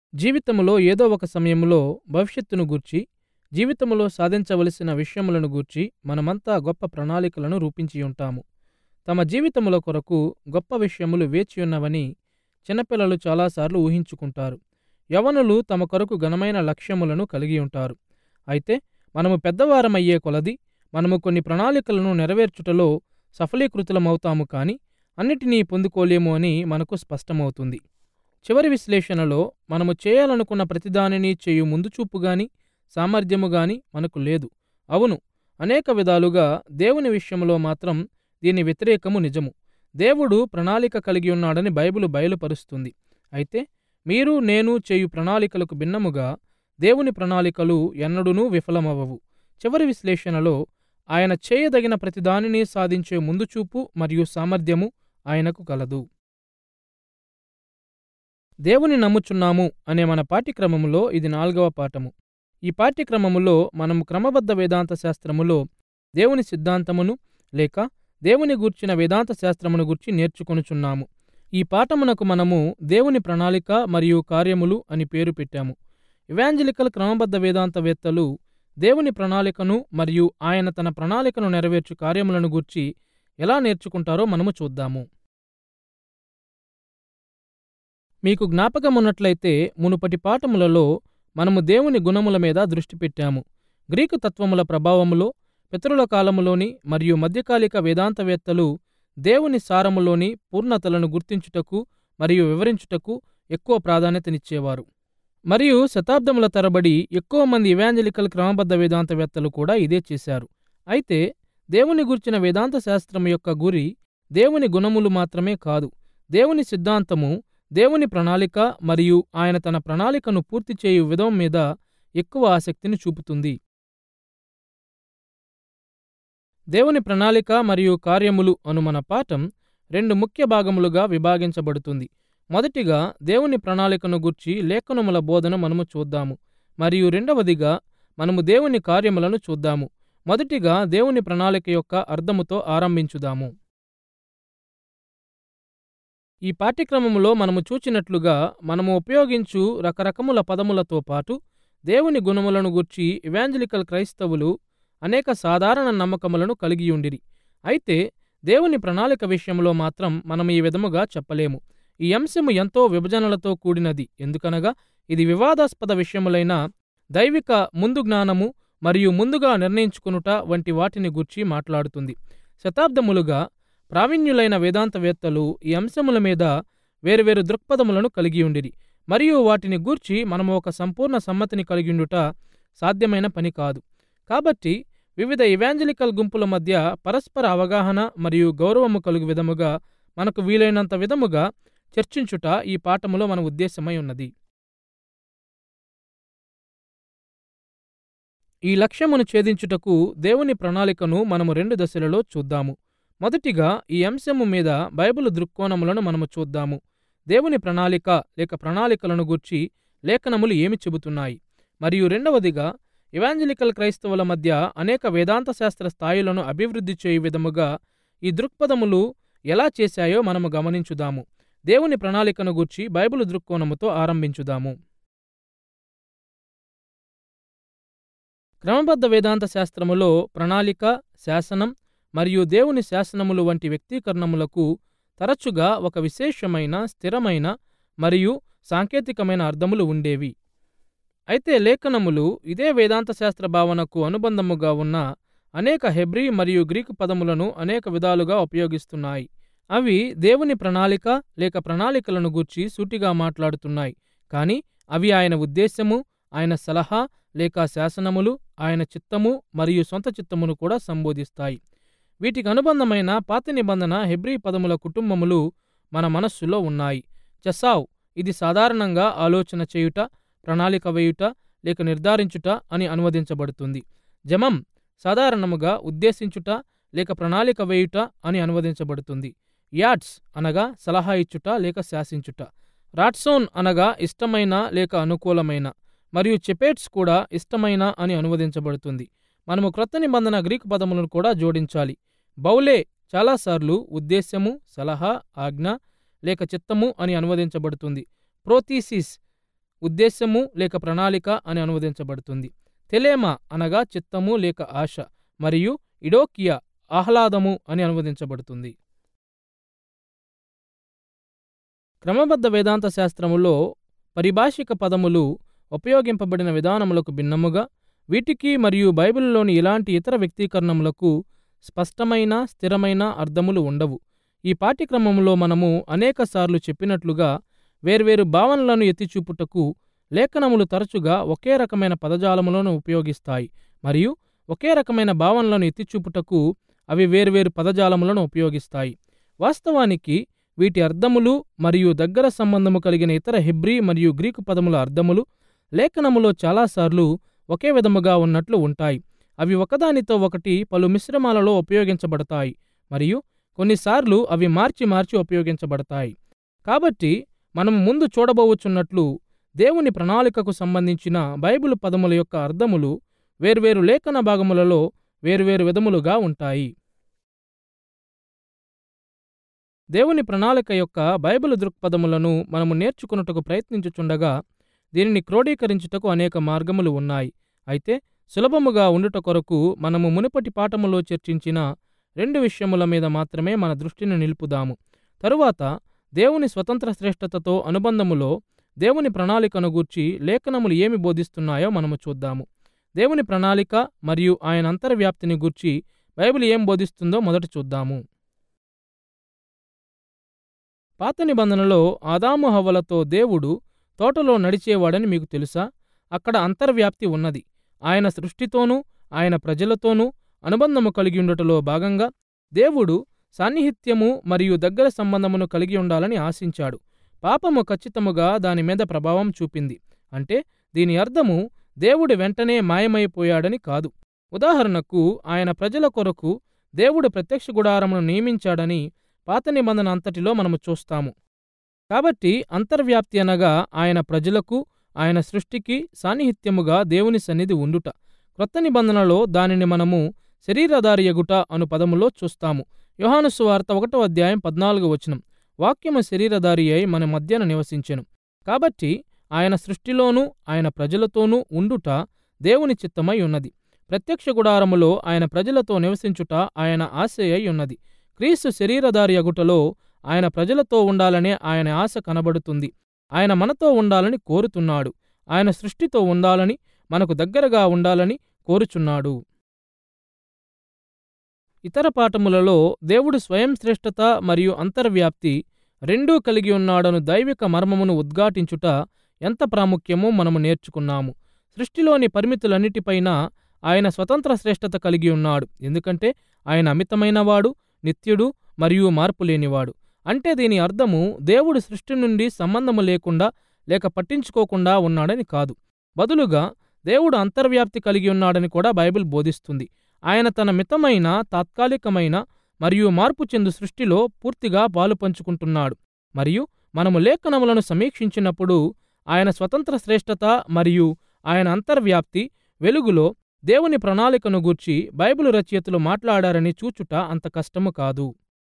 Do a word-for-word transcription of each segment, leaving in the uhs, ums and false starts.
జీవితంలో ఏదో ఒక సమయంలో భవిష్యత్తును గూర్చి, జీవితంలో సాధించవలసిన విషయములను గూర్చి మనమంతా గొప్ప ప్రణాళికలను రూపించియుంటాము. తమ జీవితముల కొరకు గొప్ప విషయములు వేచియున్నవని చిన్నపిల్లలు చాలాసార్లు ఊహించుకుంటారు. యవనులు తమ కొరకు ఘనమైన లక్ష్యములను కలిగియుంటారు. అయితే మనము పెద్దవారమయ్యే కొలది మనము కొన్ని ప్రణాళికలను నెరవేర్చుటలో సఫలీకృతులమవుతాము కాని అన్నిటినీ పొందుకోలేము అని మనకు స్పష్టమవుతుంది. చివరి విశ్లేషణలో మనము చేయాలనుకున్న ప్రతిదానిని చేయు ముందుచూపుగాని సామర్థ్యముగాని మనకు లేదు. అవును, అనేక విధాలుగా దేవుని విషయంలో మాత్రం దీని వ్యతిరేకము నిజము. దేవుడు ప్రణాళిక కలిగి ఉన్నాడని బైబిలు బయలుపరుస్తుంది. అయితే మీరు నేను చేయు ప్రణాళికలకు భిన్నముగా దేవుని ప్రణాళికలు ఎన్నడూనూ విఫలమవవు. చివరి విశ్లేషణలో ఆయన చేయదగిన ప్రతిదానిని సాధించే ముందుచూపు మరియు సామర్థ్యము ఆయనకు కలదు. దేవుని నమ్ముచున్నాము అనే మన పాఠ్యక్రమములో ఇది నాల్గవ పాఠము. ఈ పాఠ్యక్రమములో మనము క్రమబద్ధ వేదాంత శాస్త్రములో దేవుని సిద్ధాంతమును లేక దేవుని గూర్చిన వేదాంత శాస్త్రమును గూర్చి నేర్చుకొనుచున్నాము. ఈ పాఠమునకు మనము దేవుని ప్రణాళిక మరియు కార్యములు అని పేరు పెట్టాము. ఇవాంజలికల్ క్రమబద్ధ వేదాంతవేత్తలు దేవుని ప్రణాళికను మరియు ఆయన తన ప్రణాళికను నెరవేర్చు కార్యములను గూర్చి ఎలా నేర్చుకుంటారో మనము చూద్దాము. మీకు జ్ఞాపకమున్నట్లయితే మునుపటి పాఠములలో మనము దేవుని గుణముల మీద దృష్టి పెట్టాము. గ్రీకు తత్వముల ప్రభావములో పితరుల కాలములోని మరియు మధ్యకాలిక వేదాంతవేత్తలు దేవుని సారములోని పూర్ణతలను గుర్తించుటకు మరియు వివరించుటకు ఎక్కువ ప్రాధాన్యతనిచ్చేవారు. మరియు శతాబ్దముల తరబడి ఎక్కువ మంది ఇవాంజలికల్ క్రమబద్ధ వేదాంతవేత్తలు కూడా ఇదే చేశారు. అయితే దేవుని గూర్చిన వేదాంత శాస్త్రం యొక్క గురి దేవుని గుణములు మాత్రమే కాదు, దేవుని సిద్ధాంతము, దేవుని ప్రణాళిక మరియు ఆయన తన ప్రణాళికను పూర్తి చేయు విధం మీద ఎక్కువ ఆసక్తిని చూపుతుంది. దేవుని ప్రణాళిక మరియు కార్యములు అను మన పాఠం రెండు ముఖ్య భాగములుగా విభాగించబడుతుంది. మొదటిగా దేవుని ప్రణాళికను గూర్చి లేఖనముల బోధన మనము చూద్దాము. మరియు రెండవదిగా మనము దేవుని కార్యములను చూద్దాము. మొదటిగా దేవుని ప్రణాళిక యొక్క అర్థముతో ఆరంభించుదాము. ఈ పాఠ్యక్రమములో మనము చూచినట్లుగా మనము ఉపయోగించు రకరకముల పదములతో పాటు దేవుని గుణములను గూర్చి ఇవాంజలికల్ క్రైస్తవులు అనేక సాధారణ నమ్మకములను కలిగియుండిరి. అయితే దేవుని ప్రణాళిక విషయంలో మాత్రం మనం ఈ విధముగా చెప్పలేము. ఈ అంశము ఎంతో విభజనలతో కూడినది. ఎందుకనగా ఇది వివాదాస్పద విషయములైన దైవిక ముందు జ్ఞానము మరియు ముందుగా నిర్ణయించుకునుట వంటి వాటిని గూర్చి మాట్లాడుతుంది. శతాబ్దములుగా ప్రావీణ్యులైన వేదాంతవేత్తలు ఈ అంశముల మీద వేరువేరు దృక్పథములను కలిగియుండిరి మరియు వాటిని గూర్చి మనము ఒక సంపూర్ణ సమ్మతిని కలిగియుండుట సాధ్యమైన పని కాదు. కాబట్టి వివిధ ఇవాంజలికల్ గుంపుల మధ్య పరస్పర అవగాహన మరియు గౌరవము కలుగు విధముగా మనకు వీలైనంత విధముగా చర్చించుట ఈ పాఠములో మన ఉద్దేశమై ఉన్నది. ఈ లక్ష్యమును ఛేదించుటకు దేవుని ప్రణాళికను మనము రెండు దశలలో చూద్దాము. మొదటిగా ఈ అంశము మీద బైబిలు దృక్కోణములను మనము చూద్దాము. దేవుని ప్రణాళిక లేక ప్రణాళికలను గూర్చి లేఖనములు ఏమి చెబుతున్నాయి. మరియు రెండవదిగా ఇవాంజలికల్ క్రైస్తవుల మధ్య అనేక వేదాంత శాస్త్ర స్థాయిలను అభివృద్ధి చేయు విధముగా ఈ దృక్పథములు ఎలా చేశాయో మనము గమనించుదాము. దేవుని ప్రణాళికను గూర్చి బైబిలు దృక్కోణముతో ఆరంభించుదాము. క్రమబద్ధ వేదాంత శాస్త్రములో ప్రణాళిక, శాసనం మరియు దేవుని శాసనములు వంటి వ్యక్తీకరణములకు తరచుగా ఒక విశేషమైన, స్థిరమైన మరియు సాంకేతికమైన అర్థములు ఉండేవి. అయితే లేఖనములు ఇదే వేదాంత శాస్త్ర భావనకు అనుబంధముగా ఉన్న అనేక హెబ్రీ మరియు గ్రీకు పదములను అనేక విధాలుగా ఉపయోగిస్తున్నాయి. అవి దేవుని ప్రణాళిక లేక ప్రణాళికలను గూర్చి సూటిగా మాట్లాడుతున్నాయి. కానీ అవి ఆయన ఉద్దేశము, ఆయన సలహా లేక శాసనములు, ఆయన చిత్తము మరియు సొంత చిత్తమును కూడా సంబోధిస్తాయి. వీటికి అనుబంధమైన పాత నిబంధన హెబ్రీ పదముల కుటుంబములు మన మనస్సులో ఉన్నాయి. చసావ్ ఇది సాధారణంగా ఆలోచన చేయుట, ప్రణాళిక వేయుట లేక నిర్ధారించుట అని అనువదించబడుతుంది. జమం సాధారణముగా ఉద్దేశించుట లేక ప్రణాళిక వేయుట అని అనువదించబడుతుంది. యాడ్స్ అనగా సలహా ఇచ్చుట లేక శాసించుట. రాట్సోన్ అనగా ఇష్టమైన లేక అనుకూలమైన, మరియు చెపేట్స్ కూడా ఇష్టమైన అని అనువదించబడుతుంది. మనము క్రొత్త నిబంధన గ్రీకు పదములను కూడా జోడించాలి. బౌలే చాలాసార్లు ఉద్దేశ్యము, సలహా, ఆజ్ఞ లేక చిత్తము అని అనువదించబడుతుంది. ప్రోతీసిస్ ఉద్దేశము లేక ప్రణాళిక అని అనువదించబడుతుంది. తెలేమా అనగా చిత్తము లేక ఆశ, మరియు ఇడోకియా ఆహ్లాదము అని అనువదించబడుతుంది. క్రమబద్ధ వేదాంత శాస్త్రములో పరిభాషిక పదములు ఉపయోగింపబడిన విధానములకు భిన్నముగా వీటికి మరియు బైబిలులోని ఇలాంటి ఇతర వ్యక్తీకరణములకు స్పష్టమైన స్థిరమైన అర్థములు ఉండవు. ఈ పాఠ్యక్రమంలో మనము అనేకసార్లు చెప్పినట్లుగా వేర్వేరు భావనలను ఎత్తిచూపుటకు లేఖనములు తరచుగా ఒకే రకమైన పదజాలములను ఉపయోగిస్తాయి, మరియు ఒకే రకమైన భావనలను ఎత్తిచూపుటకు అవి వేర్వేరు పదజాలములను ఉపయోగిస్తాయి. వాస్తవానికి వీటి అర్థములు మరియు దగ్గర సంబంధము కలిగిన ఇతర హెబ్రీ మరియు గ్రీకు పదముల అర్థములు లేఖనములో చాలాసార్లు ఒకే విధముగా ఉన్నట్లు ఉంటాయి. అవి ఒకదానితో ఒకటి పలు మిశ్రమాలలో ఉపయోగించబడతాయి, మరియు కొన్నిసార్లు అవి మార్చి మార్చి ఉపయోగించబడతాయి. కాబట్టి మనము ముందు చూడబోవుచున్నట్లు దేవుని ప్రణాళికకు సంబంధించిన బైబిలు పదముల యొక్క అర్థములు వేర్వేరు లేఖన భాగములలో వేర్వేరు విధములుగా ఉంటాయి. దేవుని ప్రణాళిక యొక్క బైబిలు దృక్పథములను మనము నేర్చుకున్నటకు ప్రయత్నించుచుండగా దీనిని క్రోడీకరించుటకు అనేక మార్గములు ఉన్నాయి. అయితే సులభముగా ఉండుట కొరకు మనము మునుపటి పాఠములో చర్చించిన రెండు విషయముల మీద మాత్రమే మన దృష్టిని నిలుపుదాము. తరువాత దేవుని స్వతంత్ర శ్రేష్టతతో అనుబంధములో దేవుని ప్రణాళికను గూర్చి లేఖనములు ఏమి బోధిస్తున్నాయో మనము చూద్దాము. దేవుని ప్రణాళిక మరియు ఆయన అంతర్వ్యాప్తిని గూర్చి బైబిల్ ఏం బోధిస్తుందో మొదట చూద్దాము. పాత నిబంధనలో ఆదాము హవ్వలతో దేవుడు తోటలో నడిచేవాడని మీకు తెలుసా? అక్కడ అంతర్వ్యాప్తి ఉన్నది. ఆయన సృష్టితోనూ ఆయన ప్రజలతోనూ అనుబంధము కలిగి ఉండటలో భాగంగా దేవుడు సాన్నిహిత్యము మరియు దగ్గర సంబంధమును కలిగి ఉండాలని ఆశించాడు. పాపము ఖచ్చితముగా దాని మీద ప్రభావం చూపింది. అంటే దీని అర్థము దేవుడు వెంటనే మాయమైపోయాడని కాదు. ఉదాహరణకు ఆయన ప్రజల కొరకు దేవుడు ప్రత్యక్ష గుడారమును నియమించాడని పాత నిబంధన అంతటిలో మనము చూస్తాము. కాబట్టి అంతర్వ్యాప్తి అనగా ఆయన ప్రజలకు ఆయన సృష్టికి సాన్నిహిత్యముగా దేవుని సన్నిధి ఉండుట. క్రొత్త నిబంధనలో దానిని మనము శరీరధారియగుట అను పదములో చూస్తాము. యోహాను సువార్త ఒకటో అధ్యాయం పద్నాలుగు వచనం, వాక్యము శరీరధారి అయి మన మధ్యన నివసించెను. కాబట్టి ఆయన సృష్టిలోనూ ఆయన ప్రజలతోనూ ఉండుట దేవుని చిత్తమై ఉన్నది. ప్రత్యక్ష గుడారములో ఆయన ప్రజలతో నివసించుట ఆయన ఆశయై ఉన్నది. క్రీస్తు శరీరధారి అగుటలో ఆయన ప్రజలతో ఉండాలనే ఆయన ఆశ కనబడుతుంది. ఆయన మనతో ఉండాలని కోరుతున్నాడు. ఆయన సృష్టితో ఉండాలని, మనకు దగ్గరగా ఉండాలని కోరుచున్నాడు. ఇతర పాఠములలో దేవుడు స్వయం శ్రేష్టత మరియు అంతర్వ్యాప్తి రెండూ కలిగి ఉన్నాడను దైవిక మర్మమును ఉద్ఘాటించుట ఎంత ప్రాముఖ్యమో మనము నేర్చుకున్నాము. సృష్టిలోని పరిమితులన్నిటిపైన ఆయన స్వతంత్ర శ్రేష్టత కలిగి ఉన్నాడు, ఎందుకంటే ఆయన అమితమైనవాడు, నిత్యుడు మరియు మార్పులేనివాడు. అంటే దీని అర్థము దేవుడు సృష్టి నుండి సంబంధము లేకుండా లేక పట్టించుకోకుండా ఉన్నాడని కాదు. బదులుగా దేవుడు అంతర్వ్యాప్తి కలిగి ఉన్నాడని కూడా బైబిల్ బోధిస్తుంది. ఆయన తన మితమైన, తాత్కాలికమైన మరియు మార్పు చెందు సృష్టిలో పూర్తిగా పాలు పంచుకుంటున్నాడు. మరియు మనము లేఖనములను సమీక్షించినప్పుడు ఆయన స్వతంత్ర శ్రేష్టత మరియు ఆయన అంతర్వ్యాప్తి వెలుగులో దేవుని ప్రణాళికను గూర్చి బైబిలు రచయితలు మాట్లాడారని చూచుట అంత కష్టము కాదు.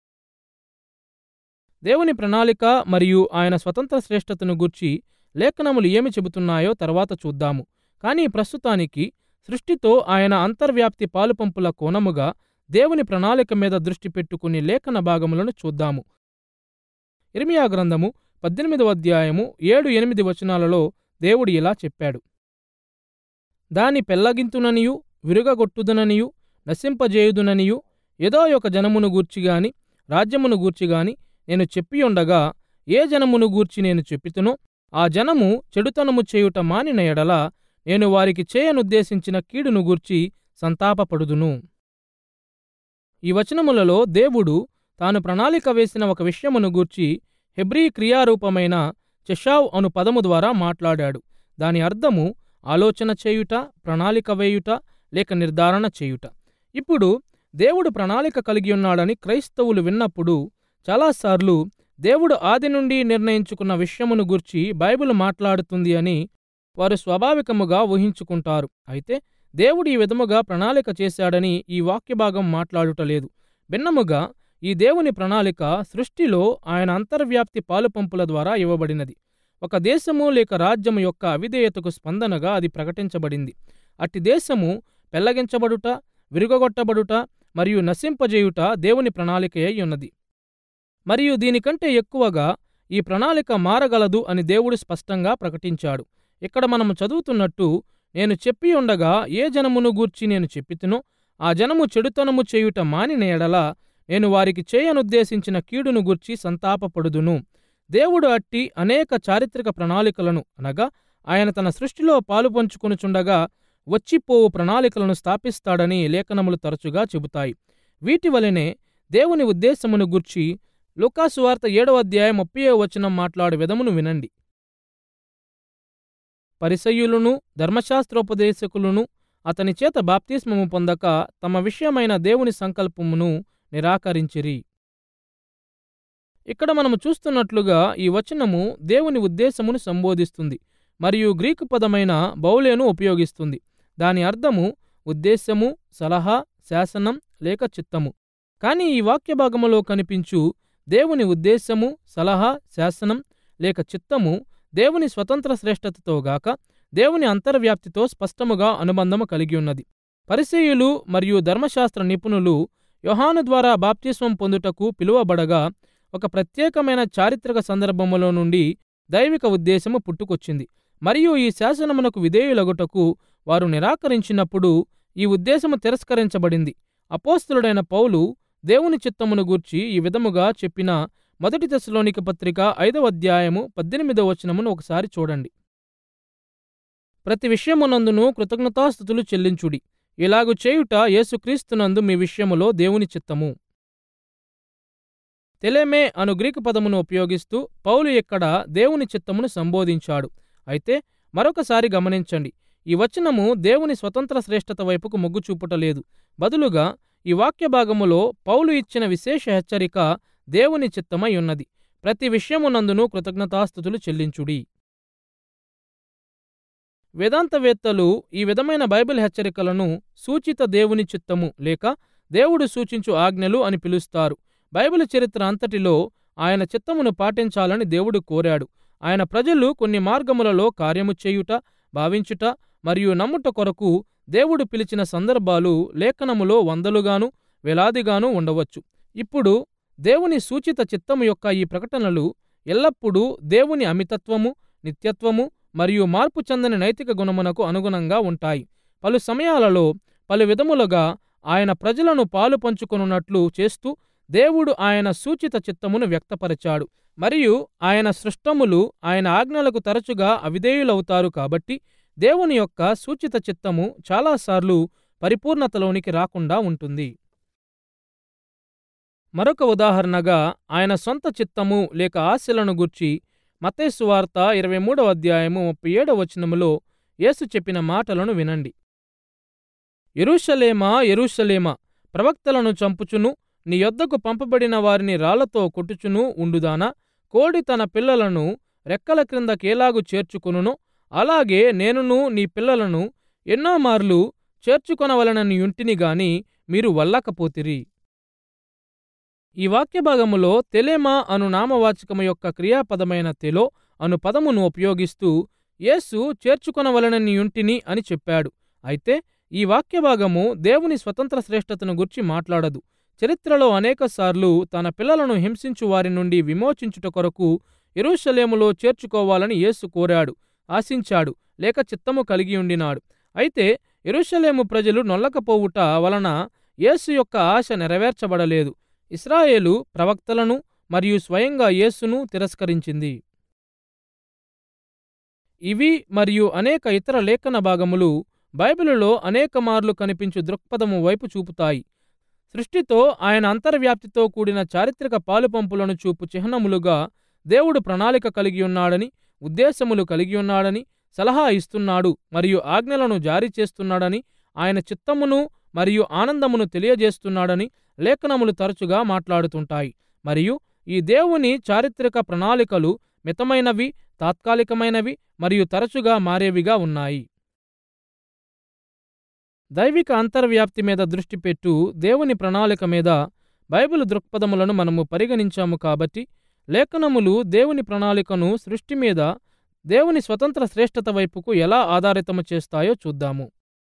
దేవుని ప్రణాళిక మరియు ఆయన స్వతంత్ర శ్రేష్టతను గూర్చి లేఖనములు ఏమి చెబుతున్నాయో తర్వాత చూద్దాము. కానీ ప్రస్తుతానికి సృష్టితో ఆయన అంతర్వ్యాప్తి పాలుపంపుల కోణముగా దేవుని ప్రణాళిక మీద దృష్టి పెట్టుకుని లేఖన భాగములను చూద్దాము. ఇర్మియా గ్రంథము పద్దెనిమిదవ అధ్యాయము ఏడు ఎనిమిది వచనాలలో దేవుడు ఇలా చెప్పాడు: దాని పెళ్లగింతుననియు విరుగగొట్టుదుననియు నశింపజేయుదుననియు ఏదో ఒక జనమును గూర్చిగాని రాజ్యమును గూర్చిగాని నేను చెప్పియుండగా ఏ జనమును గూర్చి నేను చెప్పితునో ఆ జనము చెడుతనము చేయుట మానిన ఎడల నేను వారికి చేయనుద్దేశించిన కీడును గూర్చి సంతాపపడుదును. ఈ వచనములలో దేవుడు తాను ప్రణాళిక వేసిన ఒక విషయమును గూర్చి హెబ్రీ క్రియారూపమైన చెషావ్ అను పదము ద్వారా మాట్లాడాడు. దాని అర్థము ఆలోచన చేయుట, ప్రణాళిక వేయుట లేక నిర్ధారణ చేయుట. ఇప్పుడు దేవుడు ప్రణాళిక కలిగి ఉన్నాడని క్రైస్తవులు విన్నప్పుడు చాలాసార్లు దేవుడు ఆది నుండి నిర్ణయించుకున్న విషయమును గూర్చి బైబిల్ మాట్లాడుతుంది అని వారు స్వాభావికముగా ఊహించుకుంటారు. అయితే దేవుడు ఈ విధముగా ప్రణాళిక చేశాడని ఈ వాక్యభాగం మాట్లాడుటలేదు. భిన్నముగా ఈ దేవుని ప్రణాళిక సృష్టిలో ఆయన అంతర్వ్యాప్తి పాలుపంపుల ద్వారా ఇవ్వబడినది. ఒక దేశము లేక రాజ్యము యొక్క అవిధేయతకు స్పందనగా అది ప్రకటించబడింది. అట్టి దేశము పెళ్లగించబడుట, విరుగగొట్టబడుట మరియు నశింపజేయుట దేవుని ప్రణాళిక అయి ఉన్నది. మరియు దీనికంటే ఎక్కువగా ఈ ప్రణాళిక మారగలదు అని దేవుడు స్పష్టంగా ప్రకటించాడు. ఇక్కడ మనము చదువుతున్నట్టు, నేను చెప్పి ఉండగా ఏ జనమును గూర్చి నేను చెప్పితినో ఆ జనము చెడుతనము చేయుట మానిన ఎడల నేను వారికి చేయనుద్దేశించిన కీడును గూర్చి సంతాపపడుదును. దేవుడు అట్టి అనేక చారిత్రక ప్రణాళికలను, అనగా ఆయన తన సృష్టిలో పాలుపంచుకొనుచుండగా వచ్చిపోవు ప్రణాళికలను స్థాపిస్తాడని లేఖనములు తరచుగా చెబుతాయి. వీటి వలనే దేవుని ఉద్దేశమును గూర్చి లూకాసు వార్త ఏడవ అధ్యాయం ముప్పై వచనం మాట్లాడు విధమును వినండి. పరిసయ్యులను ధర్మశాస్త్రోపదేశకులను అతని చేత బాప్తిస్మము పొందక తమ విషయమైన దేవుని సంకల్పమును నిరాకరించిరి. ఇక్కడ మనము చూస్తున్నట్లుగా ఈ వచనము దేవుని ఉద్దేశమును సంబోధిస్తుంది మరియు గ్రీకు పదమైన బౌలేను ఉపయోగిస్తుంది. దాని అర్థము ఉద్దేశము, సలహా, శాసనం లేక చిత్తము. కానీ ఈ వాక్య భాగములో కనిపించు దేవుని ఉద్దేశము, సలహా, శాసనం లేక చిత్తము దేవుని స్వతంత్ర శ్రేష్టతతో గాక దేవుని అంతర్వ్యాప్తితో స్పష్టముగా అనుబంధము కలిగి ఉన్నది. పరిసయ్యులు మరియు ధర్మశాస్త్ర నిపుణులు యోహాను ద్వారా బాప్తిస్మం పొందుటకు పిలువబడగా ఒక ప్రత్యేకమైన చారిత్రక సందర్భములో నుండి దైవిక ఉద్దేశము పుట్టుకొచ్చింది. మరియు ఈ శాసనమునకు విధేయులగుటకు వారు నిరాకరించినప్పుడు ఈ ఉద్దేశము తిరస్కరించబడింది. అపోస్తలుడైన పౌలు దేవుని చిత్తమును గూర్చి ఈ విధముగా చెప్పిన మొదటి తెస్సలోనిక పత్రిక ఐదవ అధ్యాయము పద్దెనిమిదవ వచనమును ఒకసారి చూడండి. ప్రతి విషయమునందును కృతజ్ఞతాస్తుతులు చెల్లించుడి, ఇలాగు చేయుట యేసుక్రీస్తునందు మీ విషయములో దేవుని చిత్తము. తెలెమే అను గ్రీకు పదమును ఉపయోగిస్తూ పౌలు ఇక్కడ దేవుని చిత్తమును సంబోధించాడు. అయితే మరొకసారి గమనించండి, ఈ వచనము దేవుని స్వతంత్ర శ్రేష్టత వైపుకు మొగ్గు చూపుటలేదు. బదులుగా ఈ వాక్య భాగములో పౌలు ఇచ్చిన విశేష హెచ్చరిక దేవుని చిత్తమై ఉన్నది. ప్రతి విషయమునందును కృతజ్ఞతాస్తుతులు చెల్లించుడి. వేదాంతవేత్తలు ఈ విధమైన బైబిల్ హెచ్చరికలను సూచిత దేవుని చిత్తము లేక దేవుడు సూచించు ఆజ్ఞలు అని పిలుస్తారు. బైబిల్ చరిత్ర అంతటిలో ఆయన చిత్తమును పాటించాలని దేవుడు కోరాడు. ఆయన ప్రజలు కొన్ని మార్గములలో కార్యము చేయుట, భావించుట మరియు నమ్ముట కొరకు దేవుడు పిలిచిన సందర్భాలు లేఖనములో వందలుగాను వేలాదిగాను ఉండవచ్చు. ఇప్పుడు దేవుని సూచిత చిత్తము యొక్క ఈ ప్రకటనలు ఎల్లప్పుడూ దేవుని అమితత్వము, నిత్యత్వము మరియు మార్పు చెందని నైతిక గుణమునకు అనుగుణంగా ఉంటాయి. పలు సమయాలలో పలు విధములుగా ఆయన ప్రజలను పాలు పంచుకొనున్నట్లు చేస్తూ దేవుడు ఆయన సూచిత చిత్తమును వ్యక్తపరిచాడు. మరియు ఆయన సృష్టములు ఆయన ఆజ్ఞలకు తరచుగా అవిధేయులవుతారు. కాబట్టి దేవుని యొక్క సూచిత చిత్తము చాలాసార్లు పరిపూర్ణతలోనికి రాకుండా ఉంటుంది. మరొక ఉదాహరణగా ఆయన సొంత చిత్తము లేక ఆశలను గూర్చి మత్తయి సువార్త ఇరవై మూడవ అధ్యాయము ముప్పై ఏడవ వచనములో యేసు చెప్పిన మాటలను వినండి. యెరూషలేమా, యెరూషలేమా, ప్రవక్తలను చంపుచును నీ యొద్దకు పంపబడిన వారిని రాళ్లతో కొట్టుచును ఉండుదానా, కోడి తన పిల్లలను రెక్కల క్రిందకేలాగు చేర్చుకొనునో అలాగే నేనును నీ పిల్లలను ఎన్నో మార్లు చేర్చుకొనవలనని యుంటిని గాని మీరు వల్లకపోతిరి. ఈ వాక్యభాగములో తెలెమా అను నామవాచకము యొక్క క్రియాపదమైన తెలో అను పదమును ఉపయోగిస్తూ యేసు చేర్చుకొనవలనని యుంటిని అని చెప్పాడు. అయితే ఈ వాక్యభాగము దేవుని స్వతంత్ర శ్రేష్టతను గురించి మాట్లాడదు. చరిత్రలో అనేకసార్లు తన పిల్లలను హింసించు వారి నుండి విమోచించుట కొరకు యెరూషలేములో చేర్చుకోవాలని యేసు కోరాడు, ఆశించాడు లేక చిత్తము కలిగి ఉండినాడు. అయితే యెరూషలేము ప్రజలు నొల్లకపోవుట వలన యేసు యొక్క ఆశ నెరవేర్చబడలేదు. ఇశ్రాయేలు ప్రవక్తలను మరియు స్వయంగా యేసును తిరస్కరించింది. ఇవి మరియు అనేక ఇతర లేఖన భాగములు బైబిలులో అనేక మార్లు కనిపించు దృక్పథము వైపు చూపుతాయి. సృష్టితో ఆయన అంతర్వ్యాప్తితో కూడిన చారిత్రక పాలుపంపులను చూపు చిహ్నములుగా దేవుడు ప్రణాళిక కలిగి ఉన్నాడని, ఉద్దేశములు కలిగి ఉన్నాడని, సలహా ఇస్తున్నాడు మరియు ఆజ్ఞలను జారీ చేస్తున్నాడని, ఆయన చిత్తమును మరియు ఆనందమును తెలియజేస్తున్నాడని లేఖనములు తరచుగా మాట్లాడుతుంటాయి. మరియు ఈ దేవుని చారిత్రక ప్రణాళికలు మితమైనవి, తాత్కాలికమైనవి మరియు తరచుగా మారేవిగా ఉన్నాయి. దైవిక అంతర్వ్యాప్తి మీద దృష్టి పెట్టు దేవుని ప్రణాళిక మీద బైబిల్ దృక్పథములను మనము పరిగణించాము. కాబట్టి లేఖనములు దేవుని ప్రణాళికను సృష్టి మీద దేవుని స్వతంత్ర శ్రేష్టత వైపుకు ఎలా ఆధారితము చేస్తాయో చూద్దాము.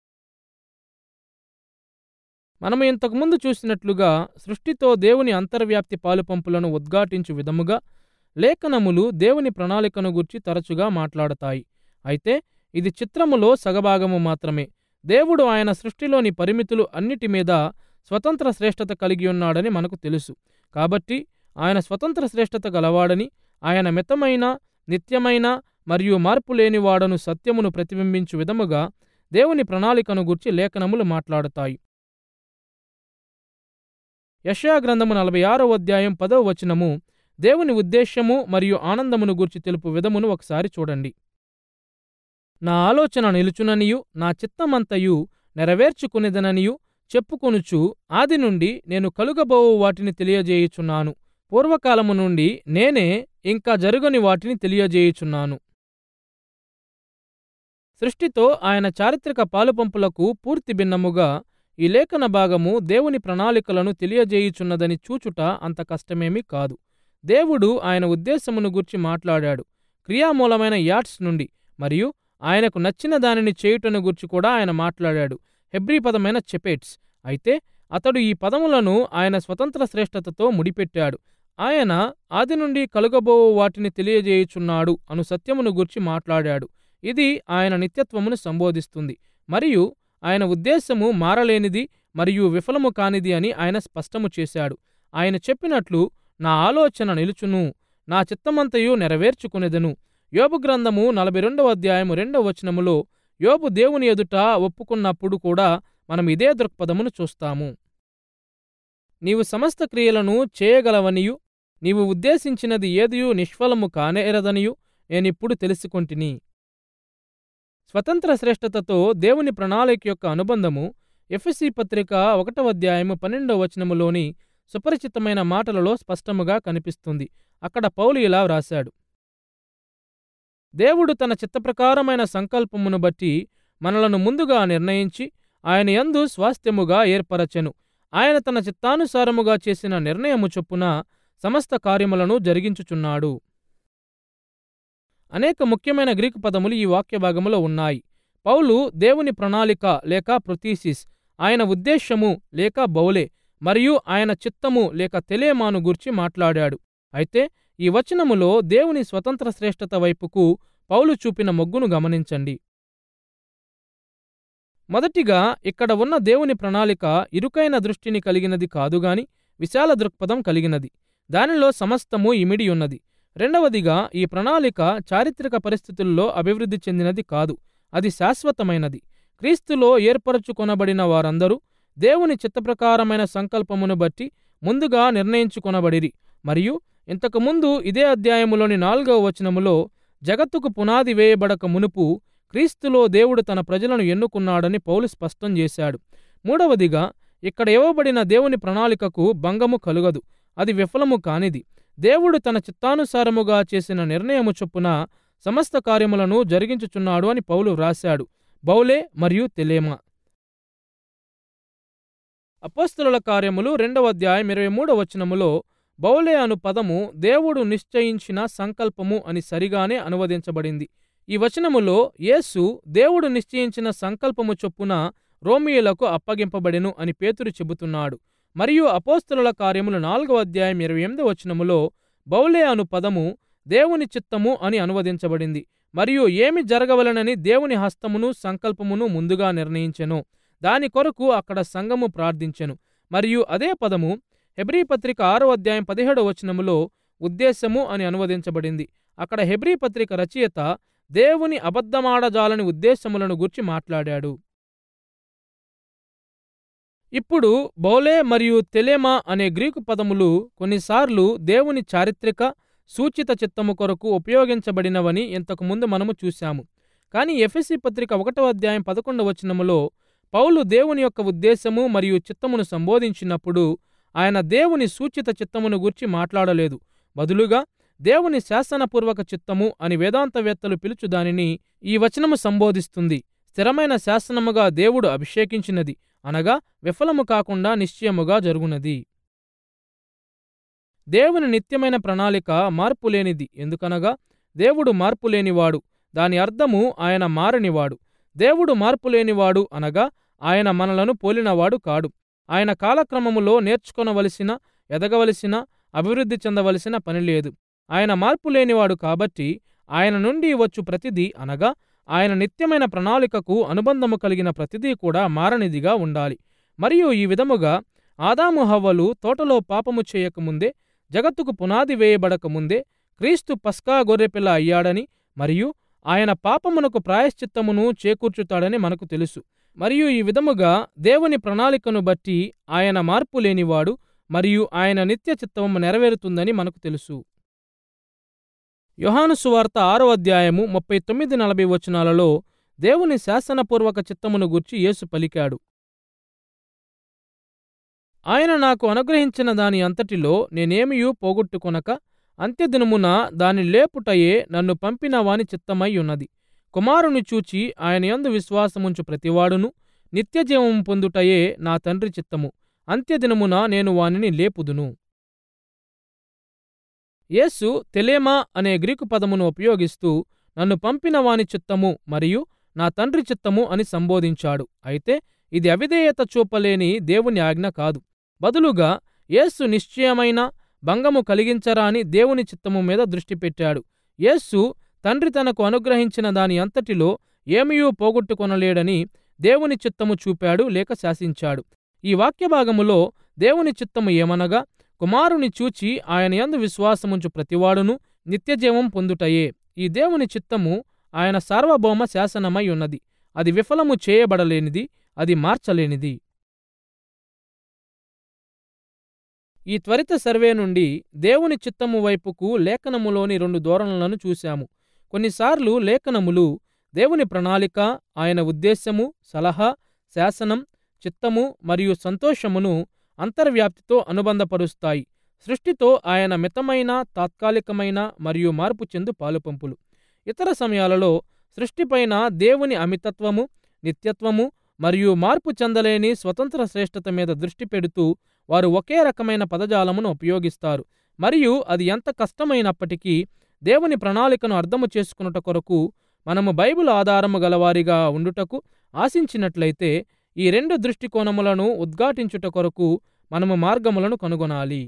మనము ఇంతకుముందు చూసినట్లుగా సృష్టితో దేవుని అంతర్వ్యాప్తి పాలుపంపులను ఉద్ఘాటించు విధముగా లేఖనములు దేవుని ప్రణాళికను గూర్చి తరచుగా మాట్లాడతాయి. అయితే ఇది చిత్రములో సగభాగము మాత్రమే. దేవుడు ఆయన సృష్టిలోని పరిమితులు అన్నిటి మీద స్వతంత్ర శ్రేష్టత కలిగి ఉన్నాడని మనకు తెలుసు. కాబట్టి ఆయన స్వతంత్ర శ్రేష్టత గలవాడని, ఆయన మితమైన, నిత్యమైన మరియు మార్పులేనివాడను సత్యమును ప్రతిబింబించు విధముగా దేవుని ప్రణాళికను గూర్చి లేఖనములు మాట్లాడతాయి. యెషయా గ్రంథము నలభై ఆరవ అధ్యాయం పదవ వచనము దేవుని ఉద్దేశ్యము మరియు ఆనందమును గూర్చి తెలుపు విధమును ఒకసారి చూడండి. నా ఆలోచన నిలుచుననియు నా చిత్తమంతయు నెరవేర్చుకునేదననియు చెప్పుకొనుచు ఆది నుండి నేను కలుగబోవు వాటిని తెలియజేయుచున్నాను. పూర్వకాలము నుండి నేనే ఇంకా జరుగని వాటిని తెలియజేయుచున్నాను. సృష్టితో ఆయన చారిత్రక పాలుపంపులకు పూర్తి భిన్నముగా ఈ లేఖన భాగము దేవుని ప్రణాళికలను తెలియజేయుచున్నదని చూచుట అంత కష్టమేమీ కాదు. దేవుడు ఆయన ఉద్దేశమును గూర్చి మాట్లాడాడు. క్రియామూలమైన యాట్స్ నుండి మరియు ఆయనకు నచ్చిన దానిని చేయుటను గూర్చి కూడా ఆయన మాట్లాడాడు, హెబ్రీ పదమైన చెపెట్స్. అయితే అతడు ఈ పదములను ఆయన స్వతంత్ర శ్రేష్టతతో ముడిపెట్టాడు. ఆయన ఆది నుండి కలుగబోవు వాటిని తెలియజేయుచున్నాడు అను సత్యమును గూర్చి మాట్లాడాడు. ఇది ఆయన నిత్యత్వమును సంబోధిస్తుంది మరియు ఆయన ఉద్దేశము మారలేనిది మరియు విఫలము కానిది అని ఆయన స్పష్టము చేశాడు. ఆయన చెప్పినట్లు నా ఆలోచన నిలుచును, నా చిత్తమంతయు నెరవేర్చుకునేదను. యోబు గ్రంథము నలభై రెండవ అధ్యాయము రెండవ వచనములో యోబు దేవుని ఎదుట ఒప్పుకున్నప్పుడు కూడా మనం ఇదే దృక్పథమును చూస్తాము. నీవు సమస్త క్రియలను చేయగలవనియు నీవు ఉద్దేశించినది ఏదియూ నిష్ఫలము కానేరదనియు నేనిప్పుడు తెలుసుకొంటిని. స్వతంత్ర శ్రేష్టతతో దేవుని ప్రణాళిక యొక్క అనుబంధము ఎఫెసీ పత్రిక ఒకటవ అధ్యాయము పన్నెండవ వచనములోని సుపరిచితమైన మాటలలో స్పష్టముగా కనిపిస్తుంది. అక్కడ పౌలు ఇలా వ్రాశాడు: దేవుడు తన చిత్తప్రకారమైన సంకల్పమును బట్టి మనలను ముందుగా నిర్ణయించి ఆయన యందు స్వాస్థ్యముగా ఏర్పరచెను. ఆయన తన చిత్తానుసారముగా చేసిన నిర్ణయము చొప్పున సమస్త కార్యములను జరిగించుచున్నాడు. అనేక ముఖ్యమైన గ్రీకు పదములు ఈ వాక్య భాగములో ఉన్నాయి. పౌలు దేవుని ప్రణాళిక లేక ప్రొతీసిస్, ఆయన ఉద్దేశ్యము లేక బౌలే మరియు ఆయన చిత్తము లేక తెలేమాను గూర్చి మాట్లాడాడు. అయితే ఈ వచనములో దేవుని స్వతంత్ర శ్రేష్టత వైపుకు పౌలు చూపిన మొగ్గును గమనించండి. మొదటిగా ఇక్కడ ఉన్న దేవుని ప్రణాళిక ఇరుకైన దృష్టిని కలిగినది కాదుగాని విశాల దృక్పథం కలిగినది. దానిలో సమస్తము ఇమిడి ఉన్నది. రెండవదిగా ఈ ప్రణాళిక చారిత్రక పరిస్థితుల్లో అభివృద్ధి చెందినది కాదు, అది శాశ్వతమైనది. క్రీస్తులో ఏర్పరచుకొనబడిన వారందరూ దేవుని చిత్తప్రకారమైన సంకల్పమును బట్టి ముందుగా నిర్ణయించుకొనబడిరి. మరియు ఇంతకుముందు ఇదే అధ్యాయములోని నాలుగవ వచనములో జగత్తుకు పునాది వేయబడక మునుపు క్రీస్తులో దేవుడు తన ప్రజలను ఎన్నుకున్నాడని పౌలు స్పష్టం చేశాడు. మూడవదిగా ఇక్కడ ఇవ్వబడిన దేవుని ప్రణాళికకు భంగము కలుగదు, అది విఫలము కానిది. దేవుడు తన చిత్తానుసారముగా చేసిన నిర్ణయము చొప్పున సమస్త కార్యములను జరిగించుచున్నాడు అని పౌలు వ్రాశాడు. బౌలే మరియు తెలేమా. అపోస్తలుల కార్యములు రెండవ అధ్యాయం ఇరవై మూడవ వచనములో బౌలే అను పదము దేవుడు నిశ్చయించిన సంకల్పము అని సరిగానే అనువదించబడింది. ఈ వచనములో యేసు దేవుడు నిశ్చయించిన సంకల్పము చొప్పున రోమియులకు అప్పగింపబడెను అని పేతురు చెబుతున్నాడు. మరియు అపోస్తలుల కార్యములు నాలుగవ అధ్యాయం ఇరవై ఎనిమిదవ వచనములో బౌలే అను పదము దేవుని చిత్తము అని అనువదించబడింది మరియు ఏమి జరగవలనని దేవుని హస్తమును సంకల్పమును ముందుగా నిర్ణయించెను. దాని కొరకు అక్కడ సంఘము ప్రార్థించెను. మరియు అదే పదము హెబ్రీ పత్రిక ఆరో అధ్యాయం పదిహేడవ వచనములో ఉద్దేశము అని అనువదించబడింది. అక్కడ హెబ్రీ పత్రిక రచయిత దేవుని అబద్ధమాడజాలని ఉద్దేశములను గూర్చి మాట్లాడాడు. ఇప్పుడు బౌలే మరియు తెలేమా అనే గ్రీకు పదములు కొన్నిసార్లు దేవుని చారిత్రక సూచిత చిత్తము కొరకు ఉపయోగించబడినవని ఇంతకుముందు మనము చూశాము. కానీ ఎఫెసీ పత్రిక ఒకటవ అధ్యాయం పదకొండవ వచనములో పౌలు దేవుని యొక్క ఉద్దేశము మరియు చిత్తమును సంబోధించినప్పుడు ఆయన దేవుని సూచిత చిత్తమును గూర్చి మాట్లాడలేదు. బదులుగా దేవుని శాసనపూర్వక చిత్తము అని వేదాంతవేత్తలు పిలుచు దానిని ఈ వచనము సంబోధిస్తుంది. స్థిరమైన శాసనముగా దేవుడు అభిషేకించినది, అనగా విఫలము కాకుండా నిశ్చయముగా జరుగునది. దేవుని నిత్యమైన ప్రణాళిక మార్పులేనిది. ఎందుకనగా దేవుడు మార్పులేనివాడు. దాని అర్థము ఆయన మారనివాడు. దేవుడు మార్పులేనివాడు అనగా ఆయన మనలను పోలినవాడు కాడు. ఆయన కాలక్రమములో నేర్చుకొనవలసిన, ఎదగవలసిన, అభివృద్ధి చెందవలసిన పనిలేదు. ఆయన మార్పులేనివాడు కాబట్టి ఆయన నుండి వచ్చు ప్రతిదీ అనగా ఆయన నిత్యమైన ప్రణాళికకు అనుబంధము కలిగిన ప్రతిదీ కూడా మారనిదిగా ఉండాలి. మరియు ఈ విధముగా ఆదాము హవ్వలు తోటలో పాపము చేయకముందే, జగత్తుకు పునాది వేయబడకముందే క్రీస్తు పస్కా గొర్రెపిల్ల అయ్యాడని మరియు ఆయన పాపమునకు ప్రాయశ్చిత్తమును చేకూర్చుతాడని మనకు తెలుసు. మరియు ఈ విధముగా దేవుని ప్రణాళికను బట్టి ఆయన మార్పు లేనివాడు మరియు ఆయన నిత్య చిత్తము నెరవేరుతుందని మనకు తెలుసు. యోహాను సువార్త ఆరో అధ్యాయము ముప్పై తొమ్మిది నలభై వచనాలలో దేవుని శాసనపూర్వక చిత్తమును గూర్చి యేసు పలికాడు. ఆయన నాకు అనుగ్రహించిన దాని అంతటిలో నేనేమియూ పోగొట్టుకొనక అంత్యదినమున దాని లేపుటయే నన్ను పంపిన వాని చిత్తమై ఉన్నది. కుమారుని చూచి ఆయన యందు విశ్వాసముంచు ప్రతివాడును నిత్యజీవము పొందుటయే నా తండ్రి చిత్తము. అంత్యదినమున నేను వానిని లేపుదును. యేసు తెలేమా అనే గ్రీకు పదమును ఉపయోగిస్తూ నన్ను పంపిన వాని చిత్తము మరియు నా తండ్రి చిత్తము అని సంబోధించాడు. అయితే ఇది అవిధేయత చూపలేని దేవుని ఆజ్ఞ కాదు. బదులుగా యేసు నిశ్చయమైన భంగము కలిగించరాని దేవుని చిత్తము మీద దృష్టి పెట్టాడు. యేసు తండ్రి తనకు అనుగ్రహించిన దాని అంతటిలో ఏమీయూ పోగొట్టుకొనలేడని దేవుని చిత్తము చూపాడు లేక శాసించాడు. ఈ వాక్యభాగములో దేవుని చిత్తము ఏమనగా కుమారుని చూచి ఆయన యందు విశ్వాసముంచు ప్రతివాడును నిత్యజీవం పొందుటయే. ఈ దేవుని చిత్తము ఆయన సార్వభౌమ శాసనమై ఉన్నది. అది విఫలము చేయబడలేనిది, అది మార్చలేనిది. ఈ త్వరిత సర్వే నుండి దేవుని చిత్తము వైపుకు లేఖనములోని రెండు ధోరణులను చూశాము. కొన్నిసార్లు లేఖనములు దేవుని ప్రణాళిక, ఆయన ఉద్దేశ్యము, సలహా, శాసనం, చిత్తము మరియు సంతోషమును అంతర్వ్యాప్తితో అనుబంధపరుస్తాయి. సృష్టితో ఆయన మితమైన, తాత్కాలికమైన మరియు మార్పు చెందు పాలుపంపులు. ఇతర సమయాలలో సృష్టిపైన దేవుని అమితత్వము, నిత్యత్వము మరియు మార్పు చెందలేని స్వతంత్ర శ్రేష్టత మీద దృష్టి పెడుతూ వారు ఒకే రకమైన పదజాలమును ఉపయోగిస్తారు. మరియు అది ఎంత కష్టమైనప్పటికీ దేవుని ప్రణాళికను అర్థము చేసుకున్నట కొరకు మనము బైబిల్ ఆధారము గలవారిగా ఉండుటకు ఆశించినట్లయితే ఈ రెండు దృష్టికోణములను ఉద్ఘాటించుట కొరకు మనము మార్గములను కనుగొనాలి.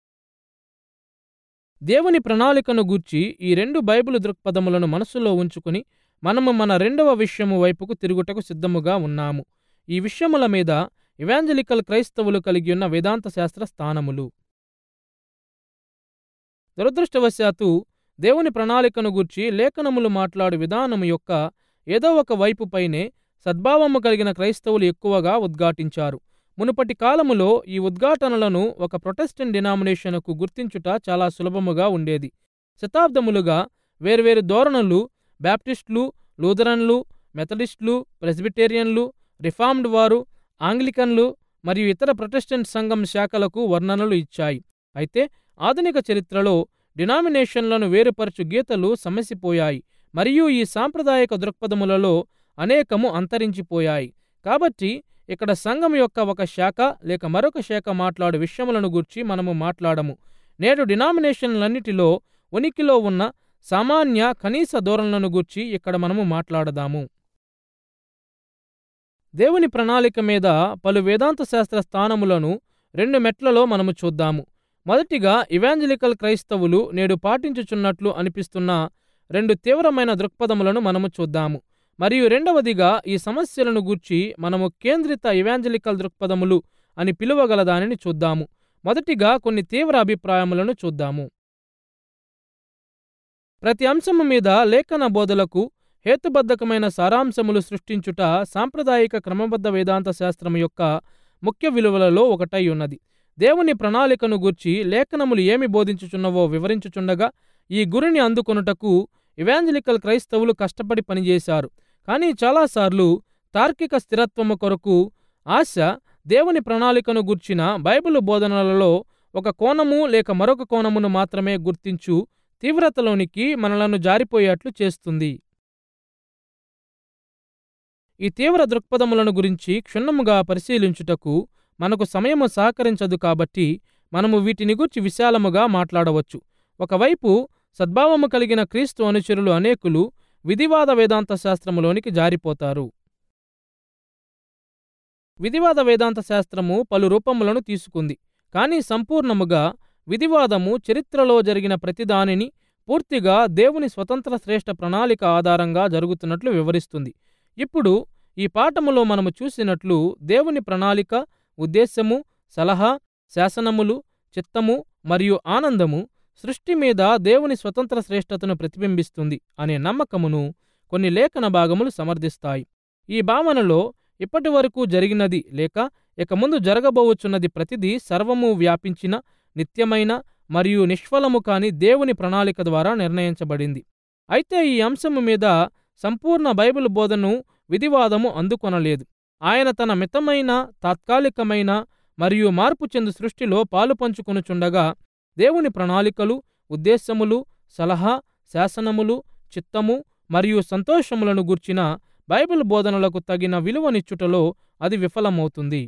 దేవుని ప్రణాళికను గూర్చి ఈ రెండు బైబిల్ దృక్పథములను మనసులో ఉంచుకుని మనము మన రెండవ విషయము వైపుకు తిరుగుటకు సిద్ధముగా ఉన్నాము. ఈ విషయముల మీద ఇవాంజలికల్ క్రైస్తవులు కలిగి ఉన్న వేదాంత శాస్త్ర స్థానములు. దురదృష్టవశాత్తు దేవుని ప్రణాళికను గూర్చి లేఖనములు మాట్లాడు విధానము యొక్క ఏదో ఒక వైపుపైనే సద్భావము కలిగిన క్రైస్తవులు ఎక్కువగా ఉద్ఘాటించారు. మునుపటి కాలములో ఈ ఉద్ఘాటనలను ఒక ప్రొటెస్టెంట్ డినామినేషన్కు గుర్తించుట చాలా సులభముగా ఉండేది. శతాబ్దములుగా వేర్వేరు ధోరణులు బ్యాప్టిస్టులు, లూథరన్లు, మెథడిస్టులు, ప్రెస్బిటేరియన్లు, రిఫార్మ్డ్ వారు, ఆంగ్లికన్లు మరియు ఇతర ప్రొటెస్టెంట్ సంఘం శాఖలకు వర్ణనలు ఇచ్చాయి. అయితే ఆధునిక చరిత్రలో డినామినేషన్లను వేరుపరచు గీతలు సమసిపోయాయి మరియు ఈ సాంప్రదాయక దృక్పథములలో అనేకము అంతరించిపోయాయి. కాబట్టి ఇక్కడ సంఘం యొక్క ఒక శాఖ లేక మరొక శాఖ మాట్లాడు విషయములను గూర్చి మనము మాట్లాడము. నేడు డినామినేషన్లన్నిటిలో ఉనికిలో ఉన్న సామాన్య కనీస ధోరణులను గూర్చి ఇక్కడ మనము మాట్లాడదాము. దేవుని ప్రణాళిక మీద పలు వేదాంత శాస్త్ర స్థానములను రెండు మెట్లలో మనము చూద్దాము. మొదటిగా ఇవాంజలికల్ క్రైస్తవులు నేడు పాటించుచున్నట్లు అనిపిస్తున్న రెండు తీవ్రమైన దృక్పథములను మనము చూద్దాము. మరియు రెండవదిగా ఈ సమస్యలను గూర్చి మనము కేంద్రిత ఇవాంజలికల్ దృక్పథములు అని పిలువగల దానిని చూద్దాము. మొదటిగా కొన్ని తీవ్ర అభిప్రాయములను చూద్దాము. ప్రతి అంశము మీద లేఖన బోధలకు హేతుబద్ధకమైన సారాంశములు సృష్టించుట సాంప్రదాయిక క్రమబద్ధ వేదాంత శాస్త్రము యొక్క ముఖ్య విలువలలో ఒకటై ఉన్నది. దేవుని ప్రణాళికను గూర్చి లేఖనములు ఏమి బోధించుచున్నవో వివరించుచుండగా ఈ గురిని అందుకొనుటకు ఇవాంజలికల్ క్రైస్తవులు కష్టపడి పనిచేశారు. కానీ చాలాసార్లు తార్కిక స్థిరత్వము కొరకు ఆశ దేవుని ప్రణాళికను గూర్చిన బైబిలు బోధనలలో ఒక కోణము లేక మరొక కోణమును మాత్రమే గుర్తించు తీవ్రతలోనికి మనలను జారిపోయేట్లు చేస్తుంది. ఈ తీవ్ర దృక్పథములను గురించి క్షుణ్ణముగా పరిశీలించుటకు మనకు సమయము సహకరించదు. కాబట్టి మనము వీటిని గురించి విశాలముగా మాట్లాడవచ్చు. ఒకవైపు సద్భావము కలిగిన క్రీస్తు అనుచరులు అనేకులు విధివాద వేదాంత శాస్త్రములోనికి జారిపోతారు. విధివాద వేదాంత శాస్త్రము పలు రూపములను తీసుకుంది. కానీ సంపూర్ణముగా విధివాదము చరిత్రలో జరిగిన ప్రతిదానిని పూర్తిగా దేవుని స్వతంత్ర శ్రేష్ఠ ప్రణాళిక ఆధారంగా జరుగుతున్నట్లు వివరిస్తుంది. ఇప్పుడు ఈ పాఠములో మనము చూసినట్లు దేవుని ప్రణాళిక, ఉద్దేశము, సలహా, శాసనములు, చిత్తము మరియు ఆనందము సృష్టి మీద దేవుని స్వతంత్ర శ్రేష్ఠతను ప్రతిబింబిస్తుంది అనే నమ్మకమును కొన్ని లేఖన భాగములు సమర్థిస్తాయి. ఈ భావనలో ఇప్పటి వరకు జరిగినది లేక ఇక ముందు జరగబోవచ్చున్నది ప్రతిదీ సర్వము వ్యాపించిన, నిత్యమైన మరియు నిష్ఫలము కాని దేవుని ప్రణాళిక ద్వారా నిర్ణయించబడింది. అయితే ఈ అంశము మీద సంపూర్ణ బైబిల్ బోధను విధివాదము అందుకొనలేదు. ఆయన తన మితమైన, తాత్కాలికమైన మరియు మార్పు చెందు సృష్టిలో పాలుపంచుకొనుచుండగా దేవుని ప్రణాళికలు, ఉద్దేశములు, సలహా, శాసనములు, చిత్తము మరియు సంతోషములను గూర్చిన బైబిల్ బోధనలకు తగిన విలువనిచ్చుటలో అది విఫలమవుతుంది.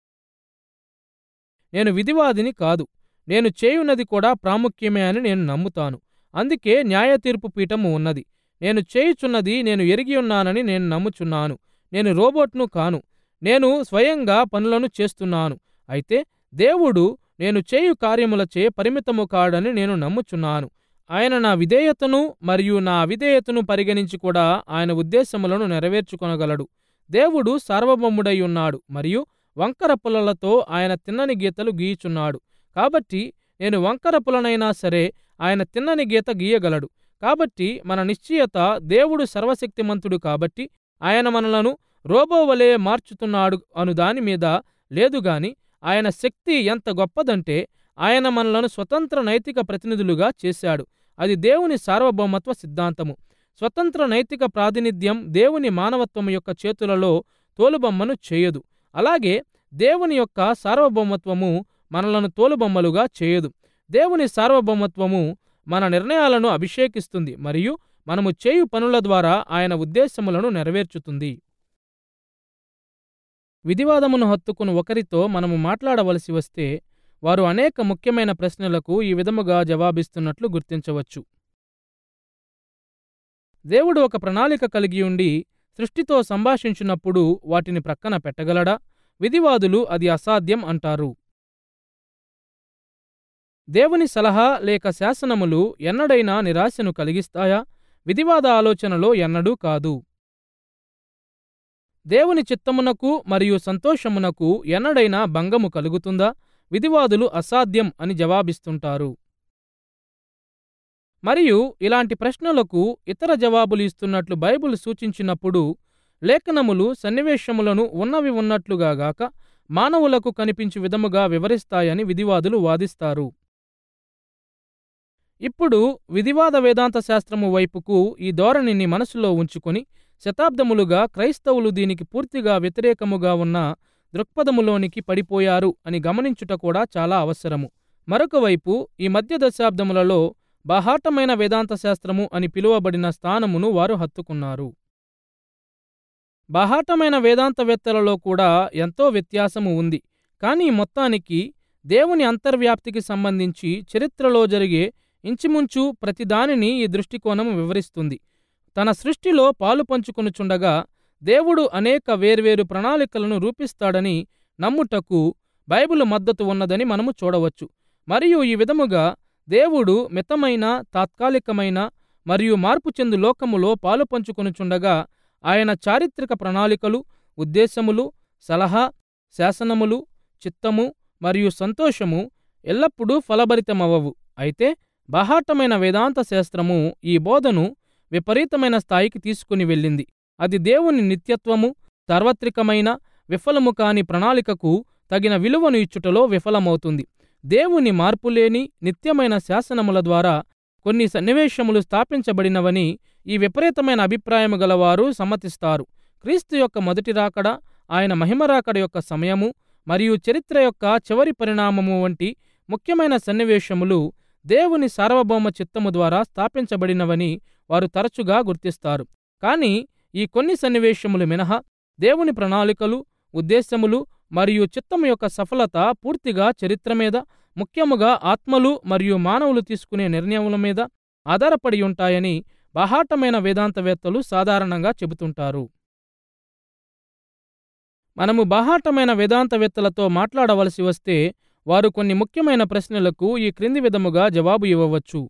నేను విధివాదిని కాదు. నేను చేయున్నది కూడా ప్రాముఖ్యమే అని నేను నమ్ముతాను. అందుకే న్యాయ తీర్పు పీఠము ఉన్నది. నేను చేయుచున్నది నేను ఎరిగి ఉన్నానని నేను నమ్ముచున్నాను. నేను రోబోట్ను కాను. నేను స్వయంగా పనులను చేస్తున్నాను. అయితే దేవుడు నేను చేయు కార్యములచే పరిమితము కాడని నేను నమ్ముచున్నాను. ఆయన నా విధేయతను మరియు నా అవిధేయతను పరిగణించి కూడా ఆయన ఉద్దేశములను నెరవేర్చుకొనగలడు. దేవుడు సార్వభౌముడై ఉన్నాడు మరియు వంకర పుల్లలతో ఆయన తిన్నని గీతలు గీయుచున్నాడు. కాబట్టి నేను వంకర పులనైనా సరే ఆయన తిన్నని గీత గీయగలడు. కాబట్టి మన నిశ్చయత దేవుడు సర్వశక్తిమంతుడు కాబట్టి ఆయన మనలను రోబోవలే మార్చుతున్నాడు అను దాని మీద లేదుగాని ఆయన శక్తి ఎంత గొప్పదంటే ఆయన మనలను స్వతంత్ర నైతిక ప్రతినిధులుగా చేశాడు. అది దేవుని సార్వభౌమత్వ సిద్ధాంతము. స్వతంత్ర నైతిక ప్రాతినిధ్యం దేవుని మానవత్వము యొక్క చేతులలో తోలుబొమ్మను చేయదు. అలాగే దేవుని యొక్క సార్వభౌమత్వము మనలను తోలుబొమ్మలుగా చేయదు. దేవుని సార్వభౌమత్వము మన నిర్ణయాలను అభిషేకిస్తుంది మరియు మనము చేయు పనుల ద్వారా ఆయన ఉద్దేశములను నెరవేర్చుతుంది. విధివాదమును హత్తుకుని ఒకరితో మనము మాట్లాడవలసి వస్తే వారు అనేక ముఖ్యమైన ప్రశ్నలకు ఈ విధముగా జవాబిస్తున్నట్లు గుర్తించవచ్చు. దేవుడు ఒక ప్రణాళిక కలిగి ఉండి సృష్టితో సంభాషించినప్పుడు వాటిని ప్రక్కన పెట్టగలడా? విధివాదులు అది అసాధ్యం అంటారు. దేవుని సలహా లేక శాసనములు ఎన్నడైనా నిరాశను కలిగిస్తాయా? విధివాద ఆలోచనలో ఎన్నడూ కాదు. దేవుని చిత్తమునకు మరియు సంతోషమునకు ఎన్నడైనా భంగము కలుగుతుందా? విధివాదులు అసాధ్యం అని జవాబిస్తుంటారు. మరియు ఇలాంటి ప్రశ్నలకు ఇతర జవాబులు ఇస్తున్నట్లు బైబిల్ సూచించినప్పుడు లేఖనములు సన్నివేశములను ఉన్నవి ఉన్నట్లుగా గాక మానవులకు కనిపించు విధముగా వివరిస్తాయని విధివాదులు వాదిస్తారు. ఇప్పుడు విధివాద వేదాంత శాస్త్రము వైపుకు ఈ ధోరణిని మనసులో ఉంచుకొని శతాబ్దములుగా క్రైస్తవులు దీనికి పూర్తిగా వ్యతిరేకముగా ఉన్న దృక్పథములోనికి పడిపోయారు అని గమనించుట కూడా చాలా అవసరము. మరొక వైపు ఈ మధ్య దశాబ్దములలో బాహాటమైన వేదాంత శాస్త్రము అని పిలువబడిన స్థానమును వారు హత్తుకున్నారు. బాహాటమైన వేదాంతవేత్తలలో కూడా ఎంతో వ్యత్యాసము ఉంది. కానీ మొత్తానికి దేవుని అంతర్వ్యాప్తికి సంబంధించి చరిత్రలో జరిగే ఇంచుమించు ప్రతిదానిని ఈ దృష్టికోణము వివరిస్తుంది. తన సృష్టిలో పాలు పంచుకొనుచుండగా దేవుడు అనేక వేర్వేరు ప్రణాళికలను రూపిస్తాడని నమ్ముటకు బైబిలు మద్దతు ఉన్నదని మనము చూడవచ్చు. మరియు ఈ విధముగా దేవుడు మితమైన, తాత్కాలికమైన మరియు మార్పు చెందు లోకములో పాలు పంచుకొనుచుండగా ఆయన చారిత్రక ప్రణాళికలు, ఉద్దేశములు, సలహా, శాసనములు, చిత్తము మరియు సంతోషము ఎల్లప్పుడూ ఫలభరితమవవు. అయితే బాహాటమైన వేదాంత శాస్త్రము ఈ బోధను విపరీతమైన స్థాయికి తీసుకుని వెళ్ళింది. అది దేవుని నిత్యత్వము, సార్వత్రికమైన, విఫలము కాని ప్రణాళికకు తగిన విలువను ఇచ్చుటలో విఫలమవుతుంది. దేవుని మార్పులేని నిత్యమైన శాసనముల ద్వారా కొన్ని సన్నివేశములు స్థాపించబడినవని ఈ విపరీతమైన అభిప్రాయము గలవారు సమ్మతిస్తారు. క్రీస్తు యొక్క మొదటి రాకడ, ఆయన మహిమరాకడ యొక్క సమయము మరియు చరిత్ర యొక్క చివరి పరిణామము వంటి ముఖ్యమైన సన్నివేశములు దేవుని సార్వభౌమ చిత్తము ద్వారా స్థాపించబడినవని వారు తరచుగా గుర్తిస్తారు. కానీ ఈ కొన్ని సన్నివేశములు మినహా దేవుని ప్రణాళికలు, ఉద్దేశములు మరియు చిత్తము యొక్క సఫలత పూర్తిగా చరిత్ర మీద, ముఖ్యముగా ఆత్మలు మరియు మానవులు తీసుకునే నిర్ణయముల మీద ఆధారపడి ఉంటాయని బాహాటమైన వేదాంతవేత్తలు సాధారణంగా చెబుతుంటారు. మనము బాహాటమైన వేదాంతవేత్తలతో మాట్లాడవలసి వస్తే వారు కొన్ని ముఖ్యమైన ప్రశ్నలకు ఈ క్రింది విధముగా జవాబు ఇవ్వవచ్చు.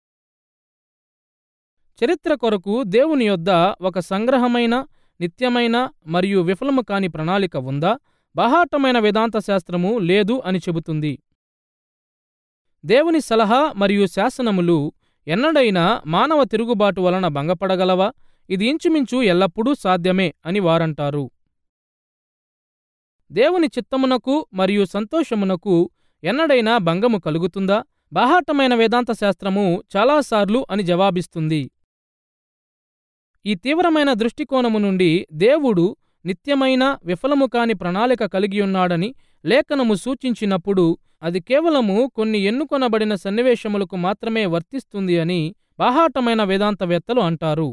చరిత్ర కొరకు దేవుని యొద్ద ఒక సంగ్రహమైన, నిత్యమైన మరియు విఫలము కాని ప్రణాళిక ఉందా? బాహాటమైన వేదాంత శాస్త్రము లేదు అని చెబుతుంది. దేవుని సలహా మరియు శాసనములు ఎన్నడైనా మానవ తిరుగుబాటు వలన భంగపడగలవా? ఇది ఇంచుమించు ఎల్లప్పుడూ సాధ్యమే అని వారంటారు. దేవుని చిత్తమునకు మరియు సంతోషమునకు ఎన్నడైనా భంగము కలుగుతుందా? బాహాటమైన వేదాంత శాస్త్రము చాలాసార్లు అని జవాబిస్తుంది. ఈ తీవ్రమైన దృష్టికోణము నుండి దేవుడు నిత్యమైన, విఫలము కాని ప్రణాళిక కలిగియున్నాడని లేఖనము సూచించినప్పుడు అది కేవలము కొన్ని ఎన్నుకొనబడిన సన్నివేశములకు మాత్రమే వర్తిస్తుంది అని బాహాటమైన వేదాంతవేత్తలు అంటారు.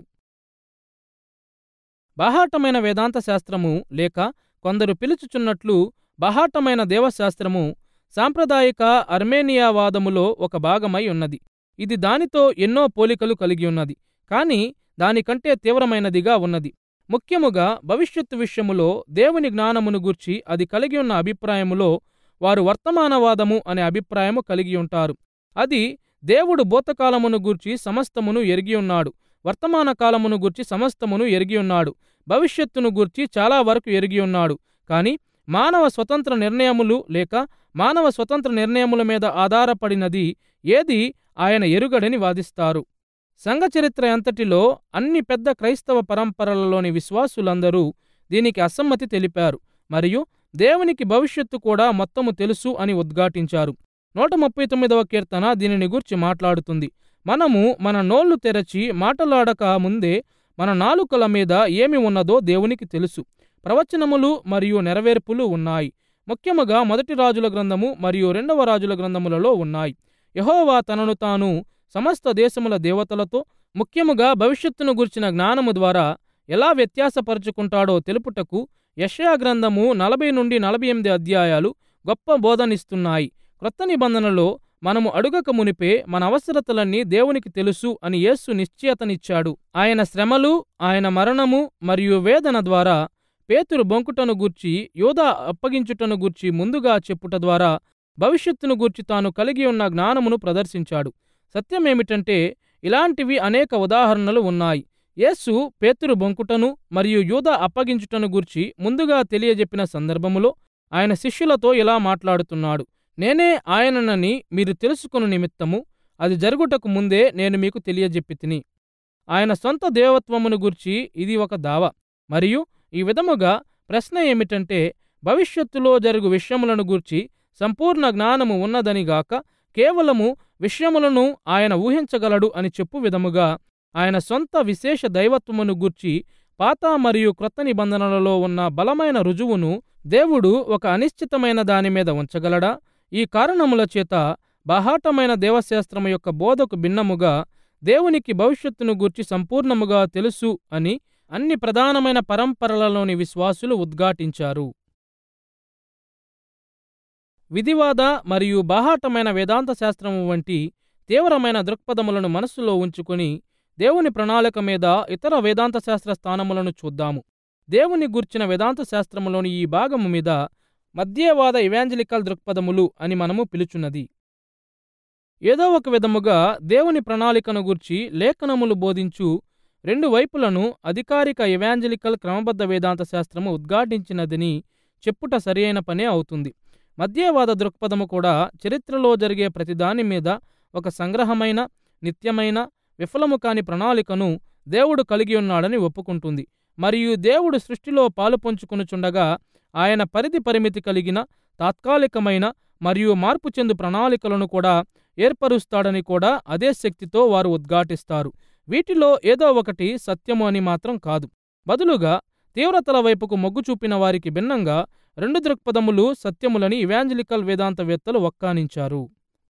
బాహాటమైన వేదాంత శాస్త్రము లేక కొందరు పిలుచుచున్నట్లు బాహాటమైన దేవశాస్త్రము సాంప్రదాయిక అర్మేనియావాదములో ఒక భాగమై ఉన్నది. ఇది దానితో ఎన్నో పోలికలు కలిగి ఉన్నది, కానీ దానికంటే తీవ్రమైనదిగా ఉన్నది. ముఖ్యముగా భవిష్యత్తు విషయములో దేవుని జ్ఞానమును గూర్చి అది కలిగి ఉన్న అభిప్రాయములో వారు వర్తమానవాదము అనే అభిప్రాయము కలిగి ఉంటారు. అది దేవుడు భూతకాలమును గూర్చి సమస్తమును ఎరిగియున్నాడు, వర్తమాన కాలమును గూర్చి సమస్తమును ఎరిగియున్నాడు, భవిష్యత్తును గూర్చి చాలా వరకు ఎరిగియున్నాడు, కానీ మానవ స్వతంత్ర నిర్ణయములు లేక మానవ స్వతంత్ర నిర్ణయముల మీద ఆధారపడినది ఏది ఆయన ఎరుగడని వాదిస్తారు. సంఘ చరిత్ర అంతటిలో అన్ని పెద్ద క్రైస్తవ పరంపరలలోని విశ్వాసులందరూ దీనికి అసమ్మతి తెలిపారు మరియు దేవునికి భవిష్యత్తు కూడా మొత్తము తెలుసు అని ఉద్ఘాటించారు. నూట ముప్పై తొమ్మిదవ కీర్తన దీనిని గూర్చి మాట్లాడుతుంది. మనము మన నోళ్లు తెరచి మాటలాడక ముందే మన నాలుకల మీద ఏమి ఉన్నదో దేవునికి తెలుసు. ప్రవచనములు మరియు నెరవేర్పులు ఉన్నాయి. ముఖ్యముగా మొదటి రాజుల గ్రంథము మరియు రెండవ రాజుల గ్రంథములలో ఉన్నాయి. యెహోవా తనను తాను సమస్త దేశముల దేవతలతో, ముఖ్యముగా భవిష్యత్తును గూర్చిన జ్ఞానము ద్వారా ఎలా వ్యత్యాసపరుచుకుంటాడో తెలుపుటకు యెషయా గ్రంథము నలభై నుండి నలభై ఎనిమిది అధ్యాయాలు గొప్ప బోధనిస్తున్నాయి. క్రొత్త నిబంధనలో మనము అడుగక మునిపే మన అవసరతలన్నీ దేవునికి తెలుసు అని యేసు నిశ్చయతనిచ్చాడు. ఆయన శ్రమలు, ఆయన మరణము మరియు వేదన ద్వారా పేతురు బొంకుటను గూర్చి, యూదా అప్పగించుటను గూర్చి ముందుగా చెప్పుట ద్వారా భవిష్యత్తును గూర్చి తాను కలిగి ఉన్న జ్ఞానమును ప్రదర్శించాడు. సత్యమేమిటంటే ఇలాంటివి అనేక ఉదాహరణలు ఉన్నాయి. యేసు పేతురు బొంకుటను మరియు యూదా అప్పగించుటను గూర్చి ముందుగా తెలియజెప్పిన సందర్భములో ఆయన శిష్యులతో ఇలా మాట్లాడుతున్నాడు. నేనే ఆయననని మీరు తెలుసుకొను నిమిత్తము అది జరుగుటకు ముందే నేను మీకు తెలియజెప్పితిని. ఆయన సొంత దేవత్వమును గూర్చి ఇది ఒక దావ. మరియు ఈ విధముగా ప్రశ్న ఏమిటంటే భవిష్యత్తులో జరుగు విషయములను గూర్చి సంపూర్ణ జ్ఞానము ఉన్నదనిగాక కేవలము విషయములను ఆయన ఊహించగలడు అని చెప్పు విధముగా ఆయన సొంత విశేష దైవత్వమును గూర్చి పాత మరియు క్రొత్త నిబంధనలలో ఉన్న బలమైన రుజువును దేవుడు ఒక అనిశ్చితమైన దాని మీద ఉంచగలడా? ఈ కారణముల చేత బాహాటమైన దేవశాస్త్రము యొక్క బోధకు భిన్నముగా దేవునికి భవిష్యత్తును గూర్చి సంపూర్ణముగా తెలుసు అని అన్ని ప్రధానమైన పరంపరలలోని విశ్వాసులు ఉద్ఘాటించారు. విధివాద మరియు బాహాటమైన వేదాంత శాస్త్రము వంటి తీవ్రమైన దృక్పథములను మనస్సులో ఉంచుకుని దేవుని ప్రణాళిక మీద ఇతర వేదాంత శాస్త్ర స్థానములను చూద్దాము. దేవుని గూర్చిన వేదాంత శాస్త్రములోని ఈ భాగము మీద మధ్యవాద ఇవాంజలికల్ దృక్పథములు అని మనము పిలుచున్నది. ఏదో ఒక విధముగా దేవుని ప్రణాళికను గూర్చి లేఖనములు బోధించు రెండు వైపులను అధికారిక ఇవాంజలికల్ క్రమబద్ధ వేదాంత శాస్త్రము ఉద్ఘాటించినదని చెప్పుట సరియైన పనే అవుతుంది. మధ్యవాద దృక్పథము కూడా చరిత్రలో జరిగే ప్రతిదాని మీద ఒక సంగ్రహమైన, నిత్యమైన, విఫలము కాని ప్రణాళికను దేవుడు కలిగి ఉన్నాడని ఒప్పుకుంటుంది. మరియు దేవుడు సృష్టిలో పాలు పంచుకొనుచుండగా ఆయన పరిధి పరిమితి కలిగిన, తాత్కాలికమైన మరియు మార్పు చెందు ప్రణాళికలను కూడా ఏర్పరుస్తాడని కూడా అదే శక్తితో వారు ఉద్ఘాటిస్తారు. వీటిలో ఏదో ఒకటి సత్యము అని మాత్రం కాదు. బదులుగా తీవ్రతల వైపుకు మొగ్గు చూపిన వారికి భిన్నంగా రెండు దృక్పథములు సత్యములని ఇవాంజలికల్ వేదాంతవేత్తలు వక్కానించారు.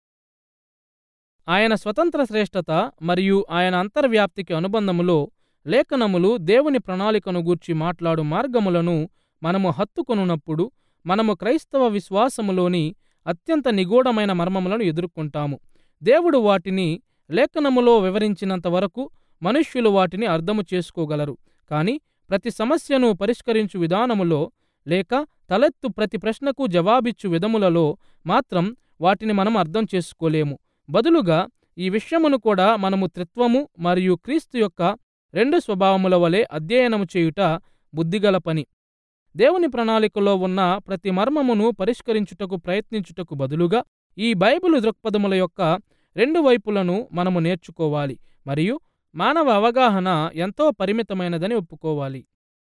ఆయన స్వతంత్ర శ్రేష్టత మరియు ఆయన అంతర్వ్యాప్తికి అనుబంధములో లేఖనములు దేవుని ప్రణాళికను గూర్చి మాట్లాడు మార్గములను మనము హత్తుకొనున్నప్పుడు మనము క్రైస్తవ విశ్వాసములోని అత్యంత నిగూఢమైన మర్మములను ఎదుర్కొంటాము. దేవుడు వాటిని లేఖనములో వివరించినంత వరకు మనుష్యులు వాటిని అర్థము చేసుకోగలరు. కానీ ప్రతి సమస్యను పరిష్కరించు విధానములో లేక తలెత్తు ప్రతి ప్రశ్నకు జవాబిచ్చు విధములలో మాత్రం వాటిని మనం అర్థం చేసుకోలేము. బదులుగా ఈ విషయమును కూడా మనము త్రిత్వము మరియు క్రీస్తు యొక్క రెండు స్వభావముల వలె అధ్యయనము చేయుట బుద్ధిగల పని. దేవుని ప్రణాళికలో ఉన్న ప్రతి మర్మమును పరిష్కరించుటకు ప్రయత్నించుటకు బదులుగా ఈ బైబిలు దృక్పథముల యొక్క రెండు వైపులను మనము నేర్చుకోవాలి మరియు మానవ అవగాహన ఎంతో పరిమితమైనదని ఒప్పుకోవాలి.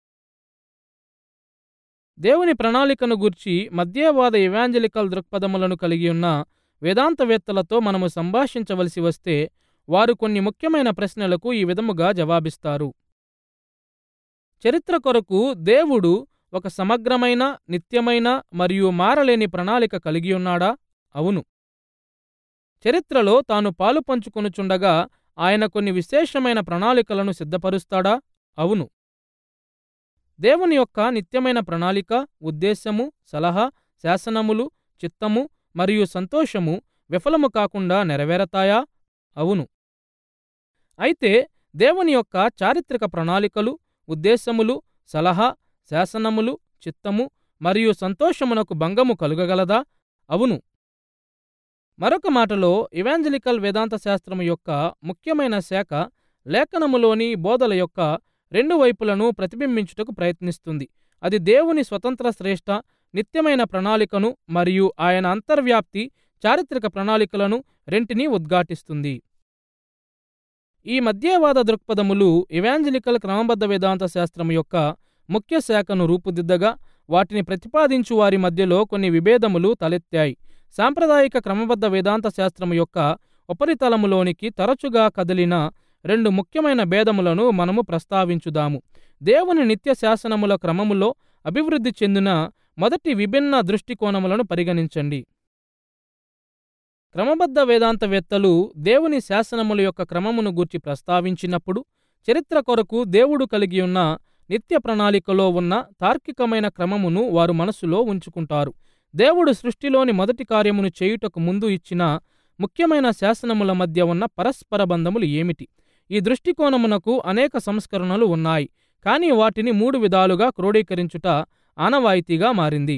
దేవుని ప్రణాళికను గూర్చి మధ్యవాద ఇవాంజలికల్ దృక్పథములను కలిగి ఉన్న వేదాంతవేత్తలతో మనము సంభాషించవలసి వస్తే వారు కొన్ని ముఖ్యమైన ప్రశ్నలకు ఈ విధముగా జవాబిస్తారు. చరిత్ర కొరకు దేవుడు ఒక సమగ్రమైన, నిత్యమైన మరియు మారలేని ప్రణాళిక కలిగి ఉన్నాడా? అవును. చరిత్రలో తాను పాలు పంచుకొనుచుండగా ఆయన కొన్ని విశేషమైన ప్రణాళికలను సిద్ధపరుస్తాడా? అవును. దేవుని యొక్క నిత్యమైన ప్రణాళిక, ఉద్దేశము, సలహా, శాసనములు, చిత్తము మరియు సంతోషము విఫలము కాకుండా నెరవేరతాయా? అవును. అయితే దేవుని యొక్క చారిత్రక ప్రణాళికలు, ఉద్దేశములు, సలహా, శాసనములు, చిత్తము మరియు సంతోషమునకు భంగము కలుగగలదా? అవును. మరొక మాటలో ఇవాంజలికల్ వేదాంత శాస్త్రము యొక్క ముఖ్యమైన శాఖ లేఖనములోని బోధల యొక్క రెండు వైపులను ప్రతిబింబించుటకు ప్రయత్నిస్తుంది. అది దేవుని స్వతంత్ర శ్రేష్ఠ నిత్యమైన ప్రణాళికను మరియు ఆయన అంతర్వ్యాప్తి చారిత్రక ప్రణాళికలను రెంటినీ ఉద్ఘాటిస్తుంది. ఈ మధ్యవాద దృక్పథములు ఇవాంజలికల్ క్రమబద్ధ వేదాంత శాస్త్రము యొక్క ముఖ్య శాఖను రూపుదిద్దగా వాటిని ప్రతిపాదించు వారి మధ్యలో కొన్ని విభేదములు తలెత్తాయి. సాంప్రదాయిక క్రమబద్ధ వేదాంత శాస్త్రము యొక్క ఉపరితలములోనికి తరచుగా కదిలిన రెండు ముఖ్యమైన భేదములను మనము ప్రస్తావించుదాము. దేవుని నిత్య శాసనముల క్రమములో అభివృద్ధి చెందిన మొదటి విభిన్న దృష్టికోణములను పరిగణించండి. క్రమబద్ధ వేదాంతవేత్తలు దేవుని శాసనముల యొక్క క్రమమును గూర్చి ప్రస్తావించినప్పుడు చరిత్ర కొరకు దేవుడు కలిగి ఉన్న నిత్య ప్రణాళికలో ఉన్న తార్కికమైన క్రమమును వారు మనసులో ఉంచుకుంటారు. దేవుడు సృష్టిలోని మొదటి కార్యమును చేయుటకు ముందు ఇచ్చిన ముఖ్యమైన శాసనముల మధ్య ఉన్న పరస్పర బంధములు ఏమిటి? ఈ దృష్టికోణమునకు అనేక సంస్కరణలు ఉన్నాయి, కానీ వాటిని మూడు విధాలుగా క్రోడీకరించుట ఆనవాయితీగా మారింది.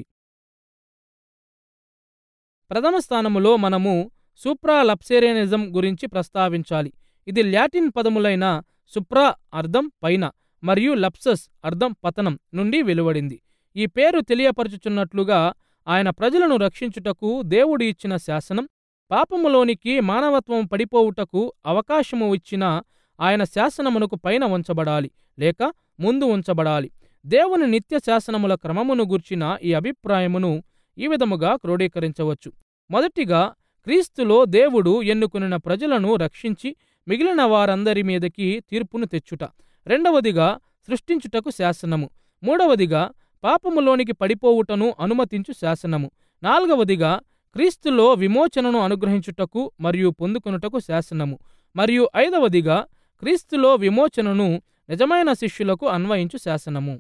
ప్రథమ స్థానములో మనము సూప్రాలప్సేరియనిజం గురించి ప్రస్తావించాలి. ఇది లాటిన్ పదములైన సుప్రా అర్థం పైన మరియు లప్సస్ అర్థం పతనం నుండి వెలువడింది. ఈ పేరు తెలియపరచుచున్నట్లుగా ఆయన ప్రజలను రక్షించుటకు దేవుడు ఇచ్చిన శాసనం, పాపములోనికి మానవత్వం పడిపోవుటకు అవకాశము ఇచ్చిన ఆయన శాసనమునకు పైన ఉంచబడాలి లేక ముందు ఉంచబడాలి. దేవుని నిత్య శాసనముల క్రమమును గూర్చిన ఈ అభిప్రాయమును ఈ విధముగా క్రోడీకరించవచ్చు. మొదటిగా, క్రీస్తులో దేవుడు ఎన్నుకొనిన ప్రజలను రక్షించి మిగిలిన వారందరి మీదకి తీర్పును తెచ్చుట. రెండవదిగా, సృష్టించుటకు శాసనము. మూడవదిగా, పాపములోనికి పడిపోవుటను అనుమతించు శాసనము. నాలుగవదిగా, క్రీస్తులో విమోచనను అనుగ్రహించుటకు మరియు పొందుకొనుటకు శాసనము. మరియు ఐదవదిగా, క్రీస్తులో విమోచనను నిజమైన శిష్యులకు అన్వయించు శాసనము.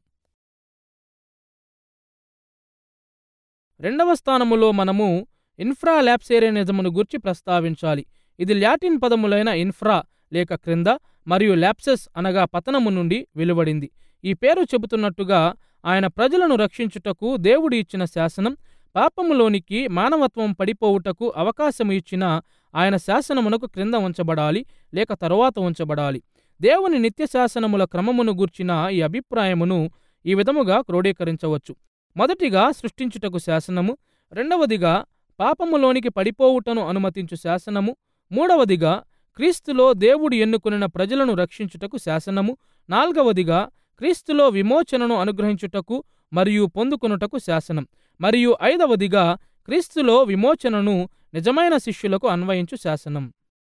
రెండవ స్థానములో మనము ఇన్ఫ్రాలాప్సేరియనిజమును గూర్చి ప్రస్తావించాలి. ఇది లాటిన్ పదములైన ఇన్ఫ్రా లేక క్రింద మరియు లాప్సెస్ అనగా పతనము నుండి వెలువడింది. ఈ పేరు చెబుతున్నట్టుగా ఆయన ప్రజలను రక్షించుటకు దేవుడు ఇచ్చిన శాసనం, పాపములోనికి మానవత్వం పడిపోవుటకు అవకాశము ఇచ్చిన ఆయన శాసనమునకు క్రింద ఉంచబడాలి లేక తరువాత ఉంచబడాలి. దేవుని నిత్య శాసనముల క్రమమును గూర్చిన ఈ అభిప్రాయమును ఈ విధముగా క్రోడీకరించవచ్చు. మొదటిగా, సృష్టించుటకు శాసనము. రెండవదిగా, పాపములోనికి పడిపోవుటను అనుమతించు శాసనము. మూడవదిగా, క్రీస్తులో దేవుడు ఎన్నుకొనిన ప్రజలను రక్షించుటకు శాసనము. నాల్గవదిగా, క్రీస్తులో విమోచనను అనుగ్రహించుటకు మరియు పొందుకొనుటకు శాసనం. మరియు ఐదవదిగా, క్రీస్తులో విమోచనను నిజమైన శిష్యులకు అన్వయించు శాసనం.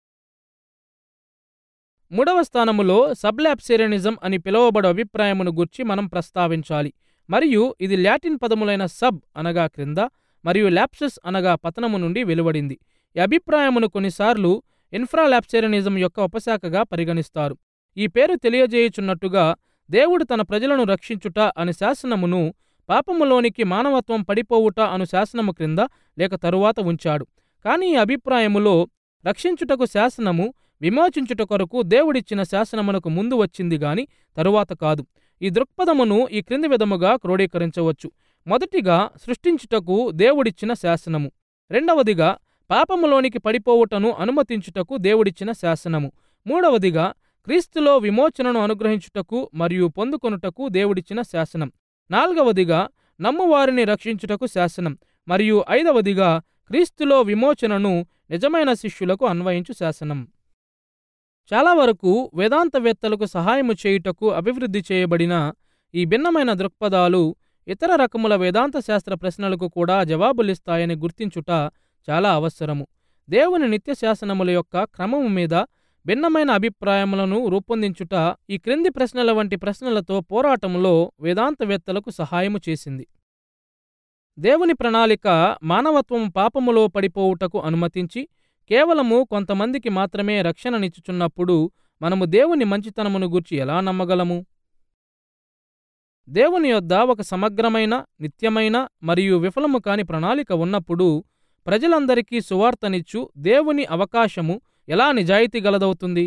మూడవ స్థానములో సబ్లాప్సేరియనిజం అని పిలువబడు అభిప్రాయమును గూర్చి మనం ప్రస్తావించాలి. మరియు ఇది లాటిన్ పదములైన సబ్ అనగా క్రింద మరియు లాప్సస్ అనగా పతనము నుండి వెలువడింది. ఈ అభిప్రాయమును కొన్నిసార్లు ఇన్ఫ్రాలాప్సేరియనిజం యొక్క ఉపశాఖగా పరిగణిస్తారు. ఈ పేరు తెలియజేయుచున్నట్టుగా దేవుడు తన ప్రజలను రక్షించుట అను శాసనమును పాపములోనికి మానవత్వం పడిపోవుట అను శాసనము క్రింద లేక తరువాత ఉంచాడు. కానీ ఈ అభిప్రాయములో రక్షించుటకు శాసనము విమోచించుట కొరకు దేవుడిచ్చిన శాసనమునకు ముందు వచ్చింది గాని తరువాత కాదు. ఈ దృక్పథమును ఈ క్రింది విధముగా క్రోడీకరించవచ్చు. మొదటిగా సృష్టించుటకు దేవుడిచ్చిన శాసనము. రెండవదిగా పాపములోనికి పడిపోవుటను అనుమతించుటకు దేవుడిచ్చిన శాసనము. మూడవదిగా క్రీస్తులో విమోచనను అనుగ్రహించుటకు మరియు పొందుకొనుటకు దేవుడిచ్చిన శాసనం. నాలుగవదిగా నమ్మువారిని రక్షించుటకు శాసనం. మరియు ఐదవదిగా క్రీస్తులో విమోచనను నిజమైన శిష్యులకు అన్వయించు శాసనం. చాలా వరకు వేదాంతవేత్తలకు సహాయము చేయుటకు అభివృద్ధి చేయబడిన ఈ భిన్నమైన దృక్పథాలు ఇతర రకముల వేదాంత శాస్త్ర ప్రశ్నలకు కూడా జవాబులిస్తాయని గుర్తించుట చాలా అవసరము. దేవుని నిత్య శాసనముల యొక్క క్రమము మీద భిన్నమైన అభిప్రాయములను రూపొందించుట ఈ క్రింది ప్రశ్నల వంటి ప్రశ్నలతో పోరాటములో వేదాంతవేత్తలకు సహాయము చేసింది. దేవుని ప్రణాళిక మానవత్వము పాపములో పడిపోవుటకు అనుమతించి కేవలము కొంతమందికి మాత్రమే రక్షణనిచ్చుచున్నప్పుడు మనము దేవుని మంచితనమును గూర్చి ఎలా నమ్మగలము? దేవుని యొద్ద ఒక సమగ్రమైన, నిత్యమైన మరియు విఫలము కాని ప్రణాళిక ఉన్నప్పుడు ప్రజలందరికీ సువార్తనిచ్చు దేవుని అవకాశము ఎలా నిజాయితీ గలదవుతుంది?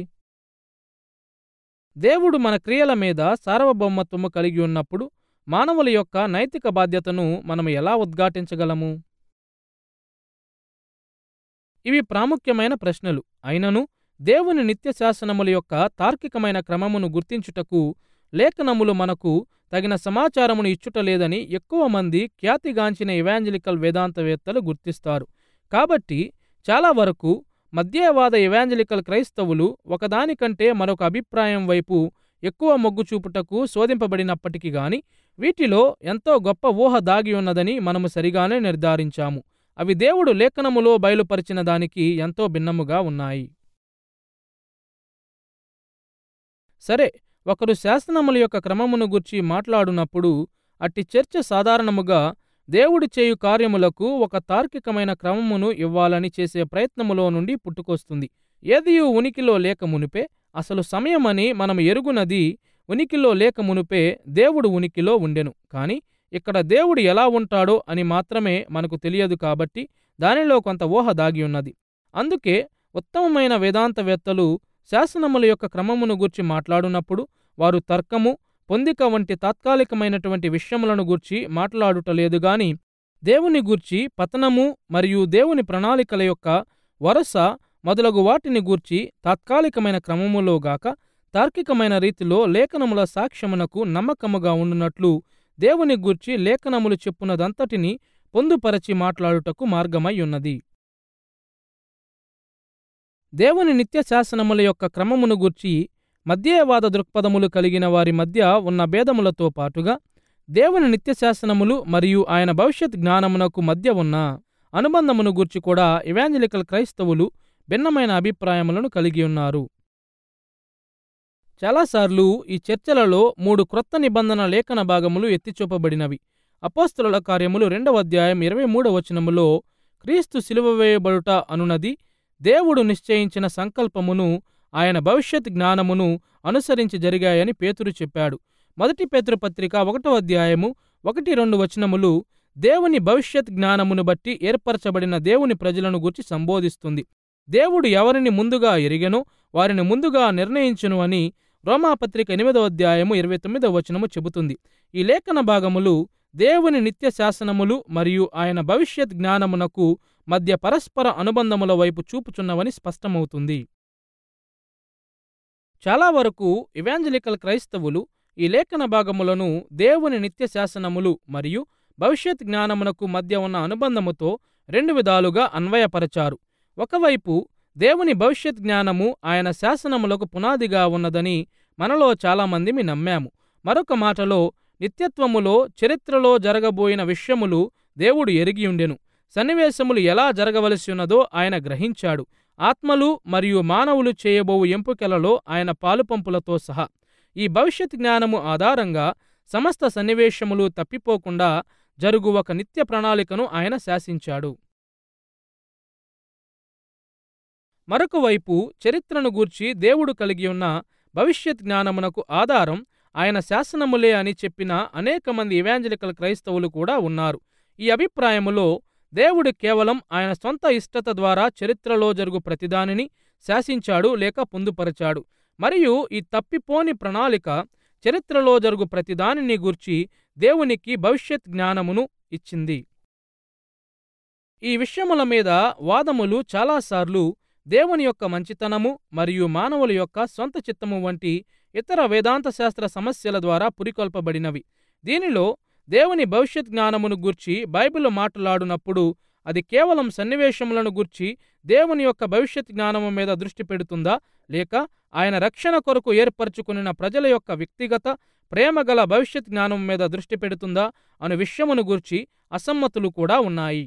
దేవుడు మన క్రియల మీద సార్వభౌమత్వము కలిగి ఉన్నప్పుడు మానవుల యొక్క నైతిక బాధ్యతను మనము ఎలా ఉద్ఘాటించగలము? ఇవి ప్రాముఖ్యమైన ప్రశ్నలు. అయినను దేవుని నిత్య శాసనముల యొక్క తార్కికమైన క్రమమును గుర్తించుటకు లేఖనములు మనకు తగిన సమాచారమును ఇచ్చుటలేదని ఎక్కువ మంది ఖ్యాతిగాంచిన ఇవాంజలికల్ వేదాంతవేత్తలు గుర్తిస్తారు. కాబట్టి చాలా వరకు మధ్యవాద ఇవాంజలికల్ క్రైస్తవులు ఒకదానికంటే మరొక అభిప్రాయం వైపు ఎక్కువ మొగ్గు చూపుటకు శోధింపబడినప్పటికీ గాని వీటిలో ఎంతో గొప్ప ఊహ దాగి ఉన్నదని మనము సరిగానే నిర్ధారించాము. అవి దేవుడు లేఖనములో బయలుపరిచిన దానికి ఎంతో భిన్నముగా ఉన్నాయి. సరే, ఒకరు శాసనముల యొక్క క్రమమును గూర్చి మాట్లాడునప్పుడు అట్టి చర్చ సాధారణముగా దేవుడు చేయు కార్యములకు ఒక తార్కికమైన క్రమమును ఇవ్వాలని చేసే ప్రయత్నములో నుండి పుట్టుకొస్తుంది. ఏదియు ఉనికిలో లేక మునుపే, అసలు సమయమని మనం ఎరుగునది ఉనికిలో లేక మునుపే దేవుడు ఉనికిలో ఉండెను. కాని ఇక్కడ దేవుడు ఎలా ఉంటాడో అని మాత్రమే మనకు తెలియదు కాబట్టి దానిలో కొంత ఊహ దాగి ఉన్నది. అందుకే ఉత్తమమైన వేదాంతవేత్తలు శాసనముల యొక్క క్రమమును గూర్చి మాట్లాడునప్పుడు వారు తర్కము, పొందిక వంటి తాత్కాలికమైనటువంటి విషయములను గూర్చి మాట్లాడుటలేదు గాని దేవుని గూర్చి పతనము మరియు దేవుని ప్రణాళికల యొక్క వరస మొదలగు వాటిని గూర్చి తాత్కాలికమైన క్రమములోగాక తార్కికమైన రీతిలో లేఖనముల సాక్ష్యమునకు నమ్మకముగా ఉండునట్లు దేవుని గూర్చి లేఖనములు చెప్పునదంతటిని పొందుపరచి మాట్లాడుటకు మార్గమై ఉన్నది. దేవుని నిత్య శాసనముల యొక్క క్రమమును గూర్చి మధ్యవాద దృక్పథములు కలిగిన వారి మధ్య ఉన్న భేదములతో పాటుగా దేవుని నిత్య శాసనములు మరియు ఆయన భవిష్యత్ జ్ఞానమునకు మధ్య ఉన్న అనుబంధమును గూర్చి కూడా ఇవాంజలికల్ క్రైస్తవులు భిన్నమైన అభిప్రాయములను కలిగి ఉన్నారు. చాలాసార్లు ఈ చర్చలలో మూడు క్రొత్త నిబంధన లేఖన భాగములు ఎత్తిచూపబడినవి. అపోస్తలుల కార్యములు రెండవ అధ్యాయం ఇరవై మూడవ వచనములో క్రీస్తు సిలువ వేయబడుట అనునది దేవుడు నిశ్చయించిన సంకల్పమును ఆయన భవిష్యత్ జ్ఞానమును అనుసరించి జరిగాయని పేతురు చెప్పాడు. మొదటి పేతురు పత్రిక ఒకటో అధ్యాయము ఒకటి రెండు వచనములు దేవుని భవిష్యత్ జ్ఞానమును బట్టి ఏర్పరచబడిన దేవుని ప్రజలను గూర్చి సంబోధిస్తుంది. దేవుడు ఎవరిని ముందుగా ఎరిగెనో వారిని ముందుగా నిర్ణయించును అని రోమాపత్రిక ఎనిమిదో అధ్యాయము ఇరవై తొమ్మిదవ వచనము చెబుతుంది. ఈ లేఖన భాగములు దేవుని నిత్య శాసనములు మరియు ఆయన భవిష్యత్ జ్ఞానమునకు మధ్య పరస్పర అనుబంధముల వైపు చూపుచున్నవని స్పష్టమవుతుంది. చాలా వరకు ఇవాంజలికల్ క్రైస్తవులు ఈ లేఖన భాగములను దేవుని నిత్య శాసనములు మరియు భవిష్యత్ జ్ఞానమునకు మధ్య ఉన్న అనుబంధముతో రెండు విధాలుగా అన్వయపరచారు. ఒకవైపు దేవుని భవిష్యత్ జ్ఞానము ఆయన శాసనములకు పునాదిగా ఉన్నదని మనలో చాలామందిమి నమ్మాము. మరొక మాటలో నిత్యత్వములో చరిత్రలో జరగబోయిన విషయములు దేవుడు ఎరిగియుండెను. సన్నివేశములు ఎలా జరగవలసి ఉన్నదో ఆయన గ్రహించాడు. ఆత్మలు మరియు మానవులు చేయబోవు ఎంపికలలో ఆయన పాలుపంపులతో సహా ఈ భవిష్యత్ జ్ఞానము ఆధారంగా సమస్త సన్నివేశములు తప్పిపోకుండా జరుగు ఒక నిత్య ప్రణాళికను ఆయన శాసించాడు. మరొక వైపు చరిత్రను గూర్చి దేవుడు కలిగి ఉన్న భవిష్యత్ జ్ఞానమునకు ఆధారం ఆయన శాసనములే అని చెప్పిన అనేక మంది ఇవాంజలికల్ క్రైస్తవులు కూడా ఉన్నారు. ఈ అభిప్రాయములో దేవుడు కేవలం ఆయన సొంత ఇష్టత ద్వారా చరిత్రలో జరుగు ప్రతిదానిని శాసించాడు లేక పొందుపరచాడు. మరియు ఈ తప్పిపోని ప్రణాళిక చరిత్రలో జరుగు ప్రతిదానిని గూర్చి దేవునికి భవిష్యత్ జ్ఞానమును ఇచ్చింది. ఈ విషయముల మీద వాదములు చాలాసార్లు దేవుని యొక్క మంచితనము మరియు మానవుల యొక్క సొంత చిత్తము వంటి ఇతర వేదాంత శాస్త్ర సమస్యల ద్వారా పురికొల్పబడినవి. దీనిలో దేవుని భవిష్యత్ జ్ఞానమును గూర్చి బైబిల్ మాట్లాడునప్పుడు అది కేవలం సన్నివేశములను గూర్చి దేవుని యొక్క భవిష్యత్ జ్ఞానము మీద దృష్టి పెడుతుందా, లేక ఆయన రక్షణ కొరకు ఏర్పరచుకున్న ప్రజల యొక్క వ్యక్తిగత ప్రేమగల భవిష్యత్ జ్ఞానం మీద దృష్టి పెడుతుందా అను విషయమును గూర్చి అసమ్మతులు కూడా ఉన్నాయి.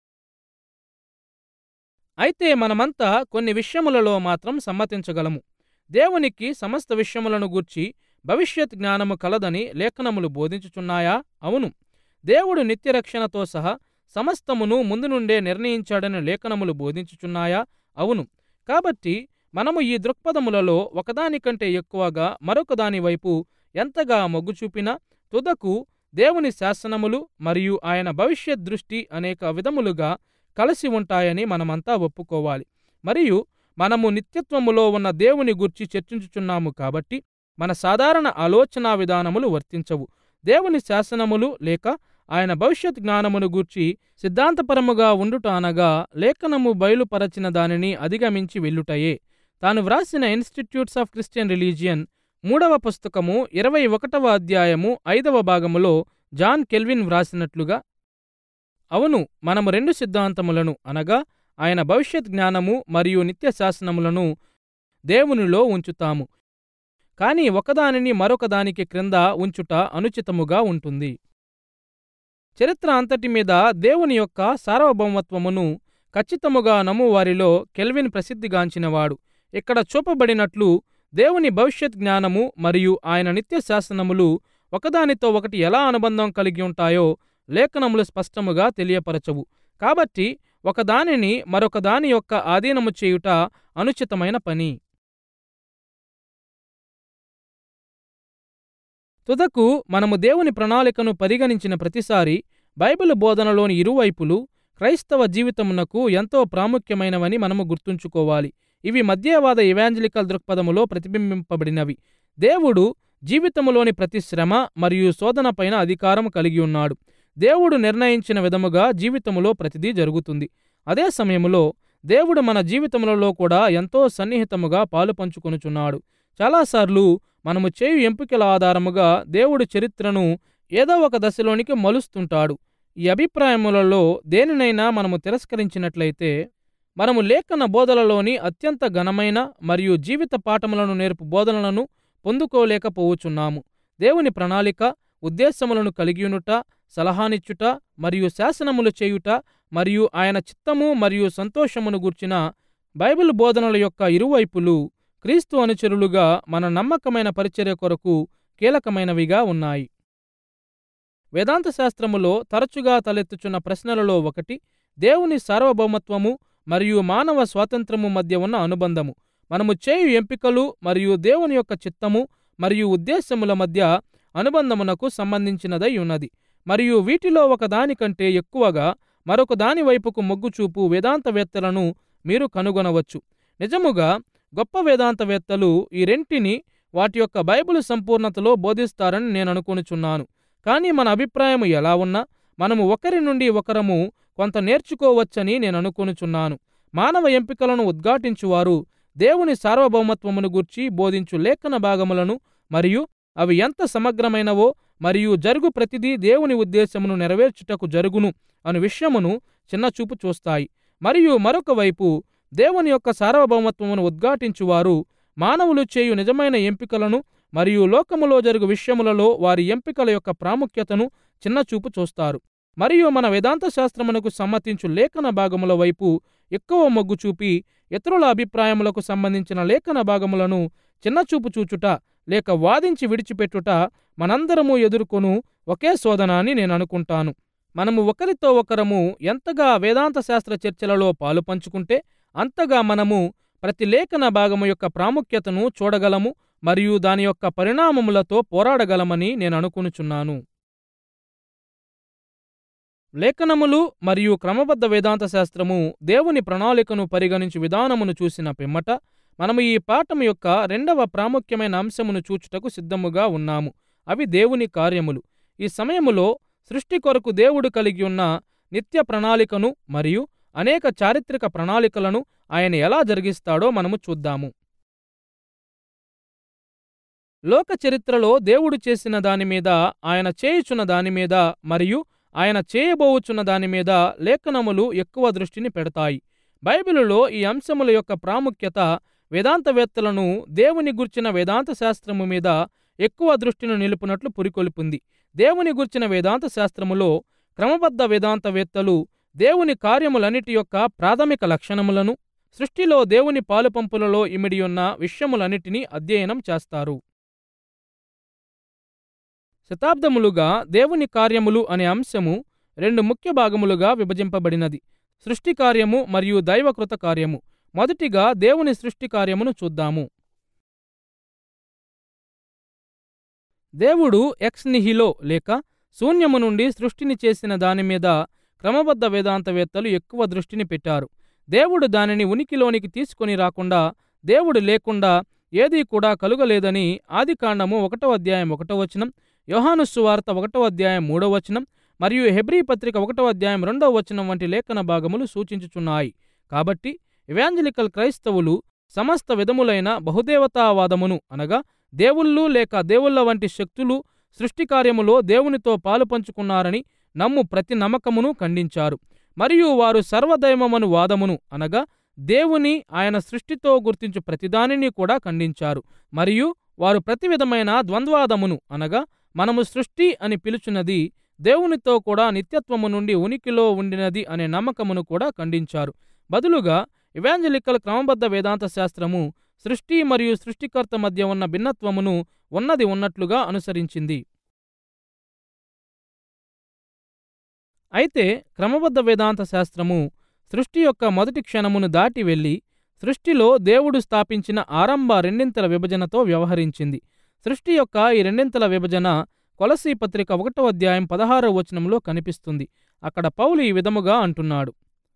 అయితే మనమంతా కొన్ని విషయములలో మాత్రం సమ్మతించగలము. దేవునికి సమస్త విషయములను గూర్చి భవిష్యత్ జ్ఞానము కలదని లేఖనములు బోధించుచున్నాయా? అవును. దేవుడు నిత్యరక్షణతో సహా సమస్తమును ముందు నుండే నిర్ణయించాడని లేఖనములు బోధించుచున్నాయా? అవును. కాబట్టి మనము ఈ దృక్పథములలో ఒకదానికంటే ఎక్కువగా మరొక దాని వైపు ఎంతగా మొగ్గు చూపినా తుదకు దేవుని శాసనములు మరియు ఆయన భవిష్యత్ దృష్టి అనేక విధములుగా కలిసి ఉంటాయని మనమంతా ఒప్పుకోవాలి. మరియు మనము నిత్యత్వములో ఉన్న దేవుని గూర్చి చర్చించుచున్నాము కాబట్టి మన సాధారణ ఆలోచనా విధానములు వర్తించవు. దేవుని శాసనములు లేక ఆయన భవిష్యత్ జ్ఞానమును గూర్చి సిద్ధాంతపరముగా ఉండుట అనగా లేఖనము బయలుపరచిన దానిని అధిగమించి వెళ్ళుటయే. తాను వ్రాసిన ఇన్స్టిట్యూట్స్ ఆఫ్ క్రిస్టియన్ రిలీజియన్ మూడవ పుస్తకము ఇరవై ఒకటవ అధ్యాయము ఐదవ భాగములో జాన్ కెల్విన్ వ్రాసినట్లుగా, అవును, మనము రెండు సిద్ధాంతములను అనగా ఆయన భవిష్యత్ జ్ఞానము మరియు నిత్య శాసనములను దేవునిలో ఉంచుతాము, కాని ఒకదానిని మరొకదానికి క్రింద ఉంచుట అనుచితముగా ఉంటుంది. చరిత్ర అంతటి మీద దేవుని యొక్క సార్వభౌమత్వమును ఖచ్చితముగా నమ్మువారిలో కెల్విన్ ప్రసిద్ధిగాంచినవాడు. ఇక్కడ చూపబడినట్లు దేవుని భవిష్యత్ జ్ఞానము మరియు ఆయన నిత్య శాసనములు ఒకదానితో ఒకటి ఎలా అనుబంధం కలిగి ఉంటాయో లేఖనములు స్పష్టముగా తెలియపరచవు. కాబట్టి ఒకదానిని మరొక దాని యొక్క ఆధీనము చేయుట అనుచితమైన పని. తుదకు మనము దేవుని ప్రణాళికను పరిగణించిన ప్రతిసారి బైబిల్ బోధనలోని ఇరువైపులు క్రైస్తవ జీవితమునకు ఎంతో ప్రాముఖ్యమైనవని మనము గుర్తుంచుకోవాలి. ఇవి మధ్యవాద ఇవాంజలికల్ దృక్పథములో ప్రతిబింబింపబడినవి. దేవుడు జీవితములోని ప్రతి శ్రమ మరియు శోధన పైన అధికారం కలిగి ఉన్నాడు. దేవుడు నిర్ణయించిన విధముగా జీవితములో ప్రతిదీ జరుగుతుంది. అదే సమయములో దేవుడు మన జీవితములలో కూడా ఎంతో సన్నిహితముగా పాలు పంచుకొనుచున్నాడు. చాలాసార్లు మనము చేయు ఎంపికల ఆధారముగా దేవుడు చరిత్రను ఏదో ఒక దశలోనికి మలుస్తుంటాడు. ఈ అభిప్రాయములలో దేనినైనా మనము తిరస్కరించినట్లయితే మనము లేఖన బోధనలోని అత్యంత ఘనమైన మరియు జీవిత పాఠములను నేర్పు బోధనలను పొందుకోలేకపోవచ్చున్నాము. దేవుని ప్రణాళిక, ఉద్దేశములను కలిగియునుట, సలహానిచ్చుట మరియు శాసనములు చేయుట మరియు ఆయన చిత్తము మరియు సంతోషమును గూర్చిన బైబిల్ బోధనల యొక్క ఇరువైపులు క్రీస్తు అనుచరులుగా మన నమ్మకమైన పరిచర్య కొరకు కీలకమైనవిగా ఉన్నాయి. వేదాంత శాస్త్రములో తరచుగా తలెత్తుచున్న ప్రశ్నలలో ఒకటి దేవుని సార్వభౌమత్వము మరియు మానవ స్వాతంత్రము మధ్య ఉన్న అనుబంధము. మనము చేయు ఎంపికలు మరియు దేవుని యొక్క చిత్తము మరియు ఉద్దేశముల మధ్య అనుబంధమునకు సంబంధించినదై ఉన్నది. మరియు వీటిలో ఒకదానికంటే ఎక్కువగా మరొక దాని వైపుకు మొగ్గు చూపు వేదాంతవేత్తలను మీరు కనుగొనవచ్చు. నిజముగా గొప్ప వేదాంతవేత్తలు ఈ రెంటిని వాటి యొక్క బైబిల్ సంపూర్ణతలో బోధిస్తారని నేను అనుకొనుచున్నాను. కానీ మన అభిప్రాయం ఎలా ఉన్నా మనము ఒకరి నుండి ఒకరము కొంత నేర్చుకోవచ్చని నేను అనుకొనుచున్నాను. మానవ ఎంపికలను ఉద్ఘాటించువారు దేవుని సార్వభౌమత్వమును గూర్చి బోధించు లేఖన భాగములను మరియు అవి ఎంత సమగ్రమైనవో మరియు జరుగు ప్రతిదీ దేవుని ఉద్దేశమును నెరవేర్చుటకు జరుగును అను విషయమును చిన్నచూపు చూస్తాయి. మరియు మరొక వైపు దేవుని యొక్క సార్వభౌమత్వమును ఉద్ఘాటించువారు మానవులు చేయు నిజమైన ఎంపికలను మరియు లోకములో జరుగు విషయములలో వారి ఎంపికల యొక్క ప్రాముఖ్యతను చిన్నచూపు చూస్తారు. మరియు మన వేదాంత శాస్త్రమునకు సమ్మతించు లేఖన భాగముల వైపు ఎక్కువ మొగ్గు చూపి ఇతరుల అభిప్రాయములకు సంబంధించిన లేఖన భాగములను చిన్నచూపు చూచుట లేక వాదించి విడిచిపెట్టుట మనందరము ఎదుర్కొను ఒకే శోధన అని నేను అనుకుంటాను. మనము ఒకరితో ఒకరము ఎంతగా వేదాంత శాస్త్ర చర్చలలో పాలు పంచుకుంటే అంతగా మనము ప్రతి లేఖన భాగము యొక్క ప్రాముఖ్యతను చూడగలము మరియు దాని యొక్క పరిణామములతో పోరాడగలమని నేను అనుకొనుచున్నాను. లేఖనములు మరియు క్రమబద్ధ వేదాంత శాస్త్రము దేవుని ప్రణాళికను పరిగణించు విధానమును చూసిన పిమ్మట మనము ఈ పాఠం యొక్క రెండవ ప్రాముఖ్యమైన అంశమును చూచుటకు సిద్ధముగా ఉన్నాము. అవి దేవుని కార్యములు. ఈ సమయములో సృష్టి కొరకు దేవుడు కలిగి ఉన్న నిత్య ప్రణాళికను మరియు అనేక చారిత్రక ప్రణాళికలను ఆయన ఎలా జరిగిస్తాడో మనము చూద్దాము. లోక చరిత్రలో దేవుడు చేసిన దానిమీద, ఆయన చేయుచున్న దానిమీద మరియు ఆయన చేయబోవుచున్న దానిమీద లేఖనములు ఎక్కువ దృష్టిని పెడతాయి. బైబిలులో ఈ అంశముల యొక్క ప్రాముఖ్యత వేదాంతవేత్తలను దేవుని గుర్చిన వేదాంత శాస్త్రము మీద ఎక్కువ దృష్టిని నిలుపునట్లు పురికొల్పింది. దేవుని గుర్చిన వేదాంత శాస్త్రములో క్రమబద్ధ వేదాంతవేత్తలు దేవుని కార్యములన్నిటి యొక్క ప్రాథమిక లక్షణములను, సృష్టిలో దేవుని పాలుపంపులలో ఇమిడియున్న విషయములన్నిటినీ అధ్యయనం చేస్తారు. శతాబ్దములుగా దేవుని కార్యములు అనే అంశము రెండు ముఖ్య భాగములుగా విభజింపబడినది: సృష్టి కార్యము మరియు దైవకృత కార్యము. మొదటిగా దేవుని సృష్టి కార్యమును చూద్దాము. దేవుడు ఎక్స్ నిహిలో లేక శూన్యము నుండి సృష్టిని చేసిన దానిమీద క్రమబద్ధ వేదాంతవేత్తలు ఎక్కువ దృష్టిని పెట్టారు. దేవుడు దానిని ఉనికిలోనికి తీసుకొని రాకుండా, దేవుడు లేకుండా ఏదీ కూడా కలుగలేదని ఆదికాండము ఒకటో అధ్యాయం ఒకటో వచనం, యోహాను సువార్త ఒకటో అధ్యాయం మూడో వచనం మరియు హెబ్రీ పత్రిక ఒకటో అధ్యాయం రెండవ వచనం వంటి లేఖన భాగములు సూచించుచున్నాయి. కాబట్టి ఎవాంజలికల్ క్రైస్తవులు సమస్త విధములైన బహుదేవతావాదమును అనగా దేవుళ్ళు లేక దేవుళ్ళ వంటి శక్తులు సృష్టి కార్యములో దేవునితో పాలు పంచుకున్నారని నమ్ము ప్రతి నమ్మకమును ఖండించారు. మరియు వారు సర్వదైవమను వాదమును అనగా దేవుని ఆయన సృష్టితో గుర్తించు ప్రతిదానిని కూడా ఖండించారు. మరియు వారు ప్రతి విధమైన ద్వంద్వాదమును అనగా మనము సృష్టి అని పిలుచున్నది దేవునితో కూడా నిత్యత్వము నుండి ఉనికిలో ఉండినది అనే నమ్మకమును కూడా ఖండించారు. బదులుగా ఎవాంజలికల్ క్రమబద్ధ వేదాంత శాస్త్రము సృష్టి మరియు సృష్టికర్త మధ్య ఉన్న భిన్నత్వమును ఉన్నది ఉన్నట్లుగా అనుసరించింది. అయితే క్రమబద్ధ వేదాంత శాస్త్రము సృష్టి యొక్క మొదటి క్షణమును దాటి వెళ్లి సృష్టిలో దేవుడు స్థాపించిన ఆరంభ రెండింతల విభజనతో వ్యవహరించింది. సృష్టి యొక్క ఈ రెండింతల విభజన కొలసీ పత్రిక ఒకటో అధ్యాయం పదహారవ వచనంలో కనిపిస్తుంది. అక్కడ పౌలు ఈ విధముగా అంటున్నాడు: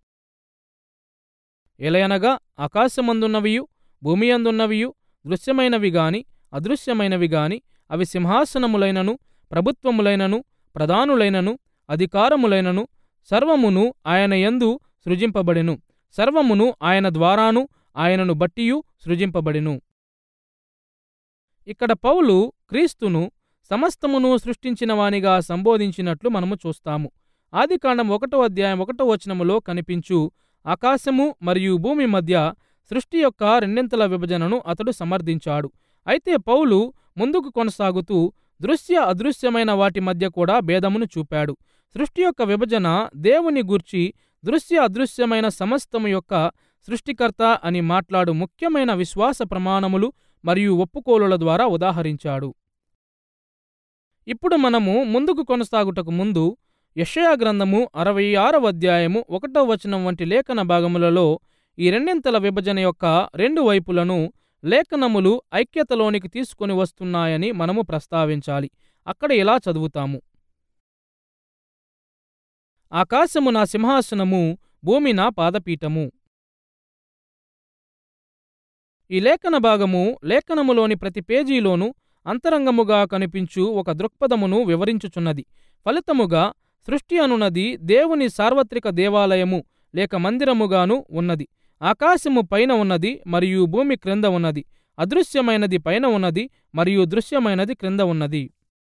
ఎలయనగా ఆకాశమందున్నవియు భూమి అందున్నవియు దృశ్యమైనవి గాని అదృశ్యమైనవి గాని అవి సింహాసనములైనను ప్రభుత్వములైనను ప్రధానులైనను అధికారములైనను సర్వమును ఆయన యందు సృజింపబడెను. సర్వమును ఆయన ద్వారాను ఆయనను బట్టియు సృజింపబడెను. ఇక్కడ పౌలు క్రీస్తును సమస్తమును సృష్టించిన వానిగా సంబోధించినట్లు మనము చూస్తాము. ఆదికాండం ఒకటో అధ్యాయం ఒకటో వచనములో కనిపించు ఆకాశము మరియు భూమి మధ్య సృష్టి యొక్క రెండింతల విభజనను అతడు సమర్థించాడు. అయితే పౌలు ముందుకు కొనసాగుతూ దృశ్య అదృశ్యమైన వాటి మధ్య కూడా భేదమును చూపాడు. సృష్టి యొక్క విభజన దేవుని గూర్చి దృశ్య అదృశ్యమైన సమస్తము యొక్క సృష్టికర్త అని మాట్లాడు ముఖ్యమైన విశ్వాస ప్రమాణములు మరియు ఒప్పుకోలుల ద్వారా ఉదాహరించాడు. ఇప్పుడు మనము ముందుకు కొనసాగుటకు ముందు యెషయా గ్రంథము అరవై ఆరవ అధ్యాయము ఒకటో వచనం వంటి లేఖన భాగములలో ఈ రెండింతల విభజన యొక్క రెండు వైపులను లేఖనములు ఐక్యతలోనికి తీసుకొని వస్తున్నాయని మనము ప్రస్తావించాలి. అక్కడ ఇలా చదువుతాము: ఆకాశము నా సింహాసనము, భూమి నా పాదపీఠము. ఈ లేఖన భాగము లేఖనములోని ప్రతి పేజీలోనూ అంతరంగముగా కనిపించు ఒక దృక్పథమును వివరించుచున్నది. ఫలితముగా సృష్టి అనున్నది దేవుని సార్వత్రిక దేవాలయము లేక మందిరముగాను ఉన్నది. ఆకాశము పైన ఉన్నది మరియు భూమి క్రింద ఉన్నది. అదృశ్యమైనది పైన ఉన్నది మరియు దృశ్యమైనది క్రింద ఉన్నది.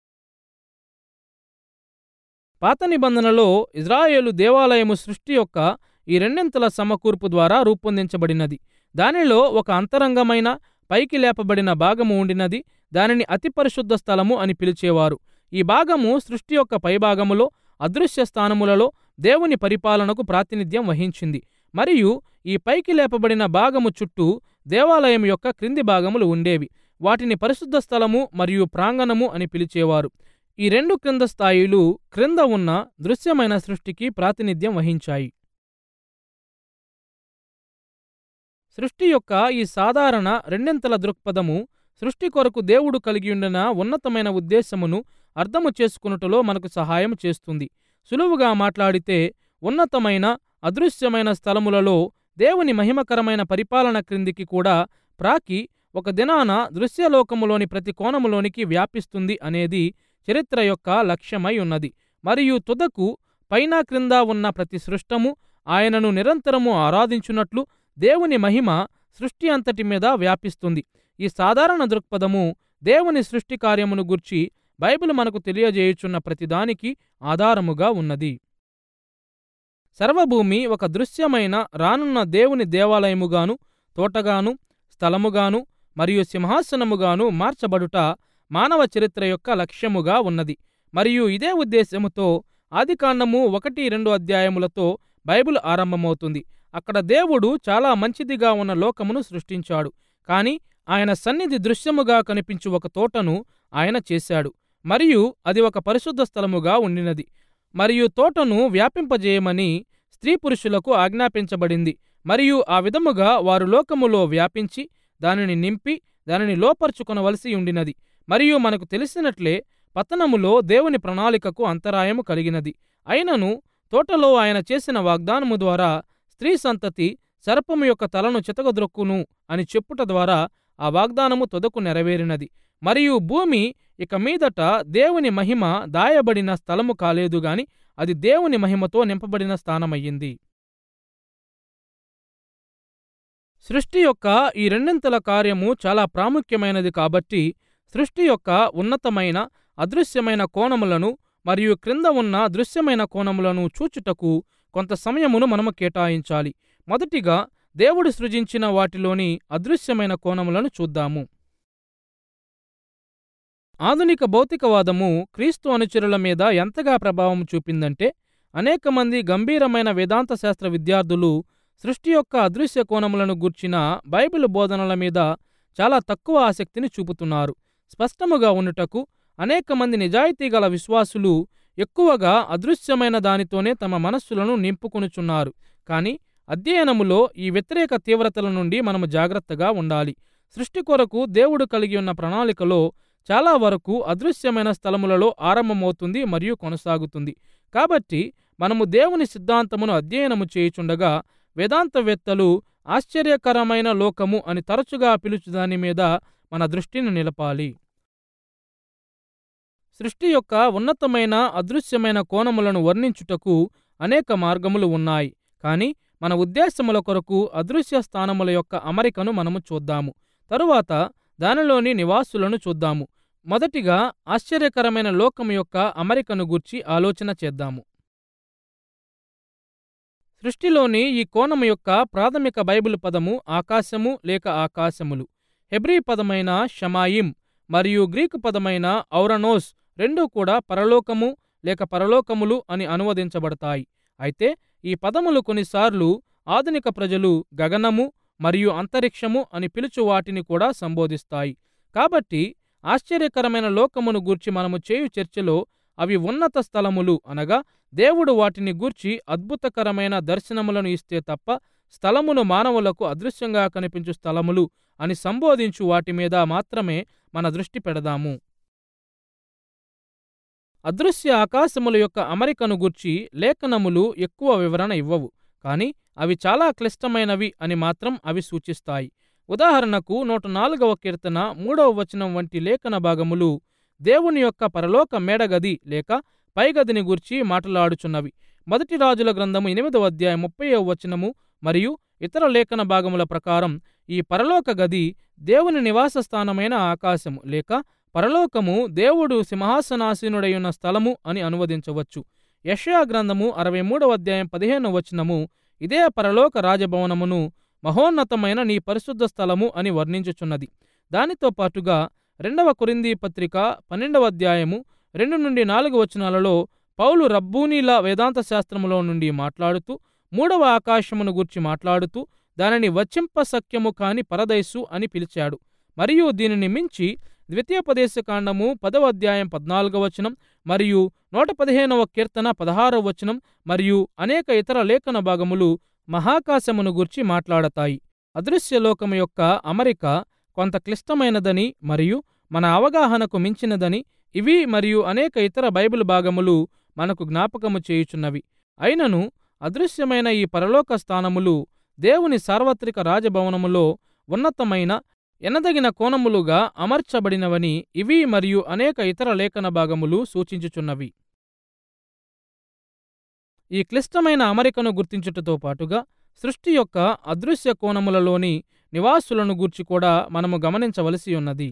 పాత నిబంధనలో ఇజ్రాయేలు దేవాలయము సృష్టి యొక్క ఈ రెండింతల సమకూర్పు ద్వారా రూపొందించబడినది. దానిలో ఒక అంతరంగమైన పైకి లేపబడిన భాగము ఉండినది. దానిని అతి పరిశుద్ధ స్థలము అని పిలిచేవారు. ఈ భాగము సృష్టి యొక్క పైభాగములో అదృశ్య స్థానములలో దేవుని పరిపాలనకు ప్రాతినిధ్యం వహించింది. మరియు ఈ పైకి లేపబడిన భాగము చుట్టూ దేవాలయం యొక్క క్రింది భాగములు ఉండేవి. వాటిని పరిశుద్ధ స్థలము మరియు ప్రాంగణము అని పిలిచేవారు. ఈ రెండు క్రింద స్థాయిలు క్రింద ఉన్న దృశ్యమైన సృష్టికి ప్రాతినిధ్యం వహించాయి. సృష్టి యొక్క ఈ సాధారణ రెండింతల దృక్పథము సృష్టి కొరకు దేవుడు కలిగియుండిన ఉన్నతమైన ఉద్దేశమును అర్థము చేసుకునుటలో మనకు సహాయం చేస్తుంది. సులువుగా మాట్లాడితే ఉన్నతమైన అదృశ్యమైన స్థలములలో దేవుని మహిమకరమైన పరిపాలన క్రిందికి కూడా ప్రాకి ఒక దినాన దృశ్యలోకములోని ప్రతి కోణములోనికి వ్యాపిస్తుంది అనేది చరిత్ర యొక్క లక్ష్యమై ఉన్నది. మరియు తుదకు పైన క్రింద ఉన్న ప్రతి సృష్టము ఆయనను నిరంతరము ఆరాధించున్నట్లు దేవుని మహిమ సృష్టి అంతటి మీద వ్యాపిస్తుంది. ఈ సాధారణ దృక్పథము దేవుని సృష్టి కార్యమును గూర్చి బైబిల్ మనకు తెలియజేయుచున్న ప్రతిదానికి ఆధారముగా ఉన్నది. సర్వభూమి ఒక దృశ్యమైన రానున్న దేవుని దేవాలయముగాను, తోటగాను, స్థలముగాను మరియు సింహాసనముగాను మార్చబడుట మానవ చరిత్ర యొక్క లక్ష్యముగా ఉన్నది. మరియు ఇదే ఉద్దేశముతో ఆదికాండము ఒకటి రెండు అధ్యాయములతో బైబిల్ ఆరంభమవుతుంది. అక్కడ దేవుడు చాలా మంచిదిగా ఉన్న లోకమును సృష్టించాడు. కాని ఆయన సన్నిధి దృశ్యముగా కనిపించు ఒక తోటను ఆయన చేశాడు, మరియు అది ఒక పరిశుద్ధ స్థలముగా ఉండినది. మరియు తోటను వ్యాపింపజేయమని స్త్రీ పురుషులకు ఆజ్ఞాపించబడింది. మరియు ఆ విధముగా వారు లోకములో వ్యాపించి దానిని నింపి దానిని లోపర్చుకొనవలసి ఉండినది. మరియు మనకు తెలిసినట్లే పతనములో దేవుని ప్రణాళికకు అంతరాయము కలిగినది. అయినను తోటలో ఆయన చేసిన వాగ్దానము ద్వారా స్త్రీ సంతతి సర్పము యొక్క తలను చితకద్రొక్కును అని చెప్పుట ద్వారా ఆ వాగ్దానము తుదకు నెరవేరినది. మరియు భూమి ఇక మీదట దేవుని మహిమ దాయబడిన స్థలము కాలేదు గాని అది దేవుని మహిమతో నింపబడిన స్థానమయ్యింది. సృష్టి యొక్క ఈ రెండింతల కార్యము చాలా ప్రాముఖ్యమైనది కాబట్టి సృష్టి యొక్క ఉన్నతమైన అదృశ్యమైన కోణములను మరియు క్రింద ఉన్న దృశ్యమైన కోణములను చూచుటకు కొంత సమయమును మనము కేటాయించాలి. మొదటిగా దేవుడు సృజించిన వాటిలోని అదృశ్యమైన కోణములను చూద్దాము. ఆధునిక భౌతికవాదము క్రీస్తు అనుచరుల మీద ఎంతగా ప్రభావం చూపిందంటే అనేక మంది గంభీరమైన వేదాంత శాస్త్ర విద్యార్థులు సృష్టి యొక్క అదృశ్య కోణములను గూర్చిన బైబిల్ బోధనల మీద చాలా తక్కువ ఆసక్తిని చూపుతున్నారు. స్పష్టముగా ఉండుటకు అనేక మంది నిజాయితీ గల విశ్వాసులు ఎక్కువగా అదృశ్యమైన దానితోనే తమ మనస్సులను నింపుకొనుచున్నారు. కానీ అధ్యయనములో ఈ వ్యతిరేక తీవ్రతల నుండి మనము జాగ్రత్తగా ఉండాలి. సృష్టి కొరకు దేవుడు కలిగి ఉన్న ప్రణాళికలో చాలా వరకు అదృశ్యమైన స్థలములలో ఆరంభమవుతుంది మరియు కొనసాగుతుంది. కాబట్టి మనము దేవుని సిద్ధాంతమును అధ్యయనము చేయుచుండగా వేదాంతవేత్తలు ఆశ్చర్యకరమైన లోకము అని తరచుగా పిలుచు దాని మీద మన దృష్టిని నిలపాలి. సృష్టి యొక్క ఉన్నతమైన అదృశ్యమైన కోణములను వర్ణించుటకు అనేక మార్గములు ఉన్నాయి. కానీ మన ఉద్దేశముల కొరకు అదృశ్య స్థానముల యొక్క అమరికను మనము చూద్దాము. తరువాత దానిలోని నివాసులను చూద్దాము. మొదటిగా ఆశ్చర్యకరమైన లోకము యొక్క అమరికను గూర్చి ఆలోచన చేద్దాము. సృష్టిలోని ఈ కోణము యొక్క ప్రాథమిక బైబిల్ పదము ఆకాశము లేక ఆకాశములు. హెబ్రీ పదమైన షమాయిం మరియు గ్రీకు పదమైన ఔరనోస్ రెండూ కూడా పరలోకము లేక పరలోకములు అని అనువదించబడతాయి. అయితే ఈ పదములు కొన్నిసార్లు ఆధునిక ప్రజలు గగనము మరియు అంతరిక్షము అని పిలుచు వాటిని కూడా సంబోధిస్తాయి. కాబట్టి ఆశ్చర్యకరమైన లోకమును గూర్చి మనము చేయు చర్చలో అవి ఉన్నత స్థలములు అనగా దేవుడు వాటిని గూర్చి అద్భుతకరమైన దర్శనములను ఇస్తే తప్ప స్థలమును మానవులకు అదృశ్యంగా కనిపించు స్థలములు అని సంబోధించు వాటి మీద మాత్రమే మన దృష్టి పెడదాము. అదృశ్య ఆకాశముల యొక్క అమరికను గూర్చి లేఖనములు ఎక్కువ వివరణ ఇవ్వవు, కానీ అవి చాలా క్లిష్టమైనవి అని మాత్రం అవి సూచిస్తాయి. ఉదాహరణకు నూట నాలుగవ కీర్తన మూడవ వచనం వంటి లేఖన భాగములు దేవుని యొక్క పరలోక మేడగది లేక పైగదిని గూర్చి మాట్లాడుచున్నవి. మొదటి రాజుల గ్రంథము ఎనిమిదవ అధ్యాయం ముప్పైవ వచనము మరియు ఇతర లేఖన భాగముల ప్రకారం ఈ పరలోక గది దేవుని నివాస స్థానమైన ఆకాశము లేక పరలోకము దేవుడు సింహాసనాసీనుడైన స్థలము అని అనువదించవచ్చు. యెషయా గ్రంథము అరవై మూడవ అధ్యాయం పదిహేనవ వచనము ఇదే పరలోక రాజభవనమును మహోన్నతమైన నీ పరిశుద్ధ స్థలము అని వర్ణించుచున్నది. దానితో పాటుగా రెండవ కొరింథీ పత్రిక పన్నెండవ అధ్యాయము రెండు నుండి నాలుగు వచనాలలో పౌలు రబ్బూనీల వేదాంత శాస్త్రములో నుండి మాట్లాడుతూ మూడవ ఆకాశమును గూర్చి మాట్లాడుతూ దానిని వచింపశక్యము కాని పరదైసు అని పిలిచాడు. మరియు దీనిని మించి ద్వితీయోపదేశకాండము పదవ అధ్యాయం పద్నాలుగవ వచనం మరియు నూట పదిహేనవ కీర్తన పదహారవ వచనం మరియు అనేక ఇతర లేఖన భాగములు మహాకాశమును గూర్చి మాట్లాడతాయి. అదృశ్యలోకము యొక్క అమరిక కొంత క్లిష్టమైనదని మరియు మన అవగాహనకు మించినదని ఇవి మరియు అనేక ఇతర బైబిల్ భాగములు మనకు జ్ఞాపకము చేయుచున్నవి. అయినను అదృశ్యమైన ఈ పరలోక స్థానములు దేవుని సార్వత్రిక రాజభవనములో ఉన్నతమైన ఎనదగిన కోణములుగా అమర్చబడినవని ఇవి మరియు అనేక ఇతర లేఖన భాగములు సూచించుచున్నవి. ఈ క్లిష్టమైన అమరికను గుర్తించుటతో పాటుగా సృష్టి యొక్క అదృశ్య కోణములలోని నివాసులను గూర్చి కూడా మనము గమనించవలసి ఉన్నది.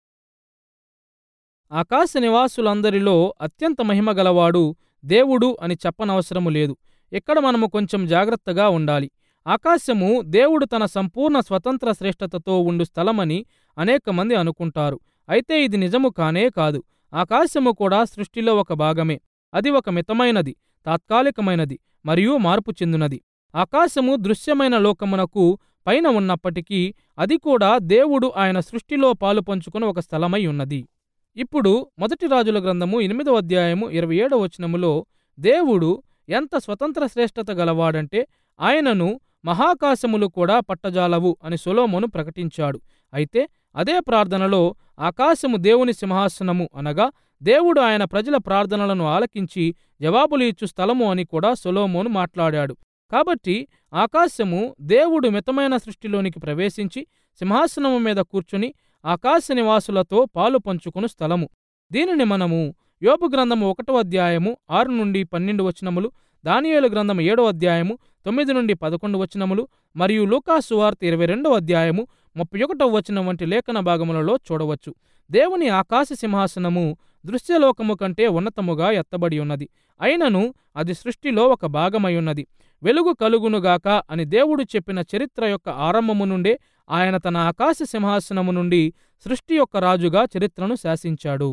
ఆకాశ నివాసులందరిలో అత్యంత మహిమగలవాడు దేవుడు అని చెప్పనవసరము లేదు. ఇక్కడ మనము కొంచెం జాగ్రత్తగా ఉండాలి. ఆకాశము దేవుడు తన సంపూర్ణ స్వతంత్ర శ్రేష్టతతో ఉండు స్థలమని అనేక మంది అనుకుంటారు. అయితే ఇది నిజము కానే కాదు. ఆకాశము కూడా సృష్టిలో ఒక భాగమే. అది ఒక మితమైనది, తాత్కాలికమైనది మరియు మార్పు చెందునది. ఆకాశము దృశ్యమైన లోకమునకు పైన ఉన్నప్పటికీ అది కూడా దేవుడు ఆయన సృష్టిలో పాలు పంచుకుని ఒక స్థలమై ఉన్నది. ఇప్పుడు మొదటి రాజుల గ్రంథము ఎనిమిదవ అధ్యాయము ఇరవై ఏడవ వచనములో దేవుడు ఎంత స్వతంత్ర శ్రేష్టత గలవాడంటే ఆయనను మహాకాశములు కూడా పట్టజాలవు అని సొలొమోను ప్రకటించాడు. అయితే అదే ప్రార్థనలో ఆకాశము దేవుని సింహాసనము అనగా దేవుడు ఆయన ప్రజల ప్రార్థనలను ఆలకించి జవాబులు ఇచ్చు స్థలము అని కూడా సొలొమోను మాట్లాడాడు. కాబట్టి ఆకాశము దేవుడు మితమైన సృష్టిలోనికి ప్రవేశించి సింహాసనము మీద కూర్చుని ఆకాశ నివాసులతో పాలు పంచుకుని స్థలము. దీనిని మనము యోబు గ్రంథము ఒకటో అధ్యాయము ఆరు నుండి పన్నెండు వచనములు, దానియేలు గ్రంథము ఏడో అధ్యాయము తొమ్మిది నుండి పదకొండు వచనములు మరియు లూకాసు వార్త ఇరవై రెండవ అధ్యాయము ముప్పై ఒకటవ వచనం వంటి లేఖన భాగములలో చూడవచ్చు. దేవుని ఆకాశ సింహాసనము దృశ్యలోకము కంటే ఉన్నతముగా ఎత్తబడి ఉన్నది. అయినను అది సృష్టిలో ఒక భాగమై ఉన్నది. వెలుగు కలుగునుగాక అని దేవుడు చెప్పిన చరిత్ర యొక్క ఆరంభము నుండే ఆయన తన ఆకాశ సింహాసనము నుండి సృష్టి యొక్క రాజుగా చరిత్రను శాసించాడు.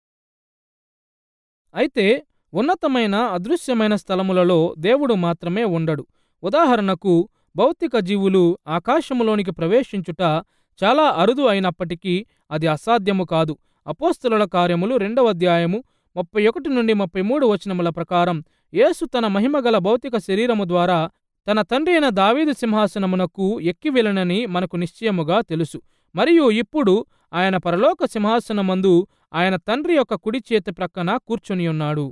అయితే ఉన్నతమైన అదృశ్యమైన స్థలములలో దేవుడు మాత్రమే ఉండడు. ఉదాహరణకు భౌతిక జీవులు ఆకాశములోనికి ప్రవేశించుట చాలా అరుదు అయినప్పటికీ అది అసాధ్యము కాదు. అపోస్తలుల కార్యములు రెండవ అధ్యాయము ముప్పై ఒకటి నుండి ముప్పై మూడు వచనముల ప్రకారం యేసు తన మహిమగల భౌతిక శరీరము ద్వారా తన తండ్రి అయిన దావీదు సింహాసనమునకు ఎక్కి వెళ్ళనని మనకు నిశ్చయముగా తెలుసు. మరియు ఇప్పుడు ఆయన పరలోక సింహాసనమందు ఆయన తండ్రి యొక్క కుడి చేతి ప్రక్కన కూర్చుని ఉన్నాడు.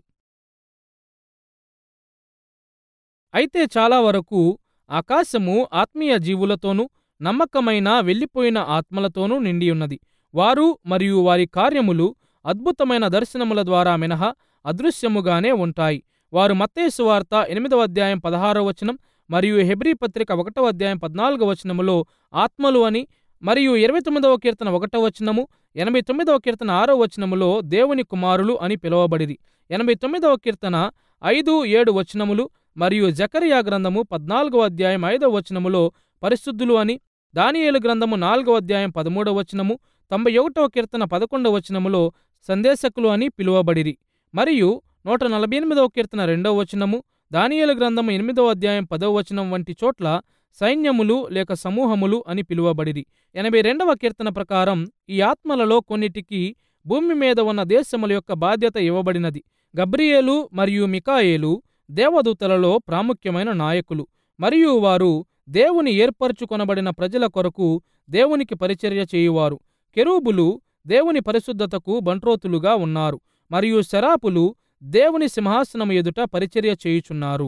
అయితే చాలా వరకు ఆకాశము ఆత్మీయ జీవులతోనూ నమ్మకమైన వెళ్ళిపోయిన ఆత్మలతోనూ నిండియున్నది. వారు మరియు వారి కార్యములు అద్భుతమైన దర్శనముల ద్వారా మినహా అదృశ్యముగానే ఉంటాయి. వారు మత్తయి సువార్త ఎనిమిదవ అధ్యాయం పదహారవ వచనం మరియు హెబ్రీ పత్రిక ఒకటవ అధ్యాయం పద్నాలుగవ వచనములో ఆత్మలు అని, మరియు ఇరవై తొమ్మిదవ కీర్తన ఒకటవ వచనము, ఎనభై తొమ్మిదవ కీర్తన ఆరవ వచనములో దేవుని కుమారులు అని పిలువబడిరి. ఎనభై తొమ్మిదవ కీర్తన ఐదు ఏడు వచనములు మరియు జకరియా గ్రంథము పద్నాలుగవ అధ్యాయం ఐదవ వచనములో పరిశుద్ధులు అని, దానియేలు గ్రంథము నాలుగవ అధ్యాయం పదమూడవ వచనము, తొంభై ఒకటవ కీర్తన పదకొండవ వచనములో సందేశకులు అని పిలువబడిరి. మరియు నూట నలభై ఎనిమిదవ కీర్తన రెండవ వచనము, దానియేలు గ్రంథము ఎనిమిదవ అధ్యాయం పదవ వచనం వంటి చోట్ల సైన్యములు లేక సమూహములు అని పిలువబడిరి. ఎనభై రెండవ కీర్తన ప్రకారం ఈ ఆత్మలలో కొన్నిటికి భూమి మీద ఉన్న దేశముల యొక్క బాధ్యత ఇవ్వబడినది. గబ్రియేలు మరియు మికాయేలు దేవదూతలలో ప్రాముఖ్యమైన నాయకులు, మరియు వారు దేవుని ఏర్పరచుకొనబడిన ప్రజల కొరకు దేవునికి పరిచర్య చేయువారు. కెరూబులు దేవుని పరిశుద్ధతకు బంట్రోతులుగా ఉన్నారు, మరియు శరాపులు దేవుని సింహాసనము ఎదుట పరిచర్య చేయుచున్నారు.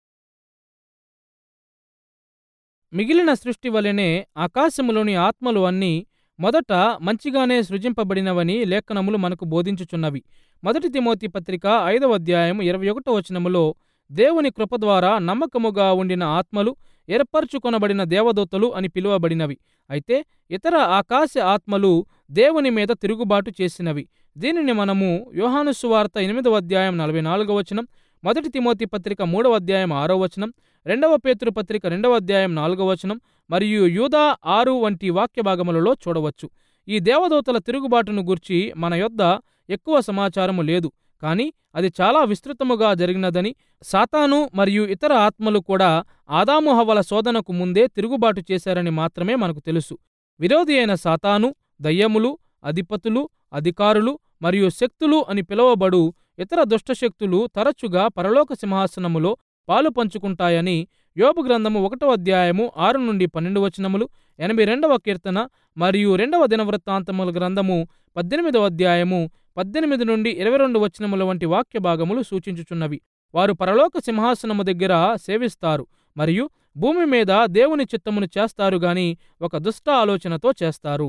మిగిలిన సృష్టి వలెనే ఆకాశములోని ఆత్మలు అన్నీ మొదట మంచిగానే సృజింపబడినవని లేఖనములు మనకు బోధించుచున్నవి. మొదటి తిమోతి పత్రిక ఐదవ అధ్యాయం ఇరవై ఒకటో వచనములో దేవుని కృప ద్వారా నమ్మకముగా ఉండిన ఆత్మలు ఏర్పరచుకొనబడిన దేవదూతలు అని పిలువబడినవి. అయితే ఇతర ఆకాశ ఆత్మలు దేవుని మీద తిరుగుబాటు చేసినవి. దీనిని మనము యోహాను సువార్త ఎనిమిదవ అధ్యాయం నలభై నాలుగవ వచనం, మొదటి తిమోతి పత్రిక మూడవ అధ్యాయం ఆరో వచనం, రెండవ పేతురు పత్రిక రెండవ అధ్యాయం నాలుగవ వచనం మరియు యూదా ఆరు వంటి వాక్య భాగములలో చూడవచ్చు. ఈ దేవదూతల తిరుగుబాటును గూర్చి మన యొద్ద ఎక్కువ సమాచారము లేదు, కానీ అది చాలా విస్తృతముగా జరిగినదని, సాతాను మరియు ఇతర ఆత్మలు కూడా ఆదాము హవ్వల శోధనకు ముందే తిరుగుబాటు చేశారని మాత్రమే మనకు తెలుసు. విరోధి అయిన సాతాను, దయ్యములు, అధిపతులు, అధికారులు మరియు శక్తులు అని పిలువబడు ఇతర దుష్టశక్తులు తరచుగా పరలోక సింహాసనములో పాలు పంచుకుంటాయని యోబు గ్రంథము ఒకటో అధ్యాయము ఆరు నుండి పన్నెండు వచనములు, ఎనభై రెండవ కీర్తన మరియు రెండవ దినవృత్తాంతముల గ్రంథము పద్దెనిమిదవ అధ్యాయము పద్దెనిమిది నుండి ఇరవై రెండు వచనముల వంటి వాక్య భాగములు సూచించుచున్నవి. వారు పరలోక సింహాసనము దగ్గర సేవిస్తారు మరియు భూమి మీద దేవుని చిత్తమును చేస్తారు గాని ఒక దుష్ట ఆలోచనతో చేస్తారు.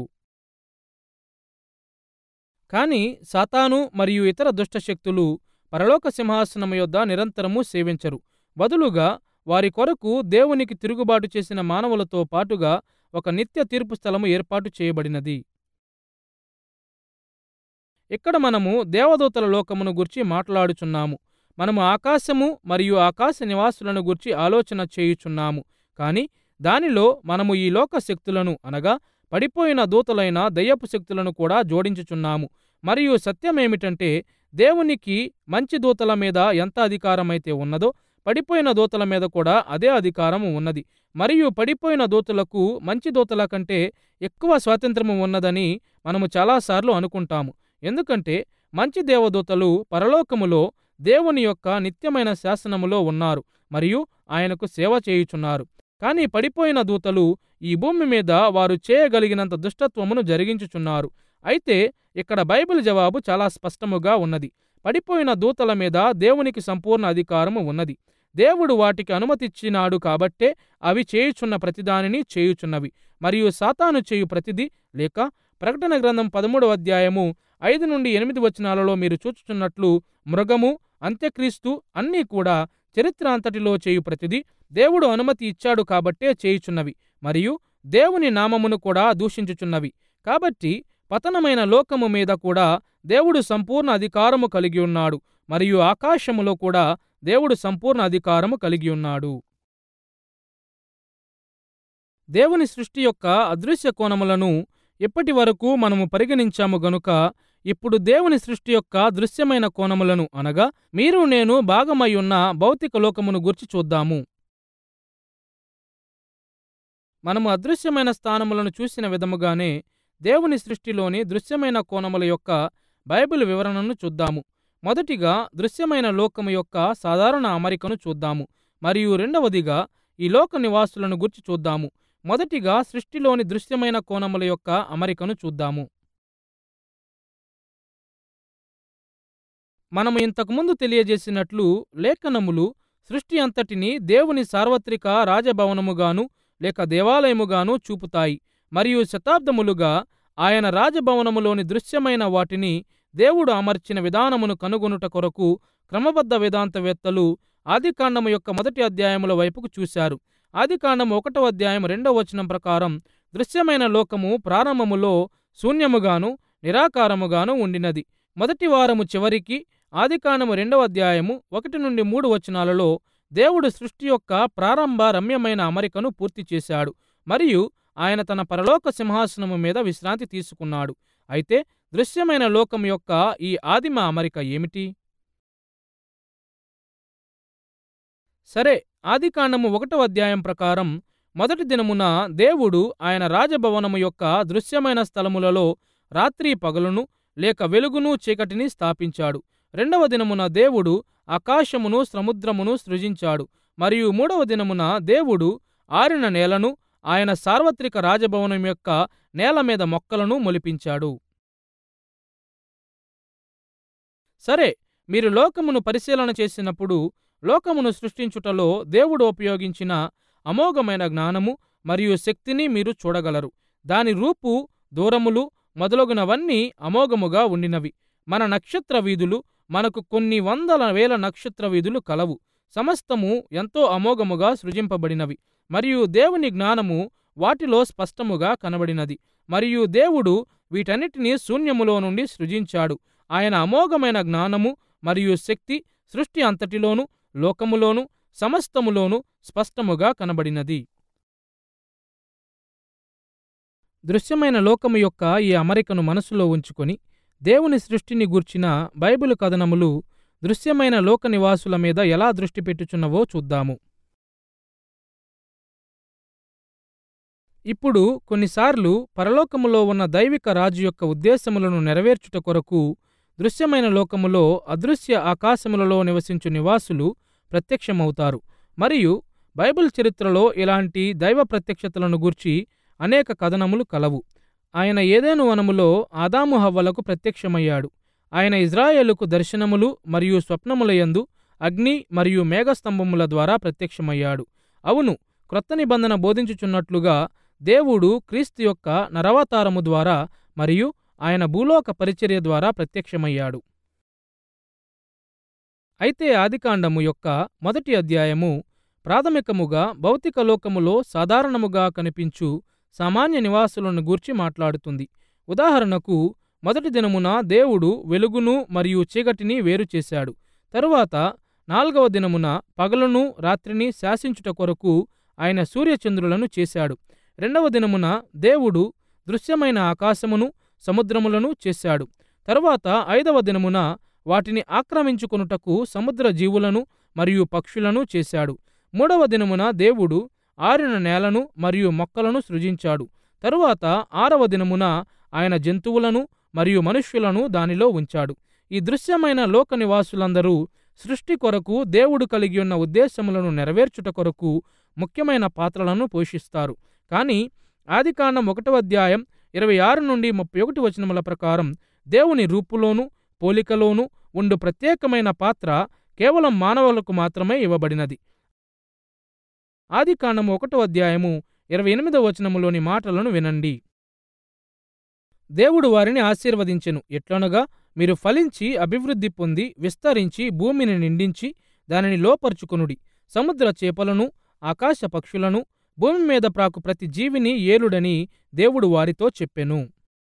కాని సాతాను మరియు ఇతర దుష్టశక్తులు పరలోక సింహాసనము యొద్ద నిరంతరము సేవించరు. బదులుగా వారి కొరకు దేవునికి తిరుగుబాటు చేసిన మానవులతో పాటుగా ఒక నిత్య తీర్పు స్థలము ఏర్పాటు చేయబడినది. ఇక్కడ మనము దేవదూతల లోకమును గురించి మాట్లాడుచున్నాము. మనము ఆకాశము మరియు ఆకాశ నివాసులను గురించి ఆలోచన చేయుచున్నాము. కాని దానిలో మనము ఈ లోక శక్తులను అనగా పడిపోయిన దూతలైన దయ్యపు శక్తులను కూడా జోడించుచున్నాము. మరియు సత్యమేమిటంటే దేవునికి మంచి దూతల మీద ఎంత అధికారమైతే ఉన్నదో పడిపోయిన దూతల మీద కూడా అదే అధికారము ఉన్నది. మరియు పడిపోయిన దూతలకు మంచి దూతల కంటే ఎక్కువ స్వాతంత్రము ఉన్నదని మనము చాలాసార్లు అనుకుంటాము. ఎందుకంటే మంచి దేవదూతలు పరలోకములో దేవుని యొక్క నిత్యమైన శాసనములో ఉన్నారు మరియు ఆయనకు సేవ చేయుచున్నారు. కానీ పడిపోయిన దూతలు ఈ భూమి మీద వారు చేయగలిగినంత దుష్టత్వమును జరిగించుచున్నారు. అయితే ఇక్కడ బైబిల్ జవాబు చాలా స్పష్టముగా ఉన్నది. పడిపోయిన దూతల మీద దేవునికి సంపూర్ణ అధికారము ఉన్నది. దేవుడు వాటికి అనుమతిచ్చినాడు కాబట్టే అవి చేయుచున్న ప్రతిదానిని చేయుచున్నవి. మరియు సాతాను చేయు ప్రతిదీ లేక ప్రకటన గ్రంథం పదమూడవ అధ్యాయము ఐదు నుండి ఎనిమిది వచనాలలో మీరు చూచుచున్నట్లు మృగము, అంత్యక్రీస్తు అన్నీ కూడా చరిత్ర అంతటిలో చేయు ప్రతిదీ దేవుడు అనుమతి ఇచ్చాడు కాబట్టే చేయుచున్నవి మరియు దేవుని నామమును కూడా దూషించుచున్నవి. కాబట్టి పతనమైన లోకము మీద కూడా దేవుడు సంపూర్ణ అధికారము కలిగి ఉన్నాడు మరియు ఆకాశములో కూడా దేవుడు సంపూర్ణ అధికారము కలిగి ఉన్నాడు. దేవుని సృష్టి యొక్క అదృశ్య కోణములను ఇప్పటి వరకు మనము పరిగణించాము గనుక ఇప్పుడు దేవుని సృష్టి యొక్క దృశ్యమైన కోణములను అనగా మీరు నేను భాగమై ఉన్న భౌతిక లోకమును గూర్చి చూద్దాము. మనము అదృశ్యమైన స్థానములను చూసిన విధముగానే దేవుని సృష్టిలోని దృశ్యమైన కోణముల యొక్క బైబిల్ వివరణను చూద్దాము. మొదటిగా దృశ్యమైన లోకము యొక్క సాధారణ అమరికను చూద్దాము మరియు రెండవదిగా ఈ లోక నివాసులను గుర్చి చూద్దాము. మొదటిగా సృష్టిలోని దృశ్యమైన కోణముల యొక్క అమరికను చూద్దాము. మనము ఇంతకుముందు తెలియజేసినట్లు లేఖనములు సృష్టి అంతటిని దేవుని సార్వత్రిక రాజభవనముగాను లేక దేవాలయముగాను చూపుతాయి మరియు శతాబ్దములుగా ఆయన రాజభవనములోని దృశ్యమైన వాటిని దేవుడు అమర్చిన విధానమును కనుగొనుట కొరకు క్రమబద్ధ వేదాంతవేత్తలు ఆదికాండము యొక్క మొదటి అధ్యాయముల వైపుకు చూశారు. ఆదికాండము ఒకటవ అధ్యాయం రెండవ వచనం ప్రకారం దృశ్యమైన లోకము ప్రారంభములో శూన్యముగాను నిరాకారముగాను ఉండినది. మొదటి వారము చివరికి ఆదికాండము రెండవ అధ్యాయము ఒకటి నుండి మూడు వచనాలలో దేవుడు సృష్టి యొక్క ప్రారంభ రమ్యమైన అమరికను పూర్తి చేశాడు మరియు ఆయన తన పరలోక సింహాసనము మీద విశ్రాంతి తీసుకున్నాడు. అయితే దృశ్యమైన లోకం యొక్క ఈ ఆదిమ అమరిక ఏమిటి? సరే, ఆదికాండము ఒకటవ అధ్యాయం ప్రకారం మొదటి దినమున దేవుడు ఆయన రాజభవనము యొక్క దృశ్యమైన స్థలములలో రాత్రి పగలును లేక వెలుగును చీకటిని స్థాపించాడు. రెండవ దినమున దేవుడు ఆకాశమును సముద్రమును సృజించాడు మరియు మూడవ దినమున దేవుడు ఆరిన నేలను ఆయన సార్వత్రిక రాజభవనం యొక్క నేల మీద మొక్కలను మొలిపించాడు. సరే, మీరు లోకమును పరిశీలన చేసినప్పుడు లోకమును సృష్టించుటలో దేవుడు ఉపయోగించిన అమోఘమైన జ్ఞానము మరియు శక్తిని మీరు చూడగలరు. దాని రూపు, దూరములు మొదలగునవన్నీ అమోఘముగా ఉండినవి. మన నక్షత్ర వీధులు మనకు కొన్ని వందల వేల నక్షత్ర వీధులు కలవు. సమస్తము ఎంతో అమోఘముగా సృజింపబడినవి మరియు దేవుని జ్ఞానము వాటిలో స్పష్టముగా కనబడినది. మరియు దేవుడు వీటన్నిటినీ శూన్యములో నుండి సృజించాడు. ఆయన అమోఘమైన జ్ఞానము మరియు శక్తి సృష్టి అంతటిలోను లోకములోను సమస్తములోను స్పష్టముగా కనబడినది. దృశ్యమైన లోకము యొక్క ఈ అమరికను మనసులో ఉంచుకొని దేవుని సృష్టిని గూర్చిన బైబిలు కథనములు దృశ్యమైన లోక నివాసుల మీద ఎలా దృష్టి పెట్టుచున్నవో చూద్దాము. ఇప్పుడు కొన్నిసార్లు పరలోకములో ఉన్న దైవిక రాజు యొక్క ఉద్దేశములను నెరవేర్చుట కొరకు దృశ్యమైన లోకములో అదృశ్య ఆకాశములలో నివసించు నివాసులు ప్రత్యక్షమవుతారు మరియు బైబిల్ చరిత్రలో ఇలాంటి దైవ ప్రత్యక్షతలను గూర్చి అనేక కథనములు కలవు. ఆయన ఏదెను వనములో ఆదాము హవ్వలకు ప్రత్యక్షమయ్యాడు. ఆయన ఇజ్రాయేలుకు దర్శనములు మరియు స్వప్నములయందు అగ్ని మరియు మేఘస్తంభముల ద్వారా ప్రత్యక్షమయ్యాడు. అవును, క్రొత్త నిబంధన బోధించుచున్నట్లుగా దేవుడు క్రీస్తు యొక్క నరవతారము ద్వారా మరియు ఆయన భూలోక పరిచర్య ద్వారా ప్రత్యక్షమయ్యాడు. అయితే ఆదికాండము యొక్క మొదటి అధ్యాయము ప్రాథమికముగా భౌతిక లోకములో సాధారణముగా కనిపించు సామాన్య నివాసులను గూర్చి మాట్లాడుతుంది. ఉదాహరణకు, మొదటి దినమున దేవుడు వెలుగును మరియు చీకటిని వేరు చేశాడు. తరువాత నాల్గవ దినమున పగలును రాత్రిని శాసించుట కొరకు ఆయన సూర్యచంద్రులను చేశాడు. రెండవ దినమున దేవుడు దృశ్యమైన ఆకాశమును సముద్రములను చేశాడు. తరువాత ఐదవ దినమున వాటిని ఆక్రమించుకొనుటకు సముద్ర జీవులను మరియు పక్షులను చేశాడు. మూడవ దినమున దేవుడు ఆరిన నేలను మరియు మొక్కలను సృజించాడు. తరువాత ఆరవ దినమున ఆయన జంతువులను మరియు మనుష్యులను దానిలో ఉంచాడు. ఈ దృశ్యమైన లోక నివాసులందరూ సృష్టి కొరకు దేవుడు కలిగి ఉన్న ఉద్దేశములను నెరవేర్చుట కొరకు ముఖ్యమైన పాత్రలను పోషిస్తారు. కానీ ఆదికాండం ఒకటవ అధ్యాయం ఇరవై ఆరు నుండి ముప్పై ఒకటి వచనముల ప్రకారం దేవుని రూపులోను పోలికలోను ఉండు ప్రత్యేకమైన పాత్ర కేవలం మానవులకు మాత్రమే ఇవ్వబడినది. ఆదికాండం ఒకటో అధ్యాయము ఇరవై ఎనిమిదవ వచనములోని మాటలను వినండి. దేవుడు వారిని ఆశీర్వదించెను, ఎట్లనగా, మీరు ఫలించి అభివృద్ధి పొంది విస్తరించి భూమిని నిండించి దానిని లోపరుచుకొనుడి. సముద్ర చేపలను ఆకాశ పక్షులను భూమి మీద ప్రాకు ప్రతి జీవిని ఏలుడని దేవుడు వారితో చెప్పెను.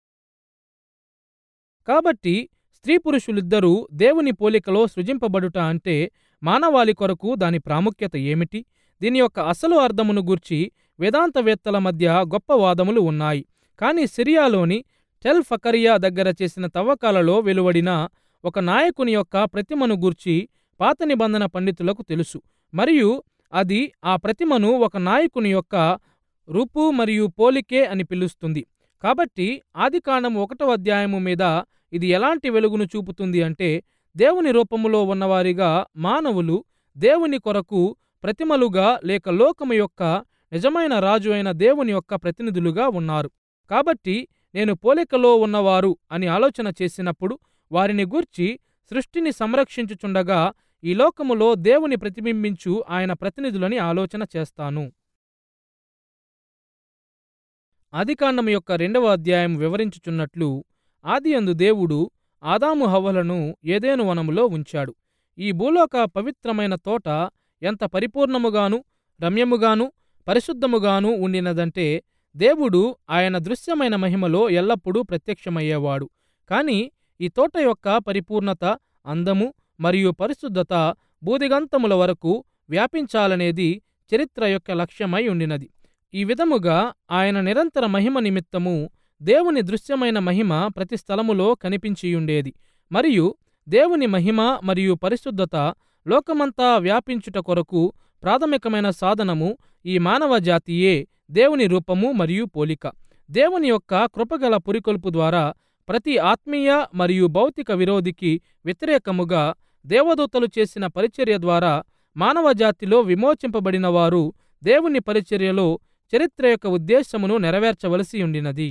కాబట్టి స్త్రీ పురుషులిద్దరూ దేవుని పోలికలో సృజింపబడుట అంటే మానవాళి కొరకు దాని ప్రాముఖ్యత ఏమిటి? దీని యొక్క అసలు అర్థమును గూర్చి వేదాంతవేత్తల మధ్య గొప్ప వాదములు ఉన్నాయి. కానీ సిరియాలోని టెల్ ఫకరియా దగ్గర చేసిన తవ్వకాలలో వెలువడిన ఒక నాయకుని యొక్క ప్రతిమను గూర్చి పాత నిబంధన పండితులకు తెలుసు, మరియు అది ఆ ప్రతిమను ఒక నాయకుని యొక్క రూపు మరియు పోలికే అని పిలుస్తుంది. కాబట్టి ఆదికాండం ఒకటవ అధ్యాయము మీద ఇది ఎలాంటి వెలుగును చూపుతుంది అంటే, దేవుని రూపములో ఉన్నవారిగా మానవులు దేవుని కొరకు ప్రతిమలుగా లేక లోకము యొక్క నిజమైన రాజు అయిన దేవుని యొక్క ప్రతినిధులుగా ఉన్నారు. కాబట్టి నేను పోలికలో ఉన్నవారు అని ఆలోచన చేసినప్పుడు వారిని గూర్చి సృష్టిని సంరక్షించుచుండగా ఈ లోకములో దేవుని ప్రతిబింబించు ఆయన ప్రతినిధులని ఆలోచన చేస్తాను. ఆదికాండం యొక్క రెండవ అధ్యాయం వివరించుచున్నట్లు, ఆదియందు దేవుడు ఆదాము హవ్వలను ఏదెను వనములో ఉంచాడు. ఈ భూలోక పవిత్రమైన తోట ఎంత పరిపూర్ణముగాను రమ్యముగాను పరిశుద్ధముగాను ఉండినదంటే దేవుడు ఆయన దృశ్యమైన మహిమలో ఎల్లప్పుడూ ప్రత్యక్షమయ్యేవాడు. కాని ఈ తోట యొక్క పరిపూర్ణత, అందము మరియు పరిశుద్ధత భూదిగంతముల వరకు వ్యాపించాలనేది చరిత్ర యొక్క లక్ష్యమై ఉండినది. ఈ విధముగా ఆయన నిరంతర మహిమ నిమిత్తము దేవుని దృశ్యమైన మహిమ ప్రతి స్థలములో కనిపించియుండేది. మరియు దేవుని మహిమ మరియు పరిశుద్ధత లోకమంతా వ్యాపించుట కొరకు ప్రాథమికమైన సాధనము ఈ మానవ జాతియే దేవుని రూపము మరియు పోలిక. దేవుని యొక్క కృపగల పురికొల్పు ద్వారా ప్రతి ఆత్మీయ మరియు భౌతిక విరోధికి వ్యతిరేకముగా దేవదూతలు చేసిన పరిచర్య ద్వారా మానవ జాతిలో విమోచింపబడిన వారు దేవుని పరిచర్యలో చరిత్ర యొక్క ఉద్దేశమును నెరవేర్చవలసి ఉండినది.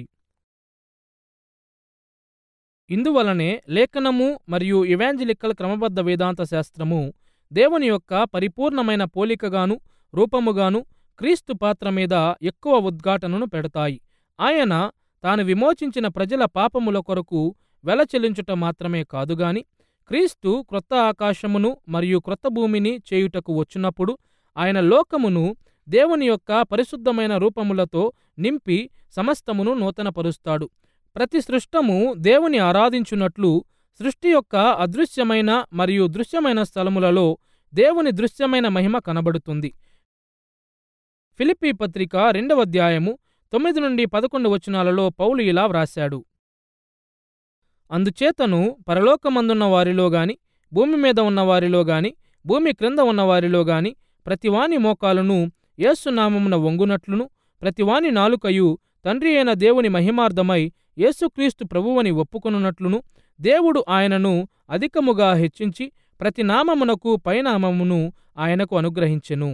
ఇందువలనే లేఖనము మరియు ఇవాంజలికల్ క్రమబద్ధ వేదాంత శాస్త్రము దేవుని యొక్క పరిపూర్ణమైన పోలికగాను రూపముగాను క్రీస్తు పాత్ర మీద ఎక్కువ ఉద్ఘాటనను పెడతాయి. ఆయన తాను విమోచించిన ప్రజల పాపముల కొరకు వెల చెల్లించుట మాత్రమే కాదుగాని క్రీస్తు క్రొత్త ఆకాశమును మరియు క్రొత్త భూమిని చేయుటకు వచ్చినప్పుడు ఆయన లోకమును దేవుని యొక్క పరిశుద్ధమైన రూపములతో నింపి సమస్తమును నూతనపరుస్తాడు. ప్రతి సృష్టము దేవుని ఆరాధించున్నట్లు సృష్టి యొక్క అదృశ్యమైన మరియు దృశ్యమైన స్థలములలో దేవుని దృశ్యమైన మహిమ కనబడుతుంది. ఫిలిప్పీ పత్రిక రెండవ అధ్యాయము తొమ్మిది నుండి పదకొండు వచనాలలో పౌలు ఇలా వ్రాశాడు: అందుచేతను పరలోకమందున్న వారిలో గాని భూమి మీద ఉన్న వారిలో గాని భూమి క్రింద ఉన్న వారిలో గాని ప్రతివాని మోకాలును యేసునామమున వంగునట్లును ప్రతివాని నాలుకయు తండ్రి అయిన దేవుని మహిమార్థమై యేసుక్రీస్తు ప్రభువని ఒప్పుకొనున్నట్లును దేవుడు ఆయనను అధికముగా హెచ్చించి ప్రతి నామమునకు పైనామమును ఆయనకు అనుగ్రహించెను.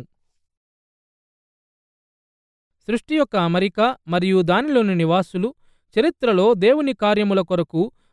సృష్టి యొక్క అమరిక మరియు దానిలోని నివాసులు చరిత్రలో దేవుని కార్యముల కొరకు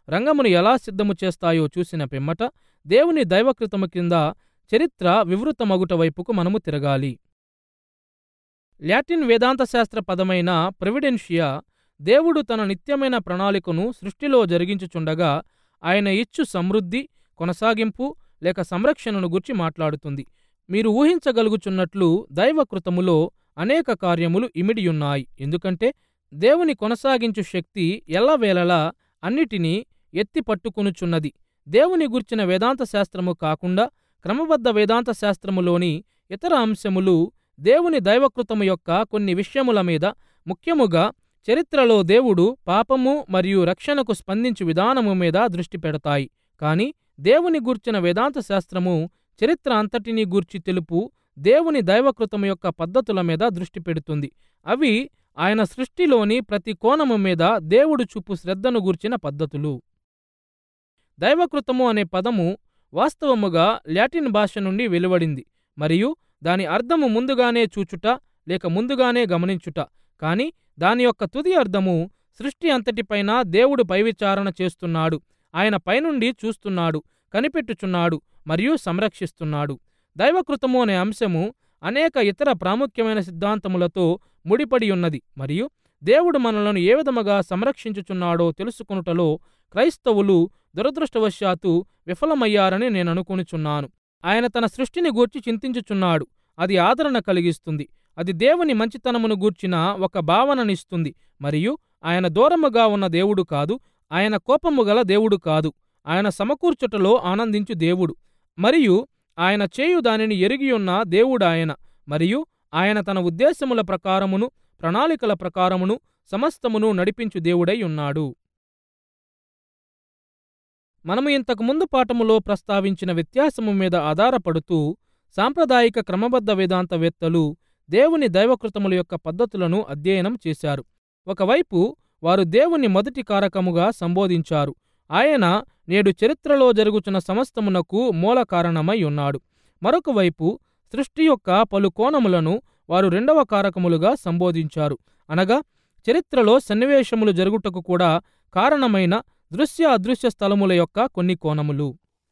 రంగమును ఎలా సిద్ధము చేస్తాయో చూసిన పిమ్మట దేవుని దైవకృతము కింద చరిత్ర వివృతమగుట వైపుకు మనము తిరగాలి. లాటిన్ వేదాంత శాస్త్ర పదమైన ప్రొవిడెన్షియా దేవుడు తన నిత్యమైన ప్రణాళికను సృష్టిలో జరిగించుచుండగా ఆయన ఇచ్చు సమృద్ధి, కొనసాగింపు లేక సంరక్షణను గురించి మాట్లాడుతుంది. మీరు ఊహించగలుగుచున్నట్లు దైవకృతములో అనేక కార్యములు ఇమిడియున్నాయి. ఎందుకంటే దేవుని కొనసాగించు శక్తి ఎల్లవేళలా అన్నిటినీ ఎత్తి పట్టుకొనుచున్నది. దేవుని గూర్చిన వేదాంత శాస్త్రము కాకుండా క్రమబద్ధ వేదాంత శాస్త్రములోని ఇతర అంశములు దేవుని దైవకృతము యొక్క కొన్ని విషయముల మీద, ముఖ్యముగా చరిత్రలో దేవుడు పాపము మరియు రక్షణకు స్పందించు విధానము మీద దృష్టి పెడతాయి. కాని దేవుని గూర్చిన వేదాంత శాస్త్రము చరిత్ర అంతటినీ గూర్చి తెలుపు దేవుని దైవకృతము యొక్క పద్ధతుల మీద దృష్టి పెడుతుంది. అవి ఆయన సృష్టిలోని ప్రతి కోణము మీద దేవుడు చూపు శ్రద్ధను గూర్చిన పద్ధతులు. దైవకృతము అనే పదము వాస్తవముగా లాటిన్ భాష నుండి వెలువడింది మరియు దాని అర్థము ముందుగానే చూచుట లేక ముందుగానే గమనించుట. కాని దాని యొక్క తుది అర్థము సృష్టి అంతటిపైన దేవుడు పైవిచారణ చేస్తున్నాడు, ఆయన పైనుండి చూస్తున్నాడు, కనిపెట్టుచున్నాడు మరియు సంరక్షిస్తున్నాడు. దైవకృతము అనే అంశము అనేక ఇతర ప్రాముఖ్యమైన సిద్ధాంతములతో ముడిపడి ఉన్నది మరియు దేవుడు మనలను ఏ విధముగా సంరక్షించుచున్నాడో తెలుసుకొనుటలో క్రైస్తవులు దురదృష్టవశాత్తు విఫలమయ్యారని నేను అనుకొనుచున్నాను. ఆయన తన సృష్టిని గూర్చి చింతించుచున్నాడు. అది ఆదరణ కలిగిస్తుంది. అది దేవుని మంచితనమును గూర్చిన ఒక భావననిస్తుంది మరియు ఆయన దూరముగా ఉన్న దేవుడు కాదు, ఆయన కోపము గల దేవుడు కాదు. ఆయన సమకూర్చుటలో ఆనందించు దేవుడు మరియు ఆయన చేయు దానిని ఎరిగియున్న దేవుడాయన మరియు ఆయన తన ఉద్దేశముల ప్రకారమును ప్రణాళికల ప్రకారమును సమస్తమును నడిపించు దేవుడై ఉన్నాడు. మనము ఇంతకు ముందు పాఠములో ప్రస్తావించిన వ్యత్యాసము మీద ఆధారపడుతూ సాంప్రదాయిక క్రమబద్ధ వేదాంతవేత్తలు దేవుని దైవకృతముల యొక్క పద్ధతులను అధ్యయనం చేశారు. ఒకవైపు వారు దేవుని మొదటి కారకముగా సంబోధించారు. ఆయన నేడు చరిత్రలో జరుగుచున్న సమస్తమునకు మూల కారణమై ఉన్నాడు. మరొక వైపు సృష్టి యొక్క పలు కోణములను వారు రెండవ కారకములుగా సంబోధించారు. అనగా చరిత్రలో సన్నివేశములు జరుగుటకు కూడా కారణమైన దృశ్య అదృశ్య స్థలముల యొక్క కొన్ని కోణములు.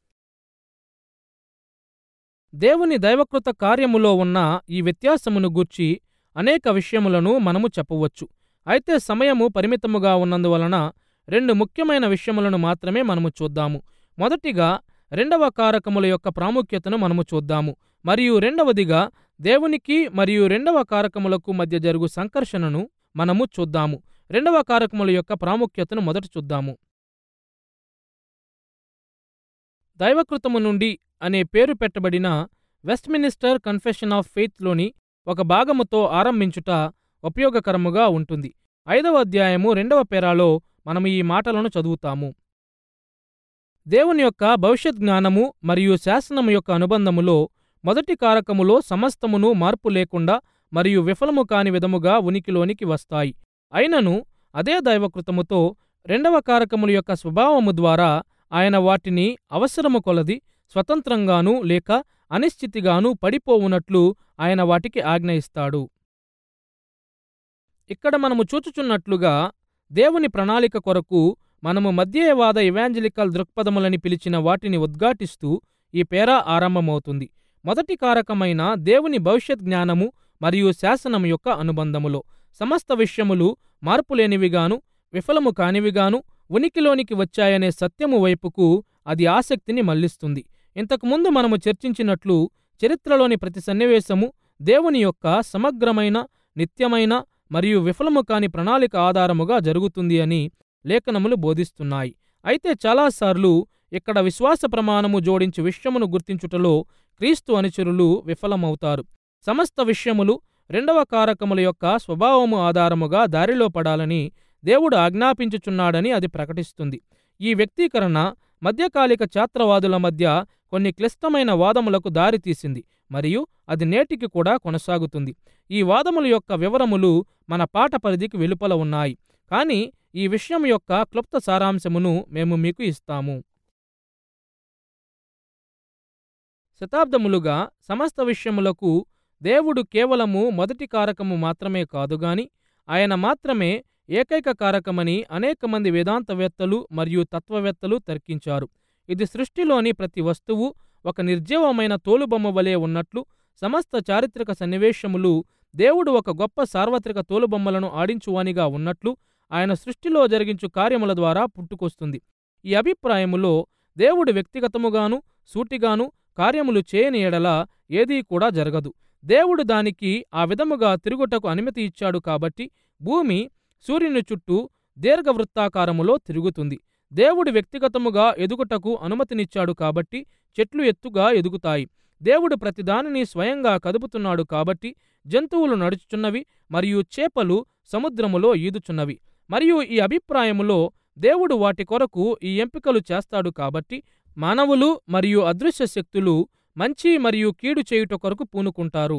దేవుని దైవకృత కార్యములో ఉన్న ఈ వ్యత్యాసమును గూర్చి అనేక విషయములను మనము చెప్పవచ్చు. అయితే సమయము పరిమితముగా ఉన్నందువలన రెండు ముఖ్యమైన విషయములను మాత్రమే మనము చూద్దాము. మొదటిగా రెండవ కారకముల యొక్క ప్రాముఖ్యతను మనము చూద్దాము మరియు రెండవదిగా దేవునికి మరియు రెండవ కారకములకు మధ్య జరుగు సంకర్షణను మనము చూద్దాము. రెండవ కారకముల యొక్క ప్రాముఖ్యతను మొదట చూద్దాము. దైవకృతము నుండి అనే పేరు పెట్టబడిన వెస్ట్మినిస్టర్ కన్ఫెషన్ ఆఫ్ ఫెయిత్లోని ఒక భాగముతో ఆరంభించుట ఉపయోగకరముగా ఉంటుంది. ఐదవ అధ్యాయము రెండవ పేరాలో మనము ఈ మాటలను చదువుతాము. దేవుని యొక్క భవిష్యత్ జ్ఞానము మరియు శాసనము యొక్క అనుబంధములో మొదటి కారకములో సమస్తమును మార్పు లేకుండా మరియు విఫలము కాని విధముగా ఉనికిలోనికి వస్తాయి. అయినను అదే దైవకృతముతో రెండవ కారకముల యొక్క స్వభావము ద్వారా ఆయన వాటిని అవసరము కొలది స్వతంత్రంగానూ లేక అనిశ్చితిగానూ పడిపోవునట్లు ఆయన వాటికి ఆజ్ఞ ఇస్తాడు. ఇక్కడ మనము చూచుచున్నట్లుగా దేవుని ప్రణాళిక కొరకు మనము మధ్యేయవాద ఇవాంజలికల్ దృక్పథములని పిలిచిన వాటిని ఉద్ఘాటిస్తూ ఈ పేరా ఆరంభమవుతుంది. మొదటి కారకమైన దేవుని భవిష్యత్ జ్ఞానము మరియు శాసనము యొక్క అనుబంధములో సమస్త విషయములు మార్పులేనివిగాను విఫలము కానివిగాను ఉనికిలోనికి వచ్చాయనే సత్యము వైపుకు అది ఆసక్తిని మళ్లిస్తుంది. ఇంతకుముందు మనము చర్చించినట్లు చరిత్రలోని ప్రతి సన్నివేశము దేవుని యొక్క సమగ్రమైన, నిత్యమైన మరియు విఫలము కాని ప్రణాళిక ఆధారముగా జరుగుతుంది అని లేఖనములు బోధిస్తున్నాయి. అయితే చాలాసార్లు ఇక్కడ విశ్వాస ప్రమాణము జోడించు విషయమును గుర్తించుటలో క్రీస్తు అనుచరులు విఫలమవుతారు. సమస్త విషయములు రెండవ కారకముల యొక్క స్వభావము ఆధారముగా దారిలో పడాలని దేవుడు ఆజ్ఞాపించుచున్నాడని అది ప్రకటిస్తుంది. ఈ వ్యక్తీకరణ మధ్యకాలిక ఛాత్రవాదుల మధ్య కొన్ని క్లిష్టమైన వాదములకు దారితీసింది మరియు అది నేటికి కూడా కొనసాగుతుంది. ఈ వాదముల యొక్క వివరములు మన పాఠ పరిధికి వెలుపల ఉన్నాయి, కానీ ఈ విషయం యొక్క క్లుప్త సారాంశమును మేము మీకు ఇస్తాము. శతాబ్దములుగా సమస్త విషయములకు దేవుడు కేవలము మొదటి కారకము మాత్రమే కాదుగాని ఆయన మాత్రమే ఏకైక కారకమని అనేక మంది వేదాంతవేత్తలు మరియు తత్వవేత్తలు తర్కించారు. ఇది సృష్టిలోని ప్రతి వస్తువు ఒక నిర్జీవమైన తోలుబొమ్మ వలె ఉన్నట్లు, సమస్త చారిత్రక సన్నివేశములు దేవుడు ఒక గొప్ప సార్వత్రిక తోలుబొమ్మలను ఆడించువానిగా ఉన్నట్లు ఆయన సృష్టిలో జరిగించు కార్యముల ద్వారా పుట్టుకొస్తుంది. ఈ అభిప్రాయములో దేవుడు వ్యక్తిగతముగాను సూటిగాను కార్యములు చేయని ఎడల ఏదీ కూడా జరగదు. దేవుడు దానికి ఆ విధముగా తిరుగుటకు అనుమతి ఇచ్చాడు కాబట్టి భూమి సూర్యుని చుట్టూ దీర్ఘవృత్తాకారములో తిరుగుతుంది. దేవుడు వ్యక్తిగతముగా ఎదుగుటకు అనుమతినిచ్చాడు కాబట్టి చెట్లు ఎత్తుగా ఎదుగుతాయి. దేవుడు ప్రతిదానిని స్వయంగా కదుపుతున్నాడు కాబట్టి జంతువులు నడుచుచున్నవి మరియు చేపలు సముద్రములో ఈదుచున్నవి. మరియు ఈ అభిప్రాయములో దేవుడు వాటి కొరకు ఈ ఎంపికలు చేస్తాడు కాబట్టి మానవులు మరియు అదృశ్య శక్తులు మంచి మరియు కీడు చేయుట కొరకు పూనుకుంటారు.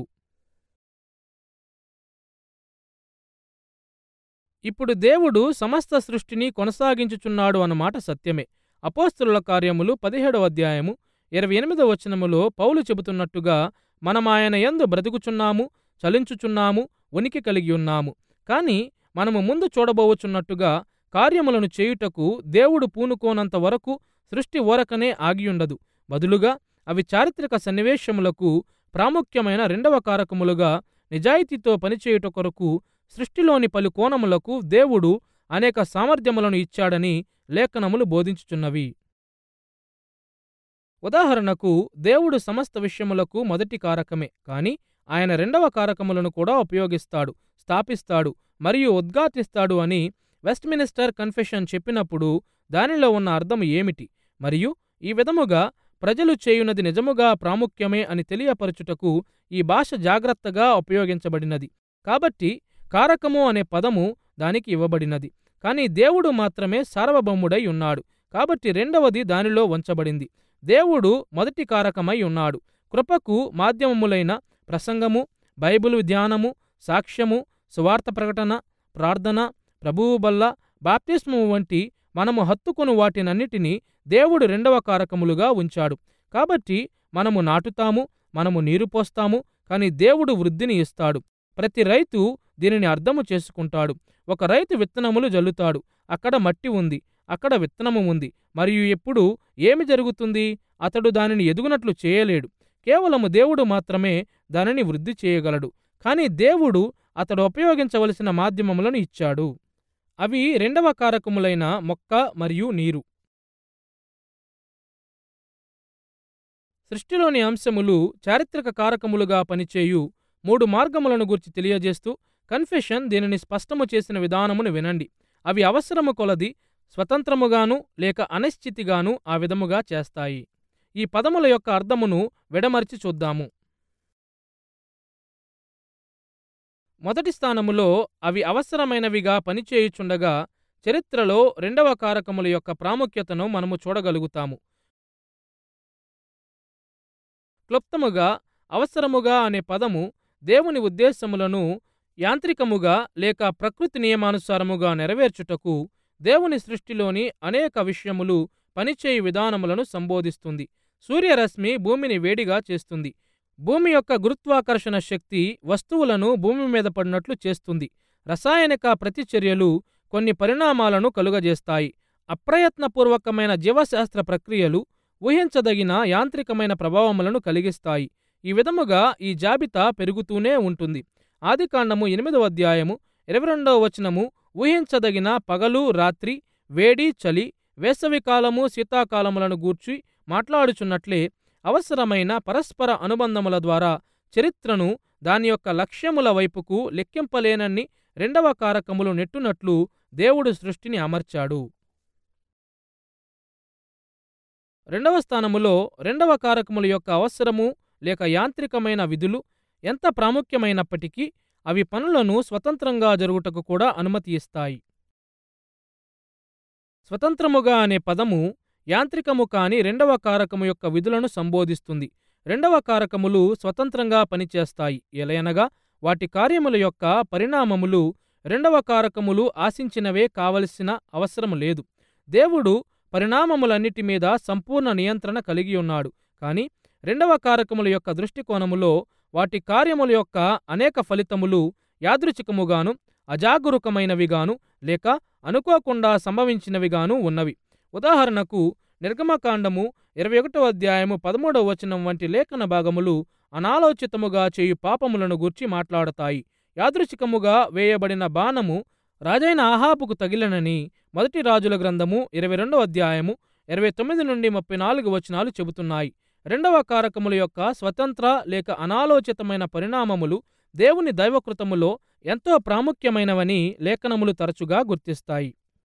ఇప్పుడు దేవుడు సమస్త సృష్టిని కొనసాగించుచున్నాడు అన్నమాట సత్యమే. అపోస్తలుల కార్యములు పదిహేడవ అధ్యాయము ఇరవై ఎనిమిదవ వచనములో పౌలు చెబుతున్నట్టుగా మనమాయన యందు బ్రతుకుచున్నాము, చలించుచున్నాము, ఉనికి కలిగి ఉన్నాము. కాని మనము ముందు చూడబోవచున్నట్టుగా కార్యములను చేయుటకు దేవుడు పూనుకోనంత వరకు సృష్టి ఓరకనే ఆగియుండదు. బదులుగా అవి చారిత్రక సన్నివేశములకు ప్రాముఖ్యమైన రెండవ కారకములుగా నిజాయితీతో పనిచేయుట కొరకు సృష్టిలోని పలు కోణములకు దేవుడు అనేక సామర్థ్యములను ఇచ్చాడని లేఖనములు బోధించుచున్నవి. ఉదాహరణకు దేవుడు సమస్త విషయములకు మొదటి కారకమే, కాని ఆయన రెండవ కారకములను కూడా ఉపయోగిస్తాడు, స్థాపిస్తాడు మరియు ఉద్ఘాటిస్తాడు అని వెస్ట్మినిస్టర్ కన్ఫెషన్ చెప్పినప్పుడు దానిలో ఉన్న అర్థం ఏమిటి మరియు ఈ విధముగా ప్రజలు చేయునది నిజముగా ప్రాముఖ్యమే అని తెలియపరచుటకు ఈ భాష జాగ్రత్తగా ఉపయోగించబడినది. కాబట్టి కారకము అనే పదము దానికి ఇవ్వబడినది, కానీ దేవుడు మాత్రమే సార్వభౌముడై ఉన్నాడు కాబట్టి రెండవది దానిలో ఉంచబడింది. దేవుడు మొదటి కారకమై ఉన్నాడు. కృపకు మాధ్యమములైన ప్రసంగము, బైబిలు ధ్యానము, సాక్ష్యము, సువార్త ప్రకటన, ప్రార్థన, ప్రభువు బల్ల, బాప్తిస్మము వంటి మనము హత్తుకొను వాటినన్నిటినీ దేవుడు రెండవ కారకములుగా ఉంచాడు. కాబట్టి మనము నాటుతాము, మనము నీరు పోస్తాము, కానీ దేవుడు వృద్ధిని ఇస్తాడు. ప్రతి రైతు దీనిని అర్థము చేసుకుంటాడు. ఒక రైతు విత్తనములు జల్లుతాడు, అక్కడ మట్టి ఉంది, అక్కడ విత్తనము ఉంది, మరియు ఎప్పుడు ఏమి జరుగుతుంది? అతడు దానిని ఎదుగునట్లు చేయలేడు. కేవలము దేవుడు మాత్రమే దానిని వృద్ధి చేయగలడు. కానీ దేవుడు అతడు ఉపయోగించవలసిన మాధ్యమములను ఇచ్చాడు. అవి రెండవ కారకములైన మొక్క మరియు నీరు. సృష్టిలోని అంశములు చారిత్రక కారకములుగా పనిచేయు మూడు మార్గములను గురించి తెలియజేస్తూ కన్ఫెషన్ దీనిని స్పష్టము చేసిన విధానమును వినండి. అవి అవసరము కొలది స్వతంత్రముగాను లేక అనిశ్చితిగాను ఆ విధముగా చేస్తాయి. ఈ పదముల యొక్క అర్థమును విడమర్చి చూద్దాము. మొదటి స్థానములో అవి అవసరమైనవిగా పనిచేయుచుండగా చరిత్రలో రెండవ కారకముల యొక్క ప్రాముఖ్యతను మనము చూడగలుగుతాము. క్లుప్తముగా అవసరముగా అనే పదము దేవుని ఉద్దేశములను యాంత్రికముగా లేక ప్రకృతి నియమానుసారముగా నెరవేర్చుటకు దేవుని సృష్టిలోని అనేక విషయములు పనిచేయు విధానములను సంబోధిస్తుంది. సూర్యరశ్మి భూమిని వేడిగా చేస్తుంది. భూమి యొక్క గురుత్వాకర్షణ శక్తి వస్తువులను భూమి మీద పడినట్లు చేస్తుంది. రసాయనిక ప్రతిచర్యలు కొన్ని పరిణామాలను కలుగజేస్తాయి. అప్రయత్నపూర్వకమైన జీవశాస్త్ర ప్రక్రియలు ఊహించదగిన యాంత్రికమైన ప్రభావములను కలిగిస్తాయి. ఈ విధముగా ఈ జాబితా పెరుగుతూనే ఉంటుంది. ఆదికాండము ఎనిమిదవ అధ్యాయము ఇరవై రెండవ వచనము ఊహించదగిన పగలు రాత్రి, వేడి చలి, వేసవికాలము శీతాకాలములను గూర్చి మాట్లాడుచున్నట్లే అవసరమైన పరస్పర అనుబంధముల ద్వారా చరిత్రను దాని యొక్క లక్ష్యముల వైపుకు లెక్కింపలేనన్ని రెండవ కారకములు నెట్టునట్లు దేవుడు సృష్టిని అమర్చాడు. రెండవ స్థానములో రెండవ కారకముల యొక్క అవసరము లేక యాంత్రికమైన విధులు ఎంత ప్రాముఖ్యమైనప్పటికీ అవి పనులను స్వతంత్రంగా జరుగుటకు కూడా అనుమతి ఇస్తాయి. స్వతంత్రముగా అనే పదము యాంత్రికము కాని రెండవ కారకము యొక్క విధులను సంబోధిస్తుంది. రెండవ కారకములు స్వతంత్రంగా పనిచేస్తాయి, ఎలయనగా వాటి కార్యముల యొక్క పరిణామములు రెండవ కారకములు ఆశించినవే కావలసిన అవసరం లేదు. దేవుడు పరిణామములన్నిటి మీద సంపూర్ణ నియంత్రణ కలిగి ఉన్నాడు. కానీ రెండవ కారకముల యొక్క దృష్టికోణములో వాటి కార్యముల యొక్క అనేక ఫలితములు యాదృచ్ఛికముగాను అజాగరూకమైనవిగాను లేక అనుకోకుండా సంభవించినవిగాను ఉన్నవి. ఉదాహరణకు నిర్గమకాండము ఇరవై ఒకటవ అధ్యాయము పదమూడవ వచనం వంటి లేఖన భాగములు అనాలోచితముగా చేయు పాపములను గూర్చి మాట్లాడతాయి. యాదృచ్ఛికముగా వేయబడిన బాణము రాజైన ఆహాబుకు తగిలనని మొదటి రాజుల గ్రంథము ఇరవై రెండవ అధ్యాయము ఇరవై తొమ్మిది నుండి ముప్పై నాలుగు వచనాలు చెబుతున్నాయి. రెండవ కారకముల యొక్క స్వతంత్ర లేక అనాలోచితమైన పరిణామములు దేవుని దైవకృతములో ఎంతో ప్రాముఖ్యమైనవని లేఖనములు తరచుగా గుర్తిస్తాయి.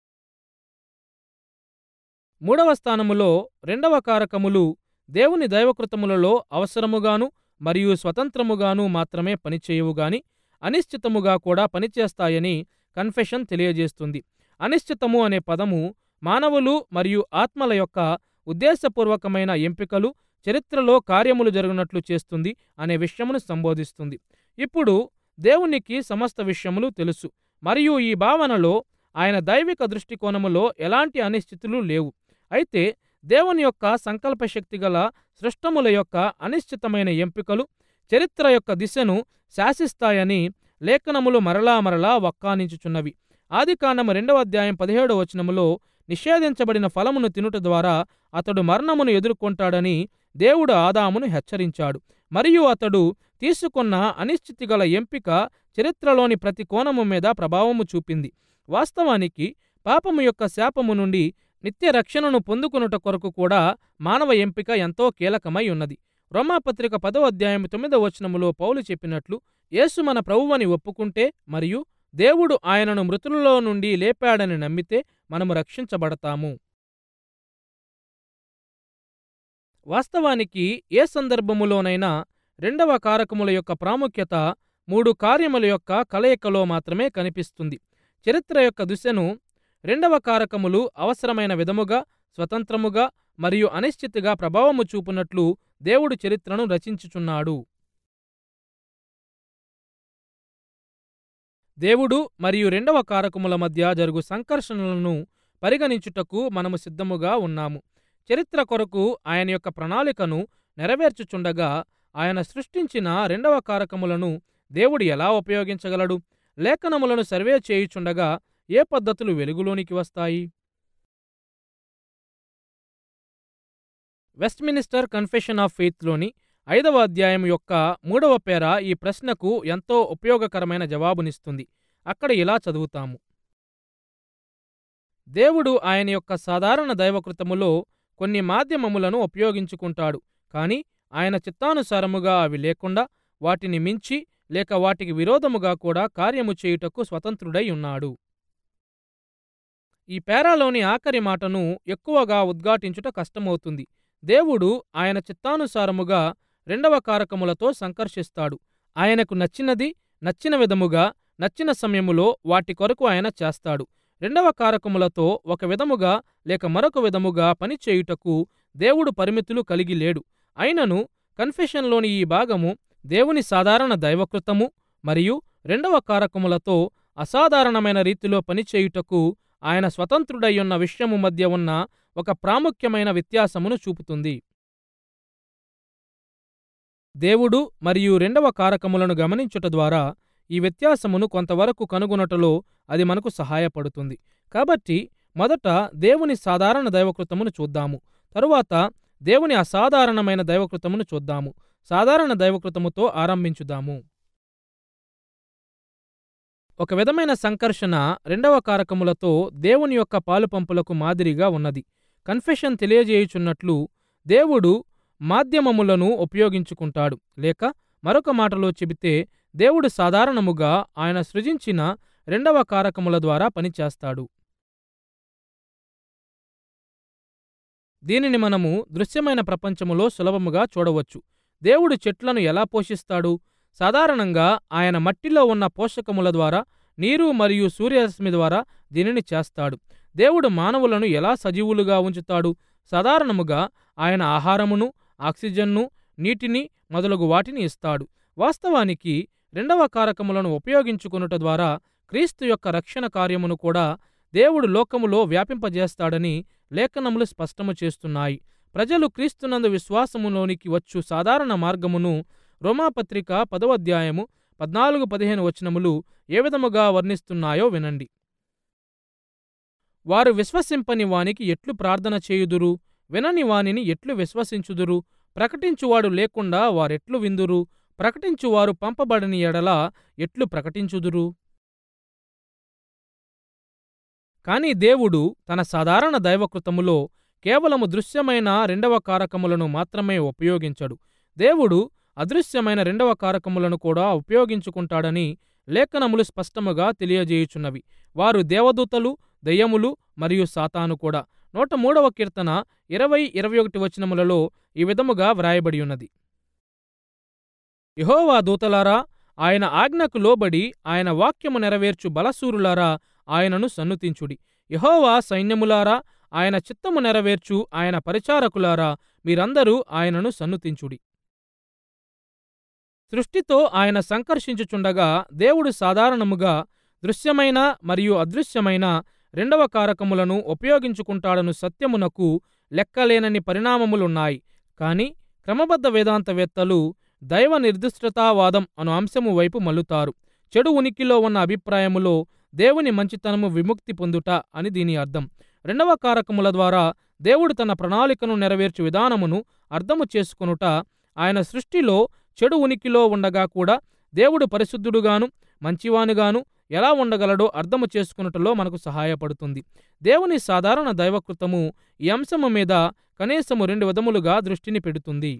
మూడవ స్థానములో రెండవ కారకములు దేవుని దైవకృతములలో అవసరముగాను మరియు స్వతంత్రముగాను మాత్రమే పనిచేయువుగాని అనిశ్చితముగా కూడా పనిచేస్తాయని కన్ఫెషన్ తెలియజేస్తుంది. అనిశ్చితము అనే పదము మానవులు మరియు ఆత్మల యొక్క ఉద్దేశపూర్వకమైన ఎంపికలు చరిత్రలో కార్యములు జరుగునట్లు చేస్తుంది అనే విషయమును సంబోధిస్తుంది. ఇప్పుడు దేవునికి సమస్త విషయములు తెలుసు మరియు ఈ భావనలో ఆయన దైవిక దృష్టికోణములో ఎలాంటి అనిశ్చితులు లేవు. అయితే దేవుని యొక్క సంకల్పశక్తి గల సృష్టముల యొక్క అనిశ్చితమైన ఎంపికలు చరిత్ర యొక్క దిశను శాసిస్తాయని లేఖనములు మరలా మరలా వక్కానించుచున్నవి. ఆదికాండము రెండవ అధ్యాయం పదిహేడవ వచనములో నిషేధించబడిన ఫలమును తినుట ద్వారా అతడు మరణమును ఎదుర్కొంటాడని దేవుడు ఆదామును హెచ్చరించాడు. మరియు అతడు తీసుకున్న అనిశ్చితి గల ఎంపిక చరిత్రలోని ప్రతి కోణము మీద ప్రభావము చూపింది. వాస్తవానికి పాపము యొక్క శాపము నుండి నిత్య రక్షణను పొందుకొనుట కొరకు కూడా మానవ ఎంపిక ఎంతో కీలకమై ఉన్నది. రోమాపత్రిక పదవ అధ్యాయం తొమ్మిదవ వచనములో పౌలు చెప్పినట్లు, యేసు మన ప్రభువని ఒప్పుకుంటే మరియు దేవుడు ఆయనను మృతులలో నుండి లేపాడని నమ్మితే మనము రక్షించబడతాము. వాస్తవానికి ఏ సందర్భములోనైనా రెండవ కారకముల యొక్క ప్రాముఖ్యత మూడు కార్యముల యొక్క కలయికలో మాత్రమే కనిపిస్తుంది. చరిత్ర యొక్క దిశను రెండవ కారకములు అవసరమైన విధముగా, స్వతంత్రముగా మరియు అనిశ్చితిగా ప్రభావము చూపునట్లు దేవుడు చరిత్రను రచించుచున్నాడు. దేవుడు మరియు రెండవ కారకముల మధ్య జరుగు సంకర్షణలను పరిగణించుటకు మనము సిద్ధముగా ఉన్నాము. చరిత్ర కొరకు ఆయన యొక్క ప్రణాళికను నెరవేర్చుచుండగా ఆయన సృష్టించిన రెండవ కారకములను దేవుడు ఎలా ఉపయోగించగలడు? లేఖనములను సర్వే చేయుచుండగా ఏ పద్ధతులు వెలుగులోనికి వస్తాయి? వెస్ట్మినిస్టర్ కన్ఫెషన్ ఆఫ్ ఫెయిత్లోని ఐదవ అధ్యాయం యొక్క మూడవ పేర ఈ ప్రశ్నకు ఎంతో ఉపయోగకరమైన జవాబునిస్తుంది. అక్కడ ఇలా చదువుతాము: దేవుడు ఆయన యొక్క సాధారణ దైవకృతములో కొన్ని మాధ్యమములను ఉపయోగించుకుంటాడు, కాని ఆయన చిత్తానుసారముగా అవి లేకుండా వాటిని మించి లేక వాటికి విరోధముగా కూడా కార్యము చేయుటకు స్వతంత్రుడై ఉన్నాడు. ఈ పేరాలోని ఆఖరి మాటను ఎక్కువగా ఉద్ఘాటించుట కష్టమవుతుంది. దేవుడు ఆయన చిత్తానుసారముగా రెండవ కారకములతో సంకర్షిస్తాడు. ఆయనకు నచ్చినది నచ్చిన విధముగా నచ్చిన సమయములో వాటి కొరకు ఆయన చేస్తాడు. రెండవ కారకములతో ఒక విధముగా లేక మరొక విధముగా పనిచేయుటకు దేవుడు పరిమితులు కలిగి లేడు. అయినను కన్ఫెషన్లోని ఈ భాగము దేవుని సాధారణ దైవకృతము మరియు రెండవ కారకములతో అసాధారణమైన రీతిలో పనిచేయుటకు ఆయన స్వతంత్రుడయ్యున్న విషయము మధ్య ఉన్న ఒక ప్రాముఖ్యమైన వ్యత్యాసమును చూపుతుంది. దేవుడు మరియు రెండవ కారకములను గమనించుట ద్వారా ఈ వ్యత్యాసమును కొంతవరకు కనుగొనుటలో అది మనకు సహాయపడుతుంది. కాబట్టి మొదట దేవుని సాధారణ దైవకృతమును చూద్దాము. తరువాత దేవుని అసాధారణమైన దైవకృతమును చూద్దాము. సాధారణ దైవకృతముతో ఆరంభించుదాము. ఒక విధమైన సంకర్షణ రెండవ కారకములతో దేవుని యొక్క పాలుపంపులకు మాదిరిగా ఉన్నది. కన్ఫెషన్ తెలియజేయుచున్నట్లు దేవుడు మాధ్యమములను ఉపయోగించుకుంటాడు, లేక మరొక మాటలో చెబితే దేవుడు సాధారణముగా ఆయన సృజించిన రెండవ కారకముల ద్వారా పనిచేస్తాడు. దీనిని మనము దృశ్యమైన ప్రపంచములో సులభముగా చూడవచ్చు. దేవుడు చెట్లను ఎలా పోషిస్తాడు? సాధారణంగా ఆయన మట్టిలో ఉన్న పోషకముల ద్వారా, నీరు మరియు సూర్యరశ్మి ద్వారా దీనిని చేస్తాడు. దేవుడు మానవులను ఎలా సజీవులుగా ఉంచుతాడు? సాధారణముగా ఆయన ఆహారమును, ఆక్సిజన్ను, నీటిని మొదలగు వాటిని ఇస్తాడు. వాస్తవానికి రెండవ కారకములను ఉపయోగించుకొనుట ద్వారా క్రీస్తు యొక్క రక్షణ కార్యమును కూడా దేవుడు లోకములో వ్యాపింపజేస్తాడని లేఖనములు స్పష్టము చేస్తున్నాయి. ప్రజలు క్రీస్తునందు విశ్వాసములోనికి వచ్చు సాధారణ మార్గమును రోమాపత్రిక పదవ అధ్యాయము పద్నాలుగు పదిహేను వచనములు ఏ విధముగా వర్ణిస్తున్నాయో వినండి. వారు విశ్వసింపని వానికి ఎట్లు ప్రార్థన చేయుదురు? వినని వానిని ఎట్లు విశ్వసించుదురు? ప్రకటించువాడు లేకుండా వారెట్లు విందురు? ప్రకటించువారు పంపబడని ఎడల ఎట్లు ప్రకటించుదురు? కాని దేవుడు తన సాధారణ దైవకృతములో కేవలము దృశ్యమైన రెండవ కారకములను మాత్రమే ఉపయోగించడు. దేవుడు అదృశ్యమైన రెండవ కారకములను కూడా ఉపయోగించుకుంటాడని లేఖనములు స్పష్టముగా తెలియజేయుచున్నవి. వారు దేవదూతలు, దెయ్యములు మరియు సాతాను కూడా. నూట మూడవ కీర్తన ఇరవై ఇరవై ఒకటి వచనములలో ఈ విధముగా వ్రాయబడి ఉన్నది. యెహోవా దూతలారా, ఆయన ఆజ్ఞకు లోబడి ఆయన వాక్యము నెరవేర్చు బలశూరులారా, ఆయనను సన్నుతించుడి. యెహోవా సైన్యములారా, ఆయన చిత్తము నెరవేర్చు ఆయన పరిచారకులారా, మీరందరూ ఆయనను సన్నుతించుడి. సృష్టితో ఆయన సంకర్షించుచుండగా దేవుడు సాధారణముగా దృశ్యమైన మరియు అదృశ్యమైన రెండవ కారకములను ఉపయోగించుకుంటాడను సత్యమునకు లెక్కలేనన్ని పరిణామములున్నాయి. కాని క్రమబద్ధ వేదాంతవేత్తలు దైవ నిర్దిష్టతావాదం అను అంశము వైపు మల్లుతారు. చెడు ఉనికిలో ఉన్న అభిప్రాయములో దేవుని మంచితనము విముక్తి పొందుట అని దీని అర్థం. రెండవ కారకముల ద్వారా దేవుడు తన ప్రణాళికను నెరవేర్చు విధానమును అర్థము చేసుకొనుట, ఆయన సృష్టిలో చెడు ఉనికిలో ఉండగా కూడా దేవుడు పరిశుద్ధుడుగాను మంచివానుగాను ఎలా ఉండగలడో అర్థము చేసుకొనుటలో మనకు సహాయపడుతుంది. దేవుని సాధారణ దైవకృతము ఈ అంశము మీద కనీసము రెండు విధములుగా దృష్టిని పెడుతుంది.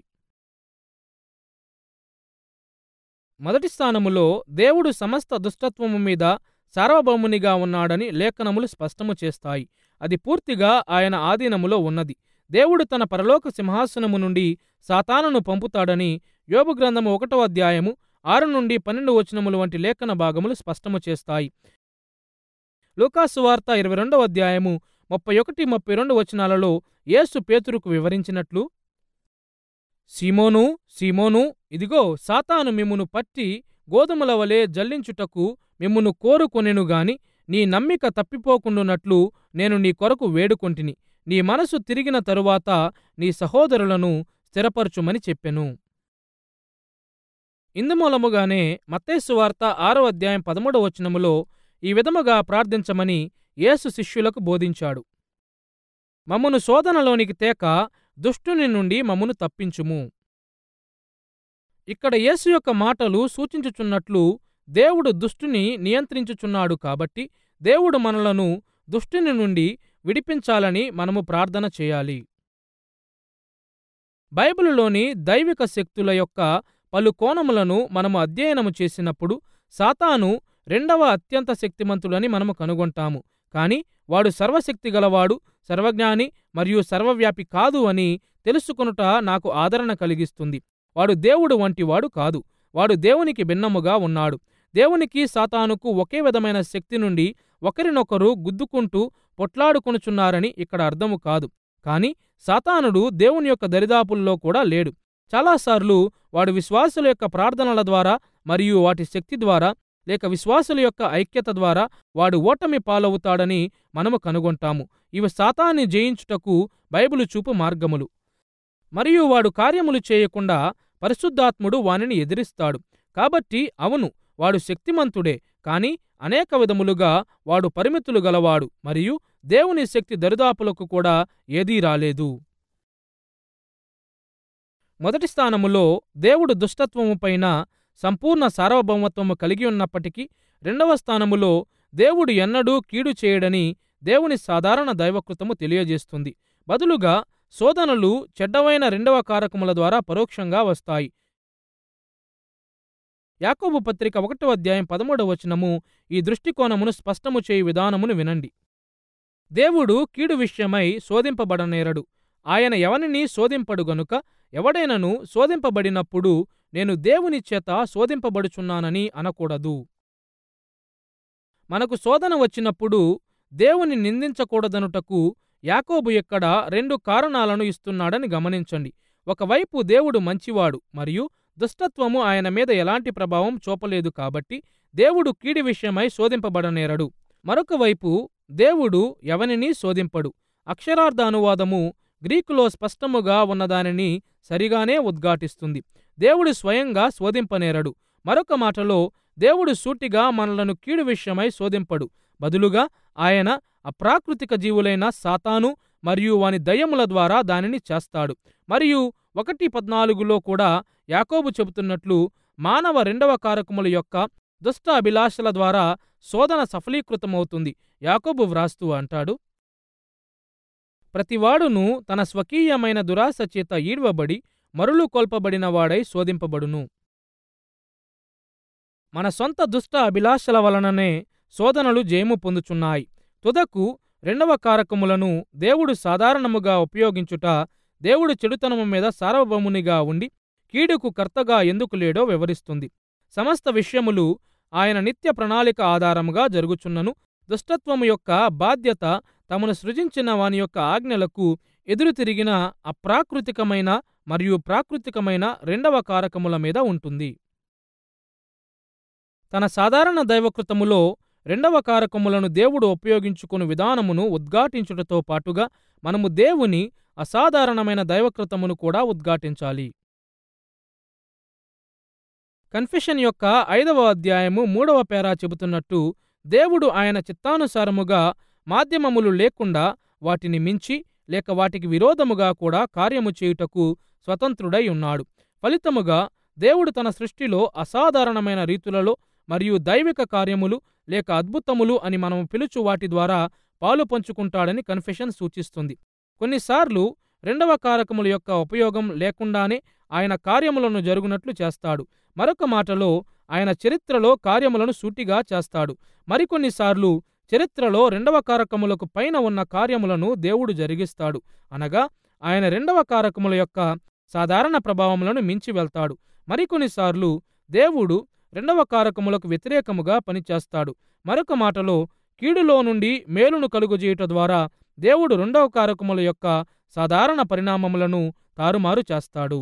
మొదటి స్థానములో దేవుడు సమస్త దుష్టత్వము మీద సార్వభౌమునిగా ఉన్నాడని లేఖనములు స్పష్టము చేస్తాయి. అది పూర్తిగా ఆయన ఆధీనములో ఉన్నది. దేవుడు తన పరలోక సింహాసనము నుండి సాతానును పంపుతాడని యోబు గ్రంథము ఒకటవ అధ్యాయము ఆరు నుండి పన్నెండు వచనములు వంటి లేఖన భాగములు స్పష్టము చేస్తాయి. లూకాసు వార్త ఇరవై రెండవ అధ్యాయము ముప్పై ఒకటి ముప్పై రెండు వచనాలలో యేసు పేతురుకు వివరించినట్లు, సీమోను సీమోను, ఇదిగో సాతాను మిమ్మును పట్టి గోధుమల వలె జల్లించుటకు మిమ్మును కోరుకొనెను గాని నీ నమ్మిక తప్పిపోకుండునట్లు నేను నీ కొరకు వేడుకొంటిని. నీ మనసు తిరిగిన తరువాత నీ సహోదరులను స్థిరపరచుమని చెప్పెను. ఇందుమూలముగానే మత్తయి వార్త ఆరో అధ్యాయం పదమూడవ వచనములో ఈ విధముగా ప్రార్థించమని యేసు శిష్యులకు బోధించాడు. మమ్మును శోధనలోనికి తేక దుష్టుని నుండి మమ్మును తప్పించుము. ఇక్కడ యేసు యొక్క మాటలు సూచించుచున్నట్లు దేవుడు దుష్టుని నియంత్రించుచున్నాడు. కాబట్టి దేవుడు మనలను దుష్టుని నుండి విడిపించాలని మనము ప్రార్థన చేయాలి. బైబిలులోని దైవిక శక్తుల యొక్క పలు కోణములను మనము అధ్యయనము చేసినప్పుడు సాతాను రెండవ అత్యంత శక్తిమంతుడని మనము కనుగొంటాము. కాని వాడు సర్వశక్తి గలవాడు, సర్వజ్ఞాని మరియు సర్వవ్యాపి కాదు అని తెలుసుకొనుట నాకు ఆదరణ కలిగిస్తుంది. వాడు దేవుడు వంటివాడు కాదు. వాడు దేవునికి భిన్నముగా ఉన్నాడు. దేవునికి సాతానుకు ఒకే విధమైన శక్తి నుండి ఒకరినొకరు గుద్దుకుంటూ పొట్లాడుకొనుచున్నారని ఇక్కడ అర్థము కాదు. కాని సాతానుడు దేవుని యొక్క దరిదాపుల్లో కూడా లేడు. చాలాసార్లు వాడు విశ్వాసుల యొక్క ప్రార్థనల ద్వారా మరియు వాటి శక్తి ద్వారా లేక విశ్వాసుల యొక్క ఐక్యత ద్వారా వాడు ఓటమి పాలవుతాడని మనము కనుగొంటాము. ఇవి సాతాన్ని జయించుటకు బైబిలు చూపు మార్గములు. మరియు వాడు కార్యములు చేయకుండా పరిశుద్ధాత్ముడు వానిని ఎదిరిస్తాడు. కాబట్టి అవును, వాడు శక్తిమంతుడే, కాని అనేక విధములుగా వాడు పరిమితులు గలవాడు మరియు దేవుని శక్తి దరిదాపులకు కూడా ఏదీ రాలేదు. మొదటి స్థానములో దేవుడు దుష్టత్వము పైన సంపూర్ణ సార్వభౌమత్వము కలిగి ఉన్నప్పటికీ, రెండవ స్థానములో దేవుడు ఎన్నడూ కీడు చేయడని దేవుని సాధారణ దైవకృతము తెలియజేస్తుంది. బదులుగా శోధనలు చెడ్డవైన రెండవ కారకముల ద్వారా పరోక్షంగా వస్తాయి. యాకోబు పత్రిక ఒకటో అధ్యాయం పదమూడవ వచనము ఈ దృష్టికోణమును స్పష్టము చేయు విధానమును వినండి. దేవుడు కీడు విషయమై శోధింపబడనేరడు. ఆయన ఎవనిని శోధింపడు గనుక ఎవడైనను శోధింపబడినప్పుడు నేను దేవుని చేత శోధింపబడుచున్నానని అనకూడదు. మనకు శోధన వచ్చినప్పుడు దేవుని నిందించకూడదనుటకు యాకోబు ఇక్కడ రెండు కారణాలను ఇస్తున్నాడని గమనించండి. ఒకవైపు దేవుడు మంచివాడు మరియు దుష్టత్వము ఆయన మీద ఎలాంటి ప్రభావం చూపలేదు కాబట్టి దేవుడు కీడి విషయమై శోధింపబడనేరడు. మరొక వైపు దేవుడు ఎవనిని శోధింపడు. అక్షరార్థ అనువాదము గ్రీకులో స్పష్టముగా ఉన్నదానిని సరిగానే ఉద్ఘాటిస్తుంది. దేవుడు స్వయంగా శోధింపనేరడు మరొక మాటలో దేవుడు సూటిగా మనలను కీడు విషయమై శోధింపడు. బదులుగా ఆయన అప్రాకృతిక జీవులైన సాతాను మరియు వాని దయ్యముల ద్వారా దానిని చేస్తాడు. మరియు ఒకటి పద్నాలుగులో కూడా యాకోబు చెబుతున్నట్లు మానవ రెండవ కారకముల యొక్క దుష్ట అభిలాషల ద్వారా శోధన సఫలీకృతమవుతుంది. యాకోబు వ్రాస్తూ అంటాడు, ప్రతివాడును తన స్వకీయమైన దురాశ చేత ఈడ్వబడి మరులు కొల్పబడిన వాడై శోధింపబడును. మన సొంత దుష్ట అభిలాషల వలననే శోధనలు జయము పొందుచున్నాయి. తుదకు రెండవ కారకములను దేవుడు సాధారణముగా ఉపయోగించుట దేవుడు చెడుతనము మీద సార్వభౌమునిగా ఉండి కీడుకు కర్తగా ఎందుకు లేడో వివరిస్తుంది. సమస్త విషయములు ఆయన నిత్య ప్రణాళిక ఆధారముగా జరుగుచున్నను దుష్టత్వము యొక్క బాధ్యత తమను సృజించిన వాని యొక్క ఆజ్ఞలకు ఎదురు తిరిగిన అప్రాకృతికమైన మరియు ప్రాకృతికమైన రెండవ కారకముల మీద ఉంటుంది. తన సాధారణ దైవకృతములో రెండవ కారకములను దేవుడు ఉపయోగించుకుని విధానమును ఉద్ఘాటించుటతో పాటుగా మనము దేవుని అసాధారణమైన దైవకృతమును కూడా ఉద్ఘాటించాలి. కన్ఫెషన్ యొక్క ఐదవ అధ్యాయము మూడవ పేరా చెబుతున్నట్టు దేవుడు ఆయన చిత్తానుసారముగా మాధ్యమములు లేకుండా వాటిని మించి లేక వాటికి విరోధముగా కూడా కార్యము చేయుటకు స్వతంత్రుడై ఉన్నాడు. ఫలితముగా దేవుడు తన సృష్టిలో అసాధారణమైన రీతులలో మరియు దైవిక కార్యములు లేక అద్భుతములు అని మనము పిలుచు వాటి ద్వారా పాలు పంచుకుంటాడని కన్ఫెషన్ సూచిస్తుంది. కొన్నిసార్లు రెండవ కారకముల యొక్క ఉపయోగం లేకుండానే ఆయన కార్యములను జరుగునట్లు చేస్తాడు. మరొక మాటలో ఆయన చరిత్రలో కార్యములను సూటిగా చేస్తాడు. మరికొన్నిసార్లు చరిత్రలో రెండవ కారకములకు పైన ఉన్న కార్యములను దేవుడు జరిగిస్తాడు. అనగా ఆయన రెండవ కారకముల యొక్క సాధారణ ప్రభావములను మించి వెళ్తాడు. మరికొన్నిసార్లు దేవుడు రెండవ కారకములకు వ్యతిరేకముగా పనిచేస్తాడు. మరొక మాటలో కీడులో నుండి మేలును కలుగజేయుట ద్వారా దేవుడు రెండవ కారకముల యొక్క సాధారణ పరిణామములను తారుమారు చేస్తాడు.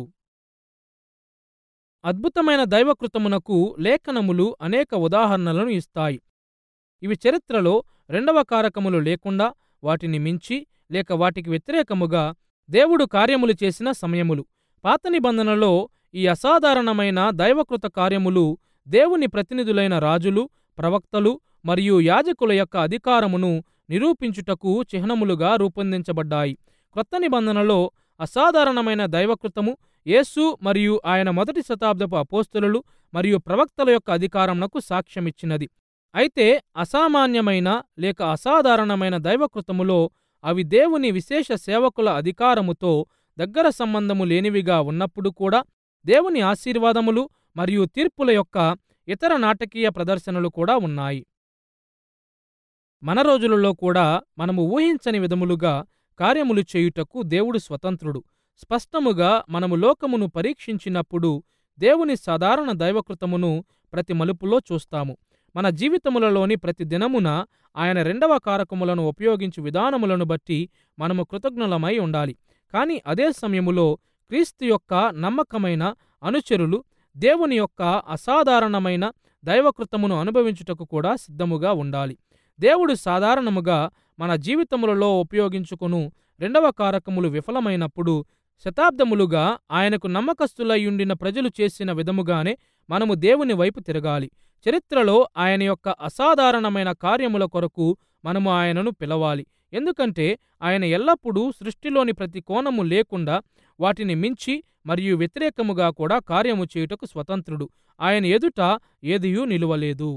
అద్భుతమైన దైవకృతమునకు లేఖనములు అనేక ఉదాహరణలను ఇస్తాయి. ఇవి చరిత్రలో రెండవ కారకములు లేకుండా వాటిని మించి లేక వాటికి వ్యతిరేకముగా దేవుడు కార్యములు చేసిన సమయములు. పాత నిబంధనలో ఈ అసాధారణమైన దైవకృత కార్యములు దేవుని ప్రతినిధులైన రాజులు, ప్రవక్తలు మరియు యాజకుల యొక్క అధికారమును నిరూపించుటకు చిహ్నములుగా రూపొందించబడ్డాయి. క్రొత్త నిబంధనలో అసాధారణమైన దైవకృతము యేసు మరియు ఆయన మొదటి శతాబ్దపు అపోస్తలులు మరియు ప్రవక్తల యొక్క అధికారమునకు సాక్ష్యమిచ్చినది. అయితే అసామాన్యమైన లేక అసాధారణమైన దైవకృతములో అవి దేవుని విశేష సేవకుల అధికారముతో దగ్గర సంబంధము లేనివిగా ఉన్నప్పుడు కూడా దేవుని ఆశీర్వాదములు మరియు తీర్పుల యొక్క ఇతర నాటకీయ ప్రదర్శనలు కూడా ఉన్నాయి. మన రోజులలో కూడా మనము ఊహించని విధములుగా కార్యములు చేయుటకు దేవుడు స్వతంత్రుడు. స్పష్టముగా మనము లోకమును పరీక్షించినప్పుడు దేవుని సాధారణ దైవకృతమును ప్రతి మలుపులో చూస్తాము. మన జీవితములలోని ప్రతి దినమున ఆయన రెండవ కారకములను ఉపయోగించు విధానములను బట్టి మనము కృతజ్ఞులమై ఉండాలి. కానీ అదే సమయములో క్రీస్తు యొక్క నమ్మకమైన అనుచరులు దేవుని యొక్క అసాధారణమైన దైవకృతమును అనుభవించుటకు కూడా సిద్ధముగా ఉండాలి. దేవుడు సాధారణముగా మన జీవితములలో ఉపయోగించుకును రెండవ కారకములు విఫలమైనప్పుడు శతాబ్దములుగా ఆయనకు నమ్మకస్తులయ్యుండిన ప్రజలు చేసిన విధముగానే మనము దేవుని వైపు తిరగాలి. చరిత్రలో ఆయన యొక్క అసాధారణమైన కార్యముల కొరకు మనము ఆయనను పిలవాలి. ఎందుకంటే ఆయన ఎల్లప్పుడూ సృష్టిలోని ప్రతి కోణము లేకుండా వాటిని మించి మరియు వ్యతిరేకముగా కూడా కార్యము చేయుటకు స్వతంత్రుడు. ఆయన ఎదుట ఏదియూ నిలువలేదు.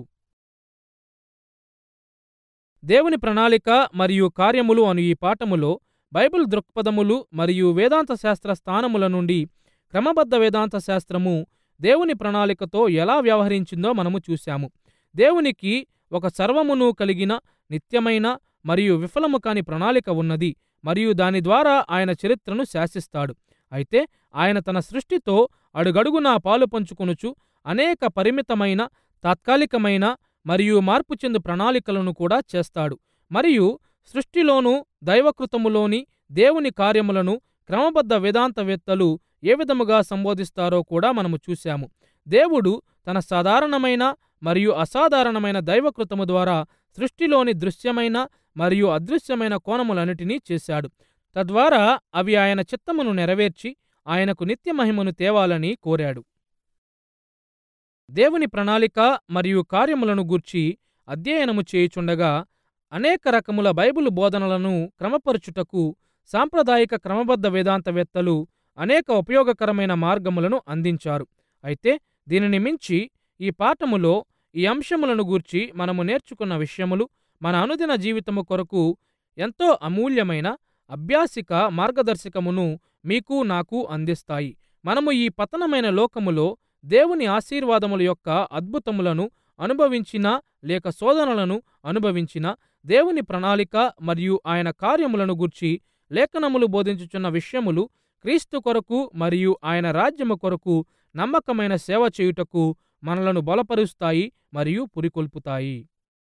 దేవుని ప్రణాళిక మరియు కార్యములు అను ఈ పాఠములో బైబిల్ దృక్పథములు మరియు వేదాంత శాస్త్ర స్థానముల నుండి క్రమబద్ధ వేదాంత శాస్త్రము దేవుని ప్రణాళికతో ఎలా వ్యవహరించిందో మనము చూశాము. దేవునికి ఒక సర్వమును కలిగిన నిత్యమైన మరియు విఫలము కాని ప్రణాళిక ఉన్నది మరియు దాని ద్వారా ఆయన చరిత్రను శాసిస్తాడు. అయితే ఆయన తన సృష్టితో అడుగడుగునా పాలు పంచుకొనుచు అనేక పరిమితమైన తాత్కాలికమైన మరియు మార్పు చెందు ప్రణాళికలను కూడా చేస్తాడు. మరియు సృష్టిలోనూ దైవకృతములోని దేవుని కార్యములను క్రమబద్ధ వేదాంతవేత్తలు ఏ విధముగా సంబోధిస్తారో కూడా మనము చూశాము. దేవుడు తన సాధారణమైన మరియు అసాధారణమైన దైవకృతము ద్వారా సృష్టిలోని దృశ్యమైన మరియు అదృశ్యమైన కోణములన్నిటినీ చేశాడు. తద్వారా అవి ఆయన చిత్తమును నెరవేర్చి ఆయనకు నిత్య మహిమను తేవాలని కోరాడు. దేవుని ప్రణాళిక మరియు కార్యములను గూర్చి అధ్యయనము చేయుచుండగా అనేక రకముల బైబిలు బోధనలను క్రమపరచుటకు సాంప్రదాయిక క్రమబద్ధ వేదాంతవేత్తలు అనేక ఉపయోగకరమైన మార్గములను అందించారు. అయితే దీనిని మించి ఈ పాఠములో ఈ అంశములను గూర్చి మనము నేర్చుకున్న విషయములు మన అనుదిన జీవితము కొరకు ఎంతో అమూల్యమైన అభ్యాసిక మార్గదర్శకమును మీకు నాకు అందిస్తాయి. మనము ఈ పతనమైన లోకములో దేవుని ఆశీర్వాదముల యొక్క అద్భుతములను అనుభవించిన లేక శోధనలను అనుభవించిన దేవుని ప్రణాళిక మరియు ఆయన కార్యములను గూర్చి లేఖనములు బోధించుచున్న విషయములు క్రీస్తు కొరకు మరియు ఆయన రాజ్యము కొరకు నమ్మకమైన సేవ చేయుటకు మనలను బలపరుస్తాయి మరియు పురికొల్పుతాయి.